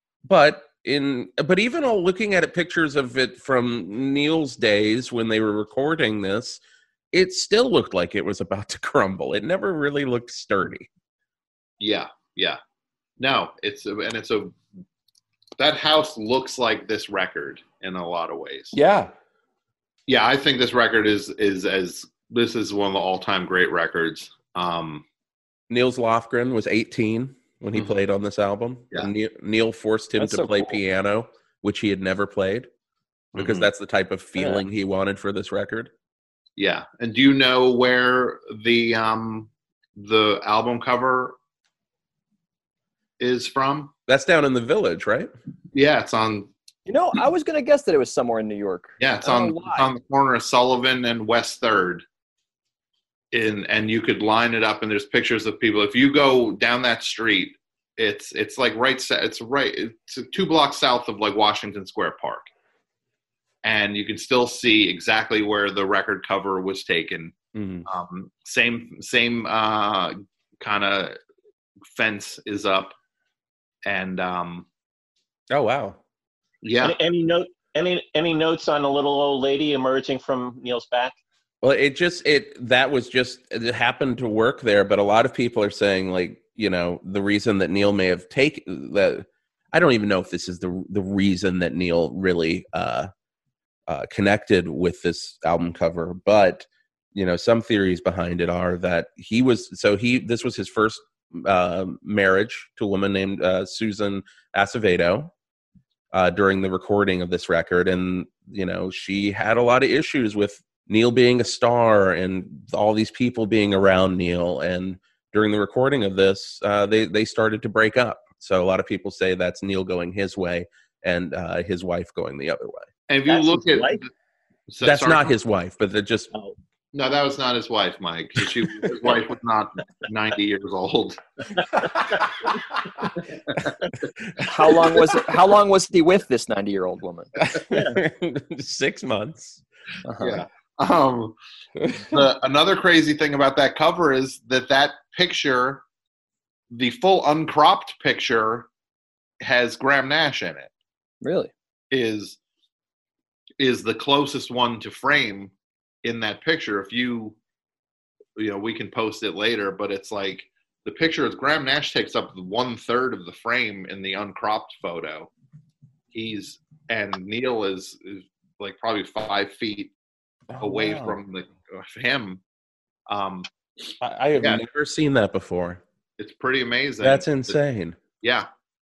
[SPEAKER 1] But in but even all looking at it, pictures of it from Neil's days when they were recording this, it still looked like it was about to crumble. It never really looked sturdy.
[SPEAKER 2] Yeah, yeah. No, it's a, and it's a that house looks like this record in a lot of ways.
[SPEAKER 1] Yeah,
[SPEAKER 2] Yeah, I think this record is is as this is one of the all time great records. Um,
[SPEAKER 1] Niels Lofgren was eighteen when he
[SPEAKER 2] Mhm.
[SPEAKER 1] played on this album.
[SPEAKER 2] Yeah.
[SPEAKER 1] And Neil, Neil forced him
[SPEAKER 4] That's
[SPEAKER 1] to
[SPEAKER 4] so
[SPEAKER 1] play
[SPEAKER 4] cool.
[SPEAKER 1] piano, which he had never played, because
[SPEAKER 2] Mhm.
[SPEAKER 1] that's the type of feeling he wanted for this record.
[SPEAKER 2] Yeah, and do you know where the um the album cover is from?
[SPEAKER 1] That's down in the Village, right?
[SPEAKER 2] Yeah, it's on.
[SPEAKER 4] You know, I was gonna guess that it was somewhere in New York.
[SPEAKER 2] Yeah, it's
[SPEAKER 4] I don't
[SPEAKER 2] on
[SPEAKER 4] know why.
[SPEAKER 2] it's on the corner of Sullivan and West Third. In and you could line it up, and there's pictures of people. If you go down that street, it's it's like right. sa- It's right. It's two blocks south of like Washington Square Park, and you can still see exactly where the record cover was taken.
[SPEAKER 1] Mhm.
[SPEAKER 2] Um, same same uh, kind of fence is up, and um,
[SPEAKER 1] Oh, wow.
[SPEAKER 2] yeah,
[SPEAKER 3] Any, any note? Any any notes on a little old lady emerging from Neil's back?
[SPEAKER 1] Well, it just it that was just it happened to work there, but a lot of people are saying, like, you know, the reason that Neil may have taken that I don't even know if this is the the reason that Neil really uh, uh, connected with this album cover, but you know, some theories behind it are that he was so he this was his first uh, marriage to a woman named uh, Susan Acevedo uh, during the recording of this record, and you know, she had a lot of issues with Neil being a star and all these people being around Neil, and during the recording of this, uh, they they started to break up. So a lot of people say that's Neil going his way and uh, his wife going the other way.
[SPEAKER 2] And if you
[SPEAKER 3] That's
[SPEAKER 2] look
[SPEAKER 3] his
[SPEAKER 2] at
[SPEAKER 3] wife?
[SPEAKER 2] so-
[SPEAKER 1] That's
[SPEAKER 2] sorry.
[SPEAKER 1] not his wife, but they're just
[SPEAKER 3] Oh.
[SPEAKER 2] No, that was not his wife, Mike. She, his wife was not ninety years old.
[SPEAKER 4] How long was it? How long was he with this ninety-year-old woman?
[SPEAKER 1] six months.
[SPEAKER 4] Uh-huh.
[SPEAKER 2] Yeah. Um, the, another crazy thing about that cover is that that picture, the full uncropped picture, has Graham Nash in it.
[SPEAKER 4] Really?
[SPEAKER 2] Is is the closest one to frame in that picture. If you, you know, we can post it later, but it's like the picture is Graham Nash takes up one third of the frame in the uncropped photo. He's and Neil is, is like probably five feet away
[SPEAKER 1] wow.
[SPEAKER 2] from the him. Um,
[SPEAKER 1] I, I have
[SPEAKER 2] Yeah.
[SPEAKER 1] never seen that before.
[SPEAKER 2] it's pretty amazing.
[SPEAKER 1] That's insane.
[SPEAKER 2] Yeah,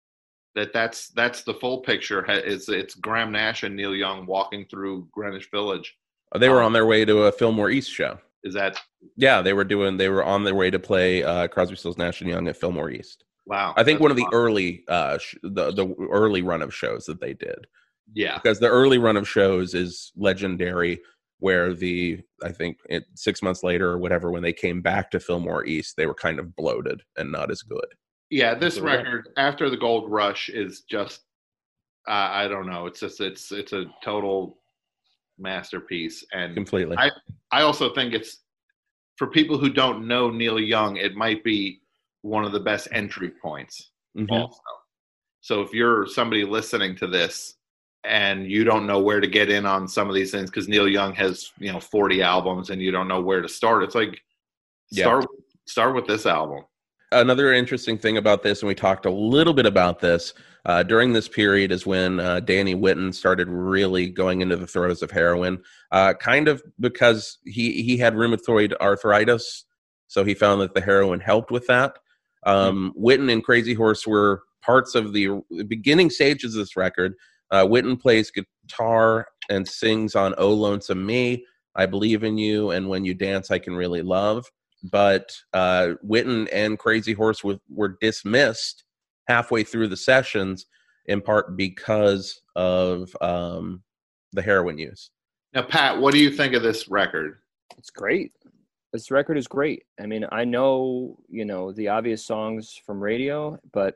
[SPEAKER 2] that that's that's the full picture. Ha- It's it's Graham Nash and Neil Young walking through Greenwich Village.
[SPEAKER 1] They were
[SPEAKER 2] Um,
[SPEAKER 1] on their way to a Fillmore East show.
[SPEAKER 2] Is that
[SPEAKER 1] Yeah, they were doing. They were on their way to play uh, Crosby, Stills, Nash and Young at Fillmore East.
[SPEAKER 2] wow?
[SPEAKER 1] I think
[SPEAKER 2] that's
[SPEAKER 1] one of the
[SPEAKER 2] awesome.
[SPEAKER 1] early, uh, sh- the the early run of shows that they did,
[SPEAKER 2] Yeah,
[SPEAKER 1] because the early run of shows is legendary. Where the I think it, six months later or whatever, when they came back to Fillmore East, they were kind of bloated and not as good.
[SPEAKER 2] yeah. This
[SPEAKER 3] Yeah.
[SPEAKER 2] record after the Gold Rush is just uh, I don't know. It's just it's it's a total masterpiece, and
[SPEAKER 1] Completely.
[SPEAKER 2] I I also think it's for people who don't know Neil Young, it might be one of the best entry points.
[SPEAKER 1] Mhm.
[SPEAKER 2] Also, so if you're somebody listening to this and you don't know where to get in on some of these things because Neil Young has you know forty albums and you don't know where to start, it's like
[SPEAKER 1] Yeah.
[SPEAKER 2] start start with this album.
[SPEAKER 1] Another interesting thing about this, and we talked a little bit about this, uh, during this period is when uh, Danny Whitten started really going into the throes of heroin, uh, kind of because he, he had rheumatoid arthritis, so he found that the heroin helped with that. Um, mm-hmm. Whitten and Crazy Horse were parts of the beginning stages of this record. Uh, Whitten plays guitar and sings on Oh Lonesome Me, I Believe in You, and When You Dance, I Can Really Love. But uh, Whitten and Crazy Horse w- were dismissed halfway through the sessions, in part because of um, the heroin use.
[SPEAKER 2] Now, Pat, what do you think of this record?
[SPEAKER 4] It's great. This record is great. I mean, I know, you know, the obvious songs from radio, but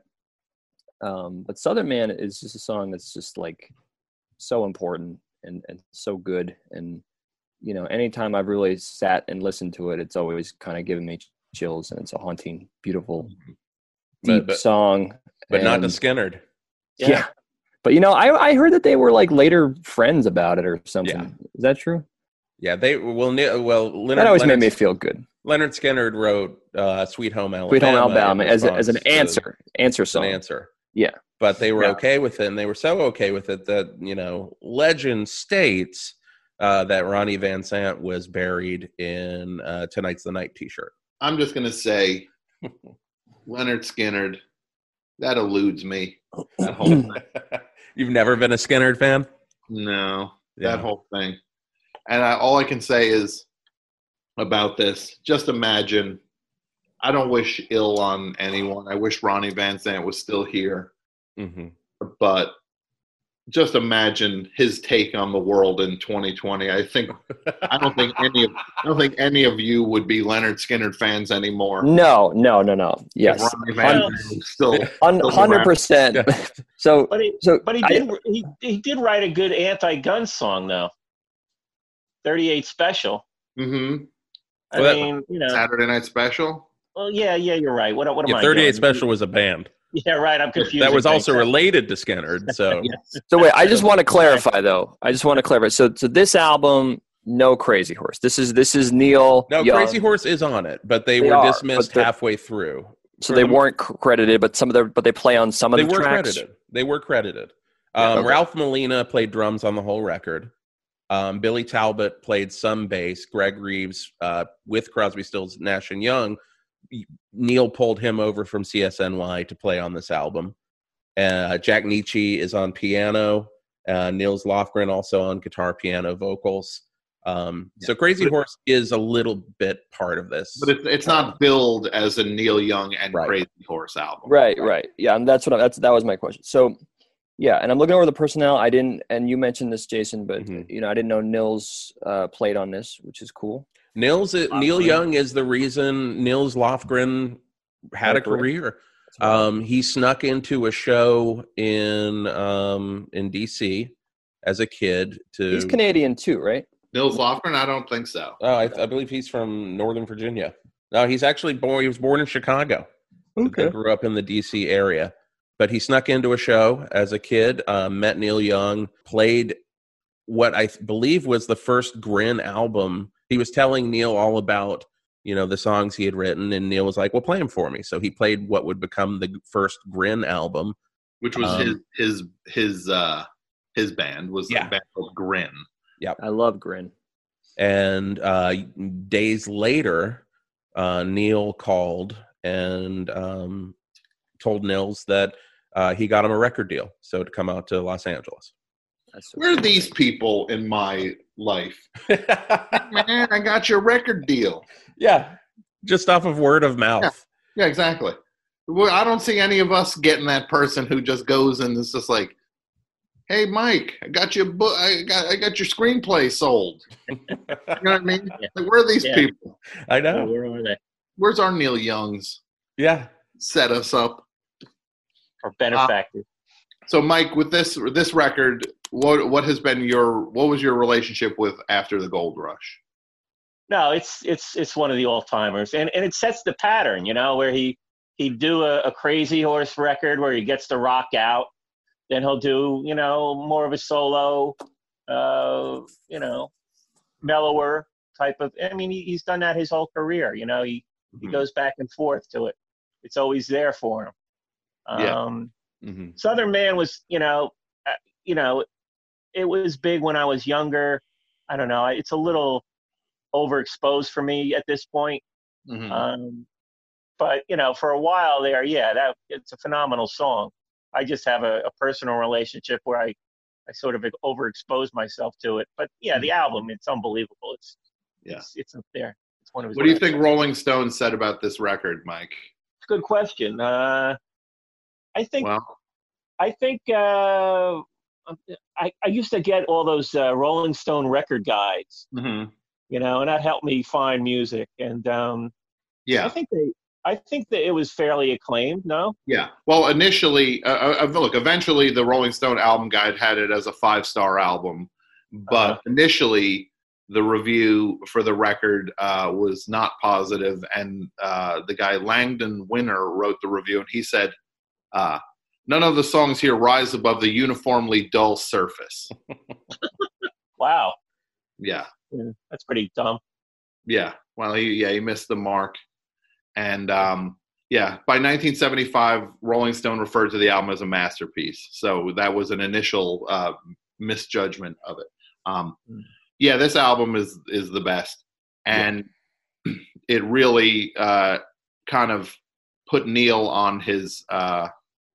[SPEAKER 4] um, but Southern Man is just a song that's just like so important and, and so good. And, you know, anytime I've really sat and listened to it, it's always kind of given me chills, and it's a haunting, beautiful, deep
[SPEAKER 1] But- but-
[SPEAKER 4] song.
[SPEAKER 1] But not to
[SPEAKER 4] And-
[SPEAKER 1] Skinnerd.
[SPEAKER 4] Yeah.
[SPEAKER 3] Yeah.
[SPEAKER 4] But, you know, I, I heard that they were like later friends about it or something.
[SPEAKER 1] Yeah.
[SPEAKER 4] Is that true?
[SPEAKER 1] Yeah, they well, ne- well, Leonard,
[SPEAKER 4] That always
[SPEAKER 1] Leonard,
[SPEAKER 4] made me feel good.
[SPEAKER 1] Leonard Skinnerd wrote uh, "Sweet Home Alabama."
[SPEAKER 4] Sweet Home Alabama
[SPEAKER 1] in
[SPEAKER 4] as, a, as an
[SPEAKER 1] response to-
[SPEAKER 4] answer, answer
[SPEAKER 1] as an
[SPEAKER 4] song.
[SPEAKER 1] answer.
[SPEAKER 4] Yeah.
[SPEAKER 1] But they were
[SPEAKER 4] Yeah.
[SPEAKER 1] okay with it, and they were so okay with it that, you know, legend states uh, that Ronnie Van Sant was buried in uh, "Tonight's the Night" T-shirt.
[SPEAKER 2] I'm just going to say Leonard Skinnerd. That eludes me. That whole thing.
[SPEAKER 1] You've never been a Skinnerd fan?
[SPEAKER 2] No,
[SPEAKER 1] Yeah.
[SPEAKER 2] that whole thing. And I, all I can say is about this, just imagine, I don't wish ill on anyone. I wish Ronnie Van Sant was still here.
[SPEAKER 1] Mm-hmm.
[SPEAKER 2] But just imagine his take on the world in twenty twenty. I think I don't think any of I don't think any of you would be Leonard Skinnerd fans anymore.
[SPEAKER 4] No, no, no, no.
[SPEAKER 2] If
[SPEAKER 4] Yes.
[SPEAKER 2] Ronnie Van
[SPEAKER 3] Well-
[SPEAKER 2] Sant was still
[SPEAKER 4] one
[SPEAKER 2] still
[SPEAKER 4] hundred
[SPEAKER 2] around.
[SPEAKER 4] percent.
[SPEAKER 1] Yeah.
[SPEAKER 4] So,
[SPEAKER 3] But he,
[SPEAKER 4] so
[SPEAKER 3] but he
[SPEAKER 4] I-
[SPEAKER 3] did he, he did write a good anti-gun song though. thirty-eight Special.
[SPEAKER 2] Mm-hmm.
[SPEAKER 3] I
[SPEAKER 1] Well, that-
[SPEAKER 3] mean, you know.
[SPEAKER 2] Saturday Night Special.
[SPEAKER 3] Well, yeah, yeah, you're right. What, what am
[SPEAKER 1] Yeah,
[SPEAKER 3] I?
[SPEAKER 1] thirty-eight
[SPEAKER 3] doing?
[SPEAKER 1] Special was a band
[SPEAKER 3] Yeah, right. I'm confused.
[SPEAKER 1] that was also related to Skinnerd. So
[SPEAKER 4] so wait, I just want to clarify though. I just want to clarify. So, so this album, no Crazy Horse. This is this is Neil.
[SPEAKER 1] no,
[SPEAKER 4] Young.
[SPEAKER 1] Crazy Horse is on it, but they,
[SPEAKER 4] They
[SPEAKER 1] were
[SPEAKER 4] are,
[SPEAKER 1] dismissed
[SPEAKER 4] but the-
[SPEAKER 1] halfway through.
[SPEAKER 4] So they weren't c- credited, but some of their, but they play on some of
[SPEAKER 1] They
[SPEAKER 4] the
[SPEAKER 1] were
[SPEAKER 4] tracks.
[SPEAKER 1] credited. They were credited. Um,
[SPEAKER 2] okay.
[SPEAKER 1] Ralph Molina played drums on the whole record. Um, Billy Talbot played some bass. Greg Reeves uh, with Crosby, Stills, Nash and Young. Neil pulled him over from C S N Y to play on this album. Uh, Jack Nietzsche is on piano. Uh, Nils Lofgren also on guitar, piano, vocals. Um,
[SPEAKER 2] Yeah.
[SPEAKER 1] So Crazy
[SPEAKER 2] But-
[SPEAKER 1] Horse is a little bit part of this.
[SPEAKER 2] But it's, it's not billed as a Neil Young and
[SPEAKER 1] Right.
[SPEAKER 2] Crazy Horse album.
[SPEAKER 4] Right, right. Yeah, and that's what I, that's that was my question. So, yeah, and I'm looking over the personnel. I didn't, and you mentioned this, Jason, but
[SPEAKER 1] Mhm.
[SPEAKER 4] you know, I didn't know Nils uh, played on this, which is cool.
[SPEAKER 1] Nils, Neil
[SPEAKER 2] Lofgren.
[SPEAKER 1] Young is the reason Nils Lofgren had a career.
[SPEAKER 4] That's wild.
[SPEAKER 1] Um, he snuck into a show in um, in D C as a kid. To
[SPEAKER 4] He's Canadian too, right?
[SPEAKER 2] Nils Lofgren? I don't think so.
[SPEAKER 1] Oh, I, I believe he's from Northern Virginia. No, he's actually born. He was born in Chicago. But They grew up in the D C area, but he snuck into a show as a kid. Uh, met Neil Young. Played what I th- believe was the first Grin album. He was telling Neil all about, you know, the songs he had written, and Neil was like, "Well, play them for me." So he played what would become the first Grin album.
[SPEAKER 2] Which was
[SPEAKER 1] Um,
[SPEAKER 2] his his his uh his band was
[SPEAKER 1] Yeah.
[SPEAKER 2] a band called Grin.
[SPEAKER 4] I love Grin.
[SPEAKER 1] And uh, days later, uh, Neil called and um, told Nils that uh, he got him a record deal, so to come out to Los Angeles.
[SPEAKER 4] That's so
[SPEAKER 2] Where are
[SPEAKER 4] cool.
[SPEAKER 2] these people in my life? Man, I got your record deal.
[SPEAKER 1] Yeah, just off of word of mouth.
[SPEAKER 2] Yeah, exactly. Well, I don't see any of us getting that person who just goes and is just like, "Hey, Mike, I got your book. I got I got your screenplay sold." You know what I mean?
[SPEAKER 3] Yeah.
[SPEAKER 2] Like, where are these
[SPEAKER 3] Yeah.
[SPEAKER 2] people?
[SPEAKER 1] I
[SPEAKER 3] Oh,
[SPEAKER 1] know.
[SPEAKER 3] where are they?
[SPEAKER 2] Where's our Neil Youngs?
[SPEAKER 1] Yeah.
[SPEAKER 2] Set us up.
[SPEAKER 3] Or benefactors?
[SPEAKER 2] So, Mike, with this this record, what what has been your what was your relationship with After the Gold Rush?
[SPEAKER 3] No, it's it's it's one of the all timers, and and it sets the pattern, you know, where he he'd do a, a Crazy Horse record where he gets to rock out, then he'll do, you know, more of a solo, uh, you know, mellower type of. I mean, he, he's done that his whole career, you know. He he
[SPEAKER 2] Mhm.
[SPEAKER 3] goes back and forth to it. It's always there for him.
[SPEAKER 2] Yeah.
[SPEAKER 3] Um,
[SPEAKER 1] Mm-hmm.
[SPEAKER 3] Southern Man was, you know, uh, you know, it was big when I was younger. I don't know. It's a little overexposed for me at this point.
[SPEAKER 2] Mhm.
[SPEAKER 3] Um, but you know, for a while there, yeah, that it's a phenomenal song. I just have a, a personal relationship where I, I sort of overexposed myself to it. But yeah, the album, it's unbelievable. It's
[SPEAKER 2] Yeah.
[SPEAKER 3] it's, it's up there. It's one of his.
[SPEAKER 2] What do you
[SPEAKER 3] best.
[SPEAKER 2] think Rolling Stone said about this record, Mike?
[SPEAKER 3] Good question. Uh, I think
[SPEAKER 2] Well,
[SPEAKER 3] I think uh, I, I used to get all those uh, Rolling Stone record guides,
[SPEAKER 2] mhm.
[SPEAKER 3] you know, and that helped me find music. And um, I
[SPEAKER 2] yeah,
[SPEAKER 3] think they, I think that it was fairly acclaimed. No,
[SPEAKER 2] yeah. Well, initially, uh, uh, look, eventually, the Rolling Stone album guide had it as a five star album, but
[SPEAKER 3] Uh-huh.
[SPEAKER 2] initially, the review for the record uh, was not positive, and uh, the guy Langdon Winner wrote the review, and he said, uh, "None of the songs here rise above the uniformly dull surface."
[SPEAKER 3] wow,
[SPEAKER 2] Yeah,
[SPEAKER 3] yeah, that's pretty dumb.
[SPEAKER 2] yeah. Well, he yeah he missed the mark, and um, yeah, by nineteen seventy-five, Rolling Stone referred to the album as a masterpiece. So that was an initial uh, misjudgment of it. Um,
[SPEAKER 3] Mm.
[SPEAKER 2] yeah, this album is is the best, and it really uh, kind of put Neil on his. Uh,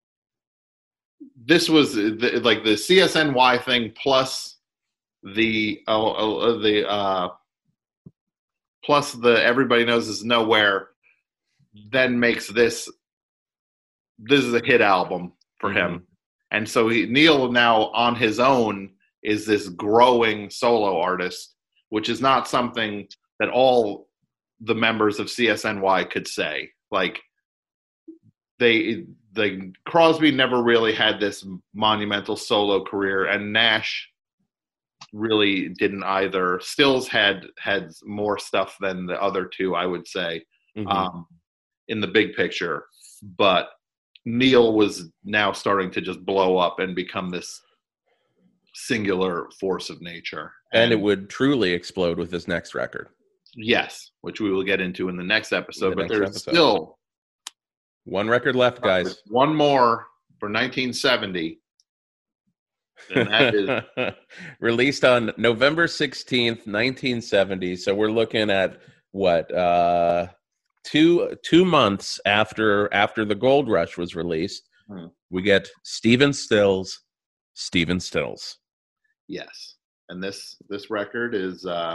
[SPEAKER 2] this was the, like the C S N Y thing plus the uh, uh, the uh, plus the Everybody Knows Is Nowhere. Then makes this this is a hit album for
[SPEAKER 1] Mhm.
[SPEAKER 2] him, and so he, Neil now on his own is this growing solo artist, which is not something that all the members of C S N Y could say. Like they, the Crosby never really had this monumental solo career, and Nash really didn't either. Stills had had more stuff than the other two, I would say,
[SPEAKER 1] Mhm.
[SPEAKER 2] um, in the big picture. But Neil was now starting to just blow up and become this singular force of nature.
[SPEAKER 1] And it would truly explode with this next record.
[SPEAKER 2] Yes, which we will get into in the next episode.
[SPEAKER 1] The
[SPEAKER 2] but
[SPEAKER 1] next
[SPEAKER 2] there's
[SPEAKER 1] episode.
[SPEAKER 2] still
[SPEAKER 1] One record left, guys.
[SPEAKER 2] One more for nineteen seventy. And that is
[SPEAKER 1] released on November sixteenth, nineteen seventy. So we're looking at what uh, two two months after after the Gold Rush was released.
[SPEAKER 2] Hmm.
[SPEAKER 1] We get Stephen Stills, Stephen Stills.
[SPEAKER 2] Yes, and this this record is uh,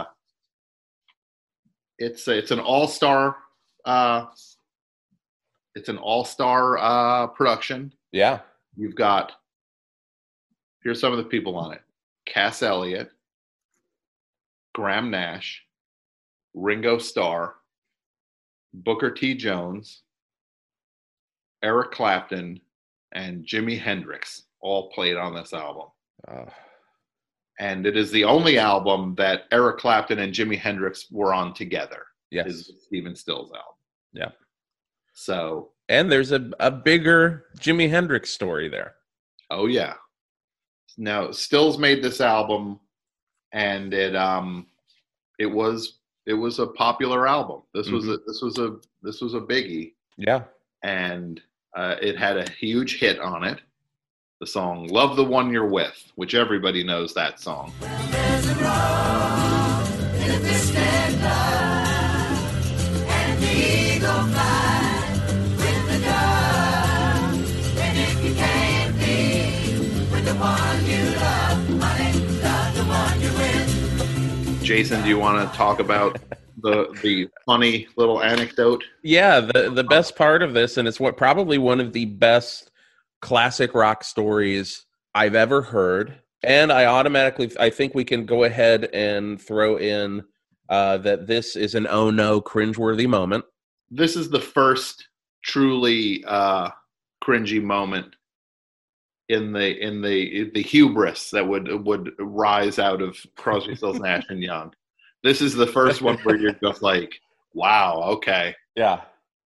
[SPEAKER 2] it's it's an all star uh, it's an all star uh, production.
[SPEAKER 1] Yeah,
[SPEAKER 2] you've got. Here's some of the people on it: Cass Elliot, Graham Nash, Ringo Starr, Booker T. Jones, Eric Clapton, and Jimi Hendrix all played on this album.
[SPEAKER 1] Oh.
[SPEAKER 2] And it is the only album that Eric Clapton and Jimi Hendrix were on together.
[SPEAKER 1] Yes.
[SPEAKER 2] Is Stephen Stills' album.
[SPEAKER 1] Yeah.
[SPEAKER 2] So.
[SPEAKER 1] And there's a, a bigger Jimi Hendrix story there.
[SPEAKER 2] Oh, yeah. Now, Stills made this album, and it um, it was it was a popular album. This was mm-hmm. a this was a this was a biggie.
[SPEAKER 1] Yeah,
[SPEAKER 2] and uh, it had a huge hit on it. The song "Love the One You're With," which everybody knows that song.
[SPEAKER 5] Well, there's a road in the distant cloud, and the eagle flies with the dove. And if you can't be with the one you love, honey, love the one you're with.
[SPEAKER 2] Jason, do you want to talk about the the funny little anecdote?
[SPEAKER 1] Yeah, the the best part of this, and it's what probably one of the best classic rock stories I've ever heard. And I automatically, I think we can go ahead and throw in uh, that this is an oh no cringeworthy moment.
[SPEAKER 2] This is the first truly uh, cringy moment in the in the the hubris that would would rise out of Crosby, Stills, Nash and Young. This is the first one where you're just like, wow, okay,
[SPEAKER 1] yeah.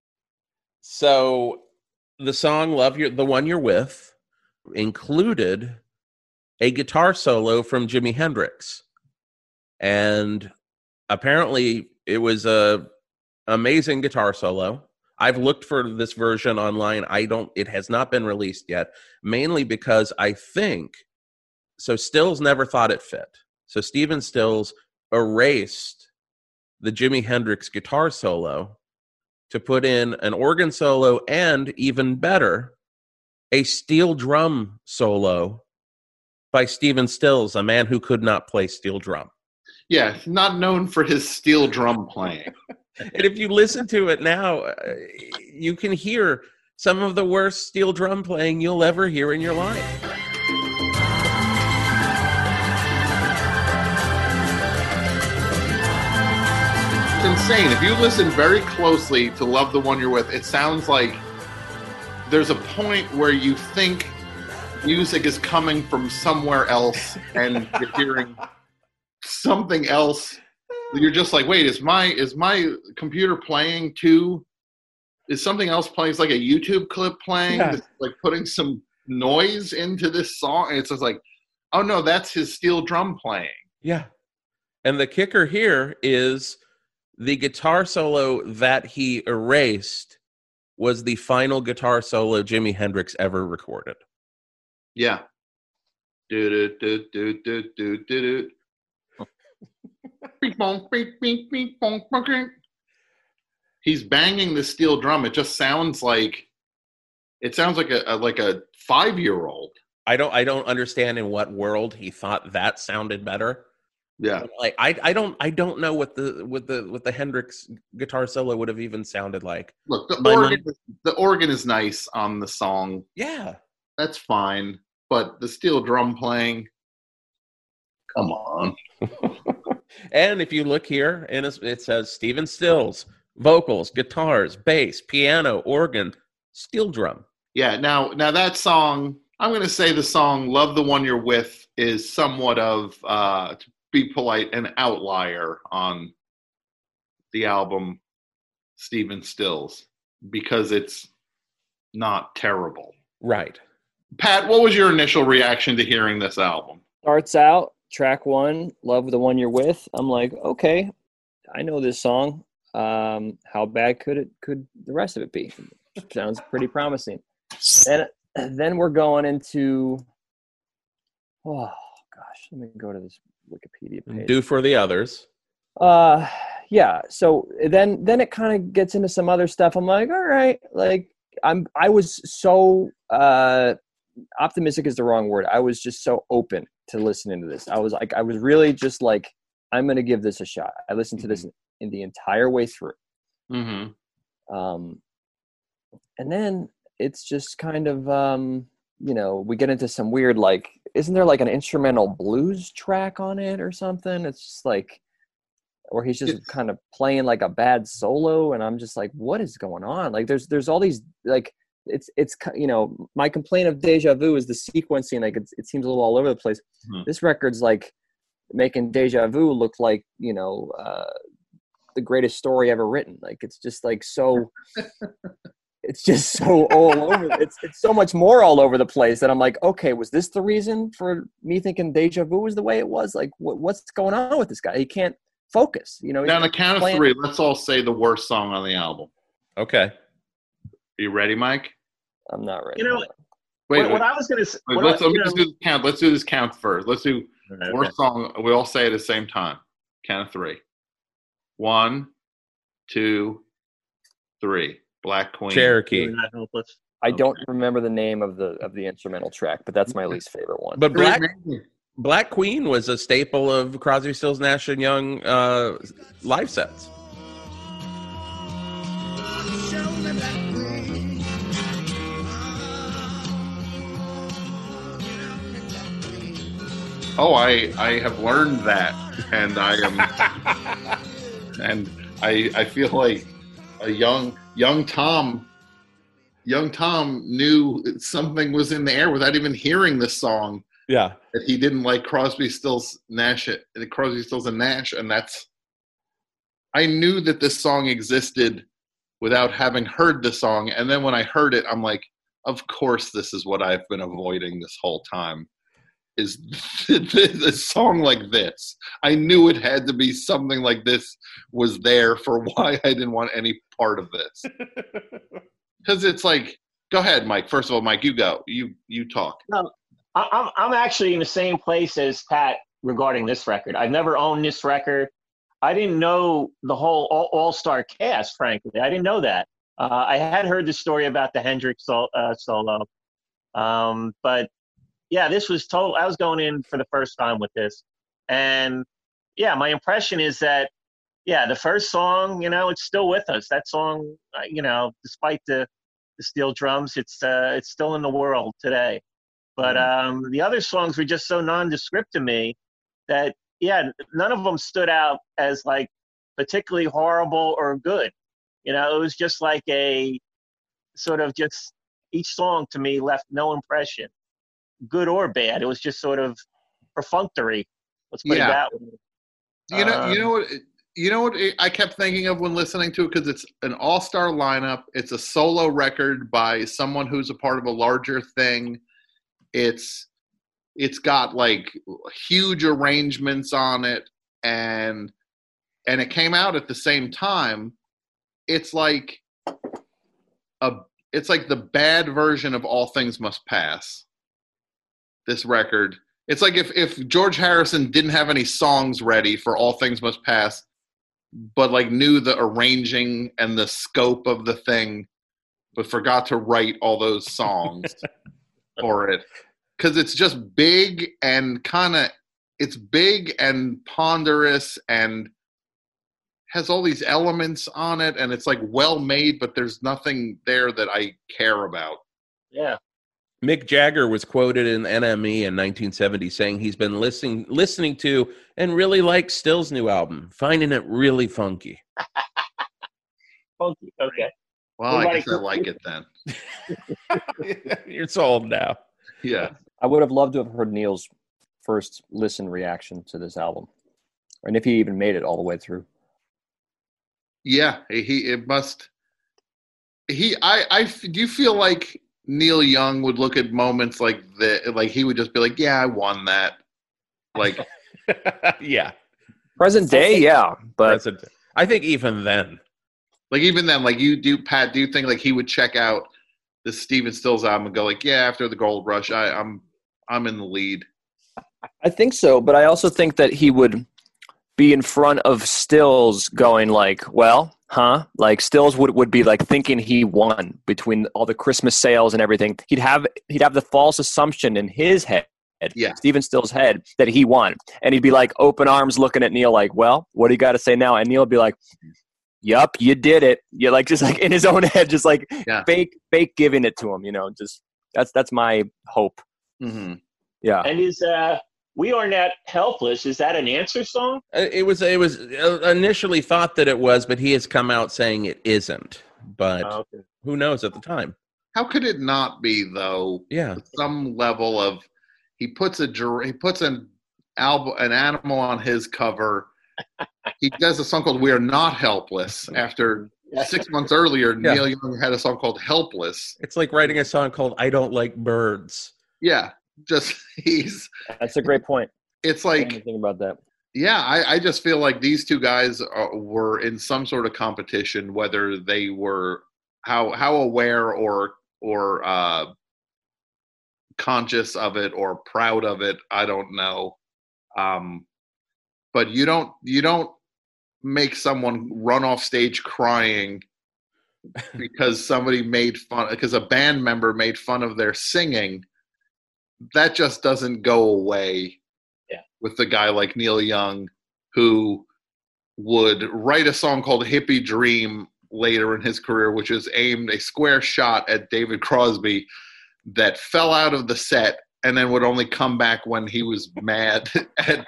[SPEAKER 1] So the song "Love Your the One You're With" included a guitar solo from Jimi Hendrix, and apparently it was a amazing guitar solo. I've looked for this version online. I don't, it has not been released yet, mainly because I think, so Stills never thought it fit. So Stephen Stills erased the Jimi Hendrix guitar solo to put in an organ solo and, even better, a steel drum solo by Stephen Stills, a man who could not play steel drum.
[SPEAKER 2] Yeah, not known for his steel drum playing.
[SPEAKER 1] And if you listen to it now, uh, you can hear some of the worst steel drum playing you'll ever hear in your life.
[SPEAKER 2] It's insane. If you listen very closely to "Love the One You're With," it sounds like there's a point where you think music is coming from somewhere else and you're hearing something else. You're just like, wait, is my is my computer playing too? Is something else playing? It's like a YouTube clip playing,
[SPEAKER 1] Yeah.
[SPEAKER 2] It's like putting some noise into this song. And it's just like, oh no, that's his steel drum playing.
[SPEAKER 1] Yeah. And the kicker here is the guitar solo that he erased was the final guitar solo Jimi Hendrix ever recorded.
[SPEAKER 2] Yeah. Do do do do do do do do. He's banging the steel drum. It just sounds like it sounds like a, a like a five-year-old.
[SPEAKER 1] I don't I don't understand in what world he thought that sounded better.
[SPEAKER 2] Yeah.
[SPEAKER 1] Like I I don't I don't know what the what the what the Hendrix guitar solo would have even sounded like.
[SPEAKER 2] Look, the
[SPEAKER 1] My
[SPEAKER 2] organ
[SPEAKER 1] mind-
[SPEAKER 2] the organ is nice on the song.
[SPEAKER 1] Yeah.
[SPEAKER 2] That's fine. But the steel drum playing, come on.
[SPEAKER 1] And if you look here, and it says Stephen Stills, vocals, guitars, bass, piano, organ, steel drum.
[SPEAKER 2] Yeah, now now that song, I'm going to say the song "Love the One You're With" is somewhat of, uh, to be polite, an outlier on the album Stephen Stills because it's not terrible.
[SPEAKER 1] Right.
[SPEAKER 2] Pat, what was your initial reaction to hearing this album?
[SPEAKER 4] Starts out, track one, Love the One You're With. I'm like, okay, I know this song. Um, how bad could it could the rest of it be? sounds pretty promising. And then we're going into, oh gosh, let me go to this Wikipedia page.
[SPEAKER 1] Do for the others.
[SPEAKER 4] Uh, yeah. So then, then it kind of gets into some other stuff. I'm like, all right, like I'm, I was so uh, optimistic is the wrong word. I was just so open to listening to this. I was like, I was really just like, I'm going to give this a shot. I listened to this in, in the entire way through.
[SPEAKER 2] Mm-hmm.
[SPEAKER 4] Um, and then it's just kind of, um, you know, we get into some weird, like, isn't there like an instrumental blues track on it or something? It's just like, or he's just
[SPEAKER 2] It's,
[SPEAKER 4] kind of playing like a bad solo. And I'm just like, what is going on? Like there's, there's all these, like, it's, it's, you know, my complaint of Deja Vu is the sequencing. Like it's, it seems a little all over the place.
[SPEAKER 2] Hmm.
[SPEAKER 4] This record's like making Deja Vu look like, you know, uh, the greatest story ever written. Like it's just like so it's just so all over it's it's so much more all over the place that I'm like, okay, was this the reason for me thinking Deja Vu was the way it was? Like what, what's going on with this guy? He can't focus, you know.
[SPEAKER 2] Now on the count of
[SPEAKER 4] playing.
[SPEAKER 2] three, let's all say the worst song on the album.
[SPEAKER 1] Okay.
[SPEAKER 2] Are you ready, Mike?
[SPEAKER 4] I'm not ready.
[SPEAKER 3] You know,
[SPEAKER 2] Wait,
[SPEAKER 3] what,
[SPEAKER 2] wait,
[SPEAKER 3] what I was going to
[SPEAKER 2] wait,
[SPEAKER 3] say.
[SPEAKER 2] let's, let me just do this count. Let's do this count first. Let's do
[SPEAKER 3] Okay.
[SPEAKER 2] worst song. We all say it at the same time. Count of three. One, two, three. Black Queen.
[SPEAKER 1] Cherokee.
[SPEAKER 3] Not hopeless.
[SPEAKER 4] I don't
[SPEAKER 2] Okay.
[SPEAKER 4] remember the name of the of the instrumental track, but that's my least favorite one.
[SPEAKER 1] But Black
[SPEAKER 2] Amazing.
[SPEAKER 1] Black Queen was a staple of Crosby, Stills, Nash and Young uh, live sets.
[SPEAKER 2] Oh, I I have learned that, and I am, and I I feel like a young young Tom, young Tom knew something was in the air without even hearing the song.
[SPEAKER 1] Yeah.
[SPEAKER 2] That he didn't like Crosby, Stills, Nash, Crosby, Stills, and Nash, and that's. I knew that this song existed without having heard the song, and then when I heard it, I'm like, of course, this is what I've been avoiding this whole time. Is a song like this? I knew it had to be something like this was there for why I didn't want any part of this. Because it's like, go ahead, Mike. First of all, Mike, you go. You you talk.
[SPEAKER 3] No, I- I'm I'm actually in the same place as Pat regarding this record. I've never owned this record. I didn't know the whole all, all-star cast, frankly. I didn't know that. Uh, I had heard the story about the Hendrix sol- uh, solo, um, but yeah, this was total. I was going in for the first time with this, and yeah, my impression is that yeah, the first song, you know, it's still with us. That song, uh, you know, despite the the steel drums, it's uh, it's still in the world today. But um, the other songs were just so nondescript to me that yeah, none of them stood out as like particularly horrible or good. You know, it was just like a sort of just each song to me left no impression, good or bad. It was just sort of perfunctory. Let's put
[SPEAKER 2] Yeah.
[SPEAKER 3] it that way.
[SPEAKER 2] You know, you
[SPEAKER 3] Um,
[SPEAKER 2] know what? You know what I kept thinking of when listening to it, because it's an all-star lineup. It's a solo record by someone who's a part of a larger thing. It's it's got like huge arrangements on it, and and it came out at the same time. It's like a it's like the bad version of All Things Must Pass. This record. It's like if, if George Harrison didn't have any songs ready for All Things Must Pass, but like knew the arranging and the scope of the thing, but forgot to write all those songs for it. Because it's just big and kind of, it's big and ponderous and has all these elements on it, and it's like well made, but there's nothing there that I care about.
[SPEAKER 3] Yeah.
[SPEAKER 1] Mick Jagger was quoted in N M E in nineteen seventy saying he's been listening listening to and really likes Stills' new album, finding it really funky.
[SPEAKER 3] Funky. Okay.
[SPEAKER 2] Well, I
[SPEAKER 3] Everybody
[SPEAKER 2] guess I
[SPEAKER 3] could-
[SPEAKER 2] like it then.
[SPEAKER 1] You're sold now.
[SPEAKER 2] Yeah.
[SPEAKER 4] I would have loved to have heard Neil's first listen reaction to this album, and if he even made it all the way through.
[SPEAKER 2] Yeah, he it must. He I I do you feel like Neil Young would look at moments like that, like he would just be like, "Yeah, I won that." Like,
[SPEAKER 1] Yeah.
[SPEAKER 4] Present day, yeah, but
[SPEAKER 1] Present- I think even then.
[SPEAKER 2] Like even then, like you do, Pat, do you think like he would check out the Stephen Stills album and go like, yeah, after the Gold Rush, I, I'm I'm in the lead?
[SPEAKER 4] I think so, but I also think that he would be in front of Stills going like, well, huh? Like Stills would, would be like thinking he won between all the Christmas sales and everything. He'd have he'd have the false assumption in his head,
[SPEAKER 2] Yeah.
[SPEAKER 4] Stephen Stills' head, that he won. And he'd be like open arms looking at Neil like, well, what do you got to say now? And Neil would be like, yup, you did it. You're like just like in his own head, just like
[SPEAKER 2] Yeah.
[SPEAKER 4] fake fake giving it to him, you know, just that's that's my hope.
[SPEAKER 2] Mm-hmm.
[SPEAKER 4] Yeah.
[SPEAKER 3] And is uh, We Are Not Helpless, is that an answer song?
[SPEAKER 1] Uh, It was it was uh, initially thought that it was, but he has come out saying it isn't. But
[SPEAKER 3] Oh, okay.
[SPEAKER 1] who knows at the time?
[SPEAKER 2] How could it not be though?
[SPEAKER 1] Yeah.
[SPEAKER 2] Some level of he puts a gir- he puts an album an animal on his cover. He does a song called "We Are Not Helpless." After six months earlier,
[SPEAKER 1] Yeah.
[SPEAKER 2] Neil Young had a song called "Helpless."
[SPEAKER 1] It's like writing a song called "I Don't Like Birds."
[SPEAKER 2] Yeah, just he's.
[SPEAKER 4] That's a great point.
[SPEAKER 2] It's
[SPEAKER 4] I didn't
[SPEAKER 2] like
[SPEAKER 4] think about that.
[SPEAKER 2] yeah, I, I just feel like these two guys are, were in some sort of competition, whether they were how how aware or or uh, conscious of it or proud of it. I don't know. Um, but you don't you don't make someone run off stage crying because somebody made fun because a band member made fun of their singing. That just doesn't go away.
[SPEAKER 3] Yeah.
[SPEAKER 2] With a guy like Neil Young, who would write a song called "Hippie Dream" later in his career, which is aimed a square shot at David Crosby that fell out of the set and then would only come back when he was mad at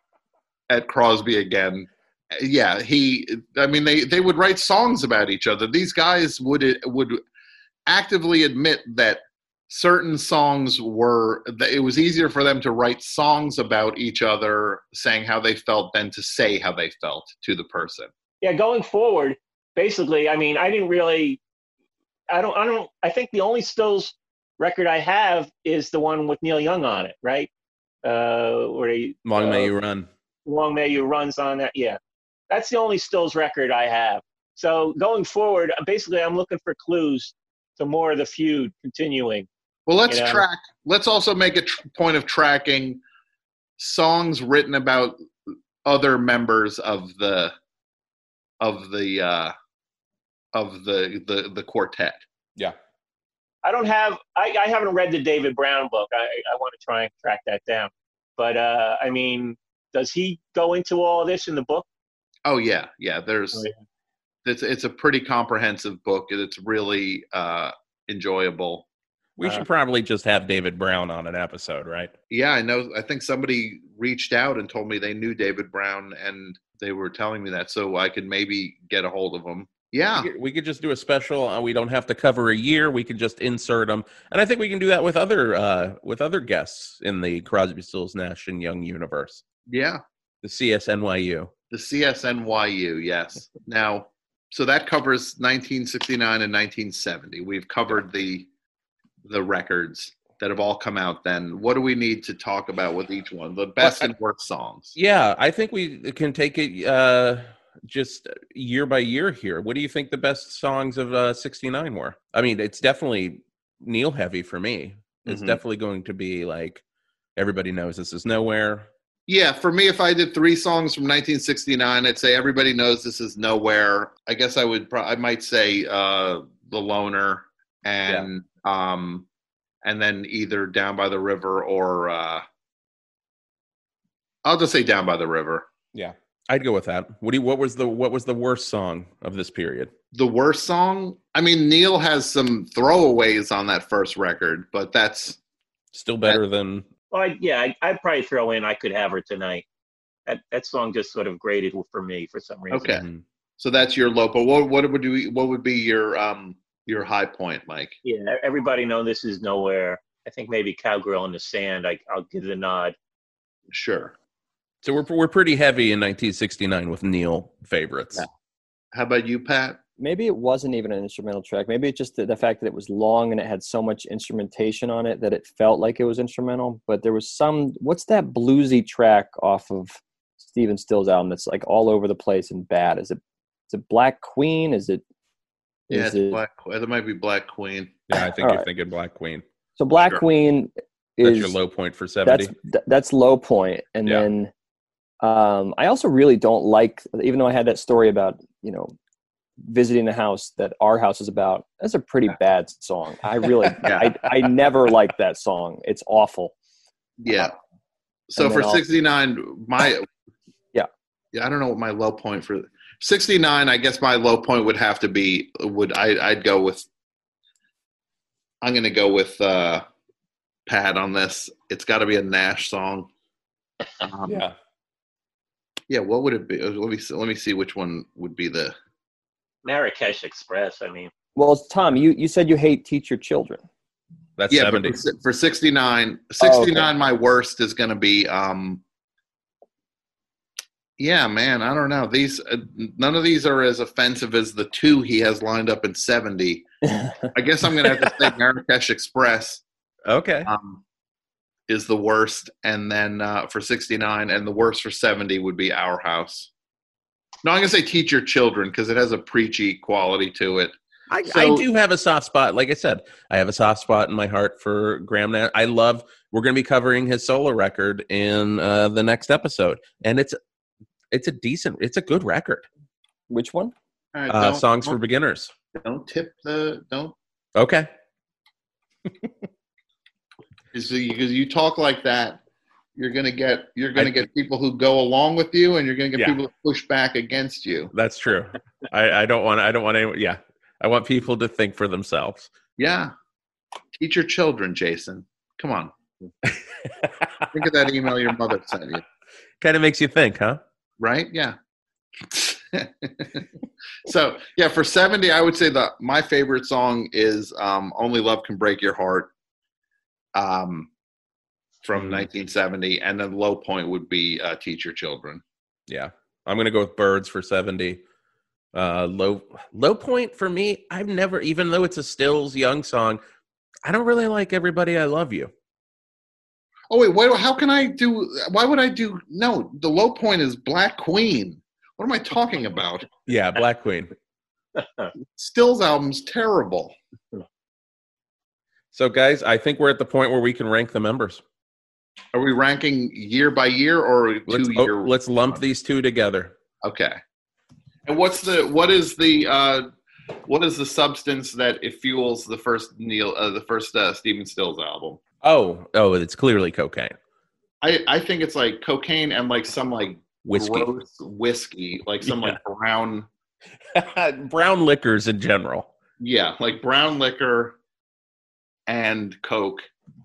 [SPEAKER 2] at Crosby again. Yeah, he. I mean, they, they would write songs about each other. These guys would would actively admit that certain songs were. That it was easier for them to write songs about each other, saying how they felt, than to say how they felt to the person.
[SPEAKER 3] Yeah, going forward, basically, I mean, I didn't really, I don't, I don't, I think the only Stills record I have is the one with Neil Young on it, right? Uh, where he,
[SPEAKER 1] Long
[SPEAKER 3] uh,
[SPEAKER 1] May You Run.
[SPEAKER 3] Long May You runs on that. Yeah, that's the only Stills record I have. So going forward, basically, I'm looking for clues to more of the feud continuing.
[SPEAKER 2] Well, let's
[SPEAKER 3] You know?
[SPEAKER 2] track. Let's also make a tr- point of tracking songs written about other members of the of the uh, of the, the the quartet.
[SPEAKER 1] Yeah.
[SPEAKER 3] I don't have, I, I haven't read the David Brown book. I, I want to try and track that down. But, uh, I mean, does he go into all of this in the book?
[SPEAKER 2] Oh yeah, yeah. There's
[SPEAKER 3] Oh, yeah.
[SPEAKER 2] it's it's a pretty comprehensive book. It's really uh, enjoyable.
[SPEAKER 1] We
[SPEAKER 3] Uh,
[SPEAKER 1] should probably just have David Brown on an episode, right?
[SPEAKER 2] Yeah, I know. I think somebody reached out and told me they knew David Brown, and they were telling me that, so I could maybe get a hold of him. Yeah,
[SPEAKER 1] We could, we could just do a special. Uh, we don't have to cover a year. We could just insert them, and I think we can do that with other uh, with other guests in the Crosby, Stills, Nash and Young universe.
[SPEAKER 2] yeah.
[SPEAKER 1] The C S N Y U.
[SPEAKER 2] The C S N Y U, yes. Now, so that covers nineteen sixty-nine and nineteen seventy. We've covered the the records that have all come out then. What do we need to talk about with each one? The best
[SPEAKER 1] Well, I-
[SPEAKER 2] and worst songs.
[SPEAKER 1] Yeah, I think we can take it uh, just year by year here. What do you think the best songs of uh, sixty-nine were? I mean, it's definitely Neil heavy for me. It's
[SPEAKER 2] Mhm.
[SPEAKER 1] definitely going to be like Everybody Knows This Is Nowhere.
[SPEAKER 2] Yeah, for me, if I did three songs from nineteen sixty-nine, I'd say Everybody Knows This Is Nowhere. I guess I would, pro- I might say uh, The Loner, and um, and then either Down by the River or uh, I'll just say Down by the River.
[SPEAKER 1] Yeah, I'd go with that. What do you, what was the what was the worst song of this period?
[SPEAKER 2] The worst song? I mean, Neil has some throwaways on that first record, but that's
[SPEAKER 1] Still better than
[SPEAKER 3] Well, I, yeah, I, I'd probably throw in I Could Have Her Tonight. That that song just sort of graded for me for some reason.
[SPEAKER 2] okay.
[SPEAKER 1] Mhm.
[SPEAKER 2] So that's your low. But what what would you, what would be your um your high point, Mike?
[SPEAKER 3] Yeah, everybody know This Is Nowhere. I think maybe Cowgirl in the Sand. I, I'll give the nod.
[SPEAKER 2] Sure.
[SPEAKER 1] So we're we're pretty heavy in nineteen sixty-nine with Neil favorites.
[SPEAKER 4] Yeah.
[SPEAKER 2] How about you, Pat?
[SPEAKER 4] Maybe it wasn't even an instrumental track. Maybe it's just the, the fact that it was long and it had so much instrumentation on it that it felt like it was instrumental. But there was some, what's that bluesy track off of Stephen Stills' album that's like all over the place and bad? Is it, is it Black Queen? Is it
[SPEAKER 2] Yeah,
[SPEAKER 4] Is
[SPEAKER 2] it's
[SPEAKER 4] it-
[SPEAKER 2] Black. That might be Black Queen.
[SPEAKER 1] Yeah, I think
[SPEAKER 4] All
[SPEAKER 1] you're
[SPEAKER 4] right.
[SPEAKER 1] thinking Black Queen.
[SPEAKER 4] So Black
[SPEAKER 2] Sure.
[SPEAKER 4] Queen
[SPEAKER 1] That's
[SPEAKER 4] is
[SPEAKER 1] your low point for seventy.
[SPEAKER 4] that's th- that's low point, and
[SPEAKER 1] Yeah.
[SPEAKER 4] then um, I also really don't like, even though I had that story about you know visiting a house that our house is about. That's a pretty bad song. I really,
[SPEAKER 2] Yeah.
[SPEAKER 4] I I never liked that song. It's awful.
[SPEAKER 2] Yeah. So
[SPEAKER 4] And
[SPEAKER 2] for
[SPEAKER 4] then I'll-
[SPEAKER 2] sixty-nine, my
[SPEAKER 4] Yeah.
[SPEAKER 2] yeah, I don't know what my low point for sixty-nine. I guess my low point would have to be would I I'd go with. I'm going to go with uh, Pat on this. It's got to be a Nash song. Um,
[SPEAKER 1] Yeah.
[SPEAKER 2] Yeah. What would it be? Let me see- let me see which one would be the.
[SPEAKER 3] Marrakesh Express. I mean,
[SPEAKER 4] Well, Tom, you you said you hate Teach Your Children.
[SPEAKER 1] That's
[SPEAKER 2] Yeah,
[SPEAKER 1] seventy.
[SPEAKER 2] but for, si- for sixty-nine,
[SPEAKER 4] Oh, okay.
[SPEAKER 2] sixty-nine, my worst is going to be. Um, yeah, man, I don't know. These uh, none of these are as offensive as the two he has lined up in seventy. I guess I'm going to have to say Marrakesh Express
[SPEAKER 1] Okay.
[SPEAKER 2] um, is the worst, and then uh, for sixty-nine, and the worst for seventy would be Our House. No, I'm going to say Teach Your Children because it has a preachy quality to it.
[SPEAKER 1] I,
[SPEAKER 2] So-
[SPEAKER 1] I do have a soft spot. Like I said, I have a soft spot in my heart for Graham Nash. I love, we're going to be covering his solo record in uh, the next episode. And it's it's a decent, it's a good record.
[SPEAKER 4] Which one?
[SPEAKER 2] All right,
[SPEAKER 1] Uh,
[SPEAKER 2] don't-
[SPEAKER 1] Songs for
[SPEAKER 2] don't-
[SPEAKER 1] Beginners.
[SPEAKER 2] Don't tip the don't
[SPEAKER 1] Okay.
[SPEAKER 2] because you, 'cause you talk like that, you're gonna get you're gonna
[SPEAKER 1] I-
[SPEAKER 2] get people who go along with you, and you're gonna get
[SPEAKER 1] Yeah.
[SPEAKER 2] people who push back against you.
[SPEAKER 1] That's true. I, I don't want, I don't want anyone, yeah. I want people to think for themselves.
[SPEAKER 2] Yeah, teach your children, Jason. Come on, think of that email your mother sent you.
[SPEAKER 1] Kind of makes you think, huh?
[SPEAKER 2] Right? Yeah. So yeah, for seventy, I would say that my favorite song is um, "Only Love Can Break Your Heart," um, from
[SPEAKER 1] Mhm.
[SPEAKER 2] nineteen seventy, and then low point would be uh, "Teach Your Children."
[SPEAKER 1] Yeah. I'm going to go with Birds for seventy. Uh, low low point for me, I've never, even though it's a Stills Young song, I don't really like Everybody I Love You.
[SPEAKER 2] Oh wait, why, how can I do? Why would I do? No, the low point is Black Queen. What am I talking about?
[SPEAKER 1] Yeah, Black Queen.
[SPEAKER 2] Stills album's terrible.
[SPEAKER 1] So, guys, I think we're at the point where we can rank the members.
[SPEAKER 2] Are we ranking year by year or
[SPEAKER 1] Let's,
[SPEAKER 2] two
[SPEAKER 1] oh,
[SPEAKER 2] year?
[SPEAKER 1] let's lump these two together.
[SPEAKER 2] Okay. And what's the what is the uh, what is the substance that it fuels the first Neil uh, the first uh, Stephen Stills album?
[SPEAKER 1] Oh, oh, it's clearly cocaine,
[SPEAKER 2] I I think it's like cocaine and like some like
[SPEAKER 1] whiskey,
[SPEAKER 2] gross whiskey, like some
[SPEAKER 1] Yeah.
[SPEAKER 2] like brown
[SPEAKER 1] brown liquors in general.
[SPEAKER 2] yeah, like brown liquor and Coke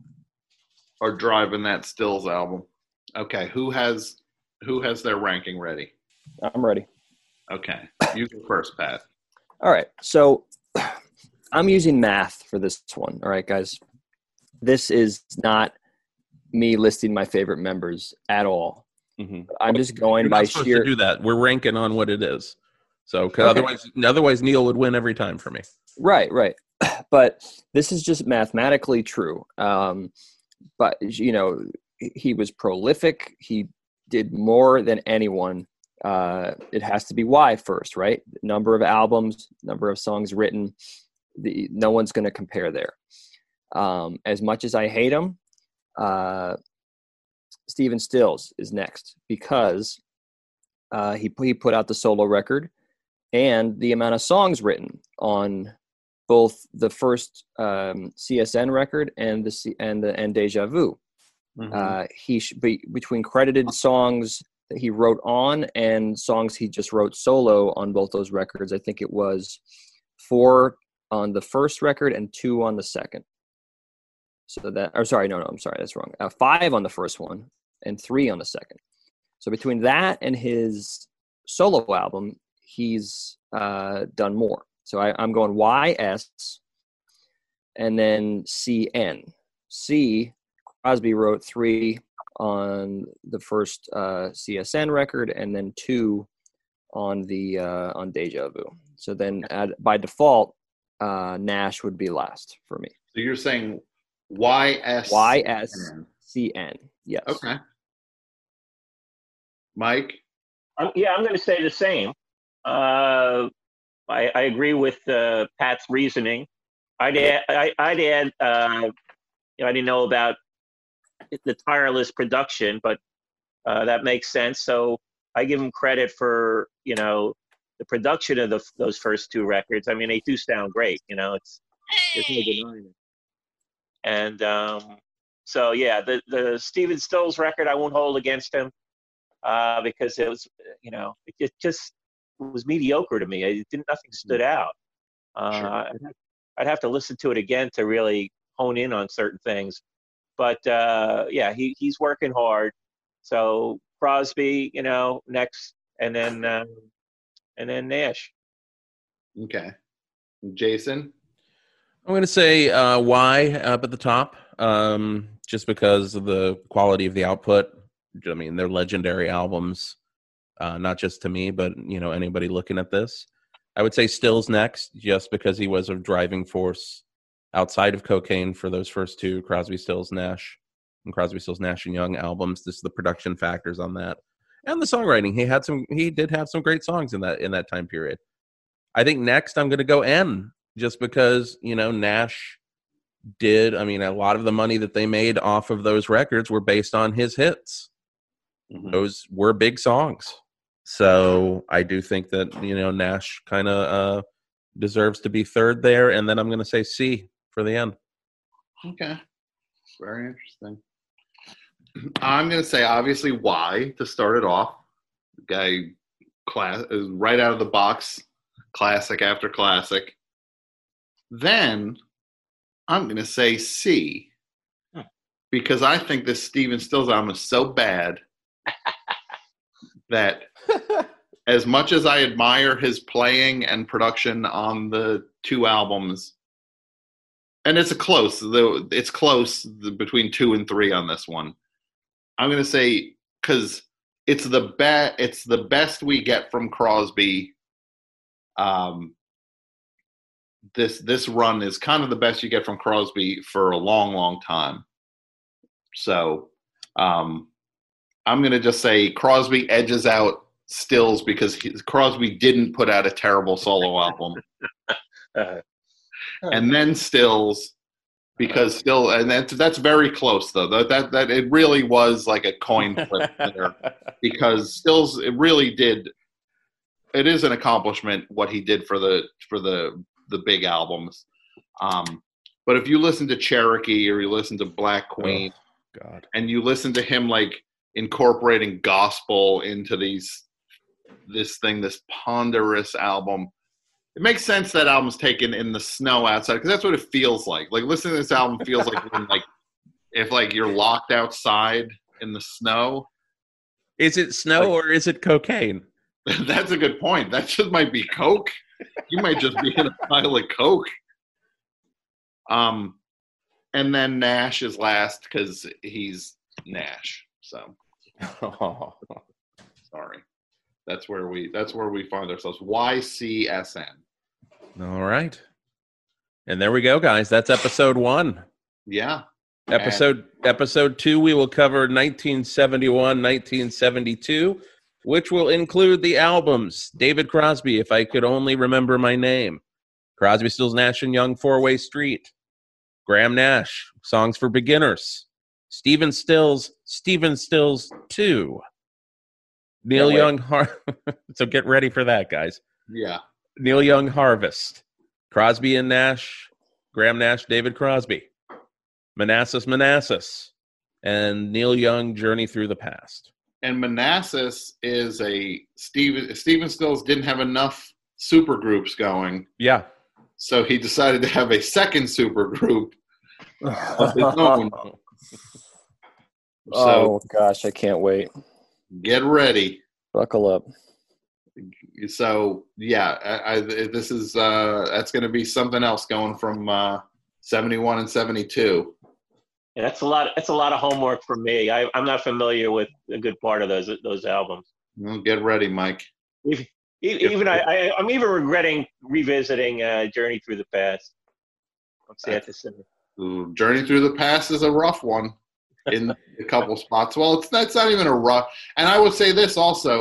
[SPEAKER 2] are driving that Stills album. Okay, who has who has their ranking ready?
[SPEAKER 4] I'm ready.
[SPEAKER 2] Okay, you go first, Pat.
[SPEAKER 4] All right. So I'm using math for this one. All right, guys. This is not me listing my favorite members at all.
[SPEAKER 1] Mm-hmm.
[SPEAKER 4] I'm just going
[SPEAKER 1] You're
[SPEAKER 4] by
[SPEAKER 1] not supposed
[SPEAKER 4] sheer.
[SPEAKER 1] to do that. We're ranking on what it is. So, 'cause
[SPEAKER 4] Okay.
[SPEAKER 1] otherwise, otherwise Neil would win every time for me.
[SPEAKER 4] Right, right. But this is just mathematically true. Um, but, you know, he was prolific. He did more than anyone. Uh, it has to be why first, right? Number of albums, number of songs written. The, no one's going to compare there. Um, as much as I hate him, uh, Stephen Stills is next because uh, he, he put out the solo record and the amount of songs written on both the first um, C S N record and the C- and the and Deja Vu.
[SPEAKER 2] Mhm.
[SPEAKER 4] Uh, he should be between credited songs that he wrote on and songs he just wrote solo on both those records. I think it was four on the first record and two on the second. So that, or sorry, no, no, I'm sorry, that's wrong. Uh, five on the first one and three on the second. So between that and his solo album, he's uh, done more. So I, I'm going Y S and then C N. C, Crosby wrote three on the first uh, C S N record and then two on the uh, on Deja Vu. So then at, by default, uh, Nash would be last for me.
[SPEAKER 2] So you're saying Y S
[SPEAKER 4] Y S C N. Yes.
[SPEAKER 2] Okay. Mike?
[SPEAKER 3] I'm, yeah, I'm going to say the same. Uh, I, I agree with uh, Pat's reasoning. I'd add, I, I'd add uh, you know, I didn't know about the tireless production, but uh, that makes sense. So I give him credit for, you know, the production of the, those first two records. I mean, they do sound great. You know, it's there's no denying it. And um, so, yeah, the the Stephen Stills record I won't hold against him uh, because it was, you know, it, it just was mediocre to me. It didn't nothing stood out. Uh,
[SPEAKER 2] Sure.
[SPEAKER 3] I'd, have, I'd have to listen to it again to really hone in on certain things. But uh, yeah, he he's working hard. So Crosby, you know, next, and then um, and then Nash.
[SPEAKER 2] Okay. Jason?
[SPEAKER 1] I'm going to say uh, Y up at the top, um, just because of the quality of the output. I mean, they're legendary albums, uh, not just to me, but you know, anybody looking at this. I would say Stills next, just because he was a driving force outside of cocaine for those first two Crosby, Stills, Nash, and Crosby, Stills, Nash and Young albums. This is the production factors on that, and the songwriting. He had some. He did have some great songs in that in that time period. I think next I'm going to go N, just because you know Nash did. I mean, a lot of the money that they made off of those records were based on his hits.
[SPEAKER 2] Mm-hmm.
[SPEAKER 1] Those were big songs. So I do think that, you know, Nash kind of uh, deserves to be third there. And then I'm going to say C for the end.
[SPEAKER 2] Okay. Very interesting. I'm going to say, obviously, Y to start it off. Guy, class, right out of the box, classic after classic. Then I'm going to say C.
[SPEAKER 3] Huh.
[SPEAKER 2] Because I think this Stephen Stills album is so bad that as much as I admire his playing and production on the two albums, and it's a close, it's close between two and three on this one. I'm going to say, because it's the best, it's the best we get from Crosby. Um, this this run is kind of the best you get from Crosby for a long, long time. So, um, I'm going to just say Crosby edges out Stills because he, Crosby didn't put out a terrible solo album.
[SPEAKER 3] Uh,
[SPEAKER 2] And then Stills because still, and that's, that's very close though. That, that, that it really was like a coin flip there because Stills, it really did. It is an accomplishment what he did for the, for the, the big albums. Um, but if you listen to Cherokee or you listen to Black Queen,
[SPEAKER 1] oh, God,
[SPEAKER 2] and you listen to him like incorporating gospel into these this thing, this ponderous album, it makes sense that album's taken in the snow outside because that's what it feels like. Like listening to this album feels like when, like if like you're locked outside in the snow.
[SPEAKER 1] Is it snow
[SPEAKER 2] like,
[SPEAKER 1] or is it cocaine?
[SPEAKER 2] That's a good point. That just might be coke. You might just be in a pile of coke. Um, and then Nash is last because he's Nash. So, sorry. That's where we. That's where we find ourselves. Y C S N.
[SPEAKER 1] All right. And there we go, guys. That's episode one.
[SPEAKER 2] Yeah.
[SPEAKER 1] Episode
[SPEAKER 2] and-
[SPEAKER 1] episode two, we will cover nineteen seventy-one, nineteen seventy-two, which will include the albums David Crosby, If I Could Only Remember My Name, Crosby, Stills, Nash and Young, Four-Way Street, Graham Nash, Songs for Beginners, Stephen Stills, Stephen Stills two, Neil Young. Har- so get ready for that, guys.
[SPEAKER 2] Yeah.
[SPEAKER 1] Neil Young Harvest, Crosby and Nash, Graham Nash, David Crosby, Manassas Manassas, and Neil Young Journey Through the Past.
[SPEAKER 2] And Manassas is a Stephen Stephen Stills didn't have enough super groups going.
[SPEAKER 1] Yeah.
[SPEAKER 2] So he decided to have a second super group of his own.
[SPEAKER 4] Oh
[SPEAKER 2] So
[SPEAKER 4] gosh, I can't wait.
[SPEAKER 2] get ready.
[SPEAKER 4] Buckle up.
[SPEAKER 2] So yeah, I, I, this is uh, that's going to be something else going from uh, seventy-one and seventy-two.
[SPEAKER 3] Yeah, that's a lot. That's a lot of homework for me. I, I'm not familiar with a good part of those those albums.
[SPEAKER 2] Well, get ready, Mike.
[SPEAKER 3] Even, even I, I, I'm even regretting revisiting uh, Journey Through the Past. I'm sad to say.
[SPEAKER 2] Ooh, Journey Through the Past is a rough one in a couple spots. Well, it's that's not even a rough. And I would say this also: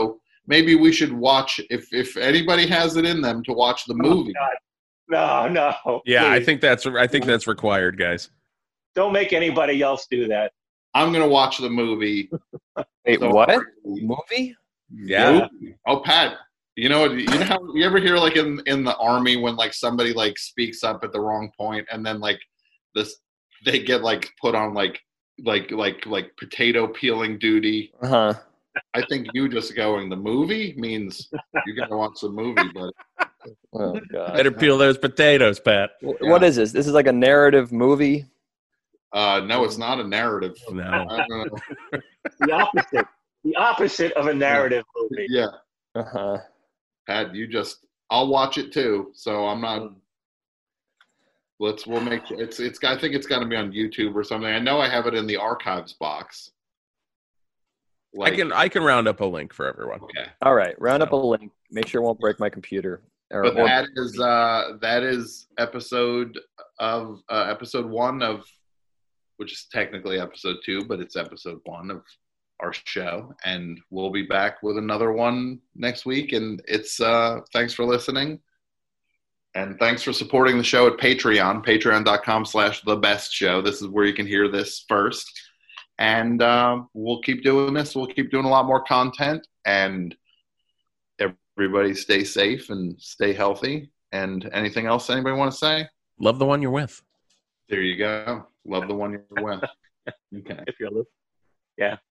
[SPEAKER 2] maybe we should watch if if anybody has it in them to watch the movie.
[SPEAKER 3] Oh, God. No, no.
[SPEAKER 1] Yeah, I
[SPEAKER 3] please.
[SPEAKER 1] think that's I think that's required, guys.
[SPEAKER 3] Don't make anybody else do that.
[SPEAKER 2] I'm gonna watch the movie.
[SPEAKER 4] Wait,
[SPEAKER 2] So-
[SPEAKER 4] what? Movie?
[SPEAKER 1] Yeah.
[SPEAKER 2] Oh, Pat. You know, you know how you ever hear like in in the army when like somebody like speaks up at the wrong point and then like this they get like put on like like like like potato peeling duty.
[SPEAKER 4] Uh huh.
[SPEAKER 2] I think you just going the movie means you're gonna watch the movie, but
[SPEAKER 4] Oh God.
[SPEAKER 1] Better peel those potatoes, Pat.
[SPEAKER 4] Wh- What is this? This is like a narrative movie.
[SPEAKER 2] uh no, it's not a narrative.
[SPEAKER 1] No.
[SPEAKER 2] I don't know.
[SPEAKER 3] The opposite. The opposite of a narrative movie.
[SPEAKER 2] Yeah,
[SPEAKER 4] Uh huh.
[SPEAKER 2] Pat, you just I'll watch it too. So I'm not. Let's we'll make it's it's. I think it's got to be on YouTube or something. I know I have it in the archives box.
[SPEAKER 1] I can I can round up a link for everyone.
[SPEAKER 2] Okay.
[SPEAKER 4] All right. Round up a link. Make sure it won't break my computer. Or,
[SPEAKER 2] But
[SPEAKER 4] or-
[SPEAKER 2] that is uh, that is episode of uh, episode one of, which is technically episode two, but it's episode one of our show, and we'll be back with another one next week. And it's uh, thanks for listening, and thanks for supporting the show at Patreon, patreon dot com slash the best show. This is where you can hear this first, and uh, we'll keep doing this. We'll keep doing a lot more content, and everybody stay safe and stay healthy. And anything else anybody want to say?
[SPEAKER 1] Love the one you're with.
[SPEAKER 2] There you go. Love the one you're with. Okay.
[SPEAKER 3] If you're listening. Yeah.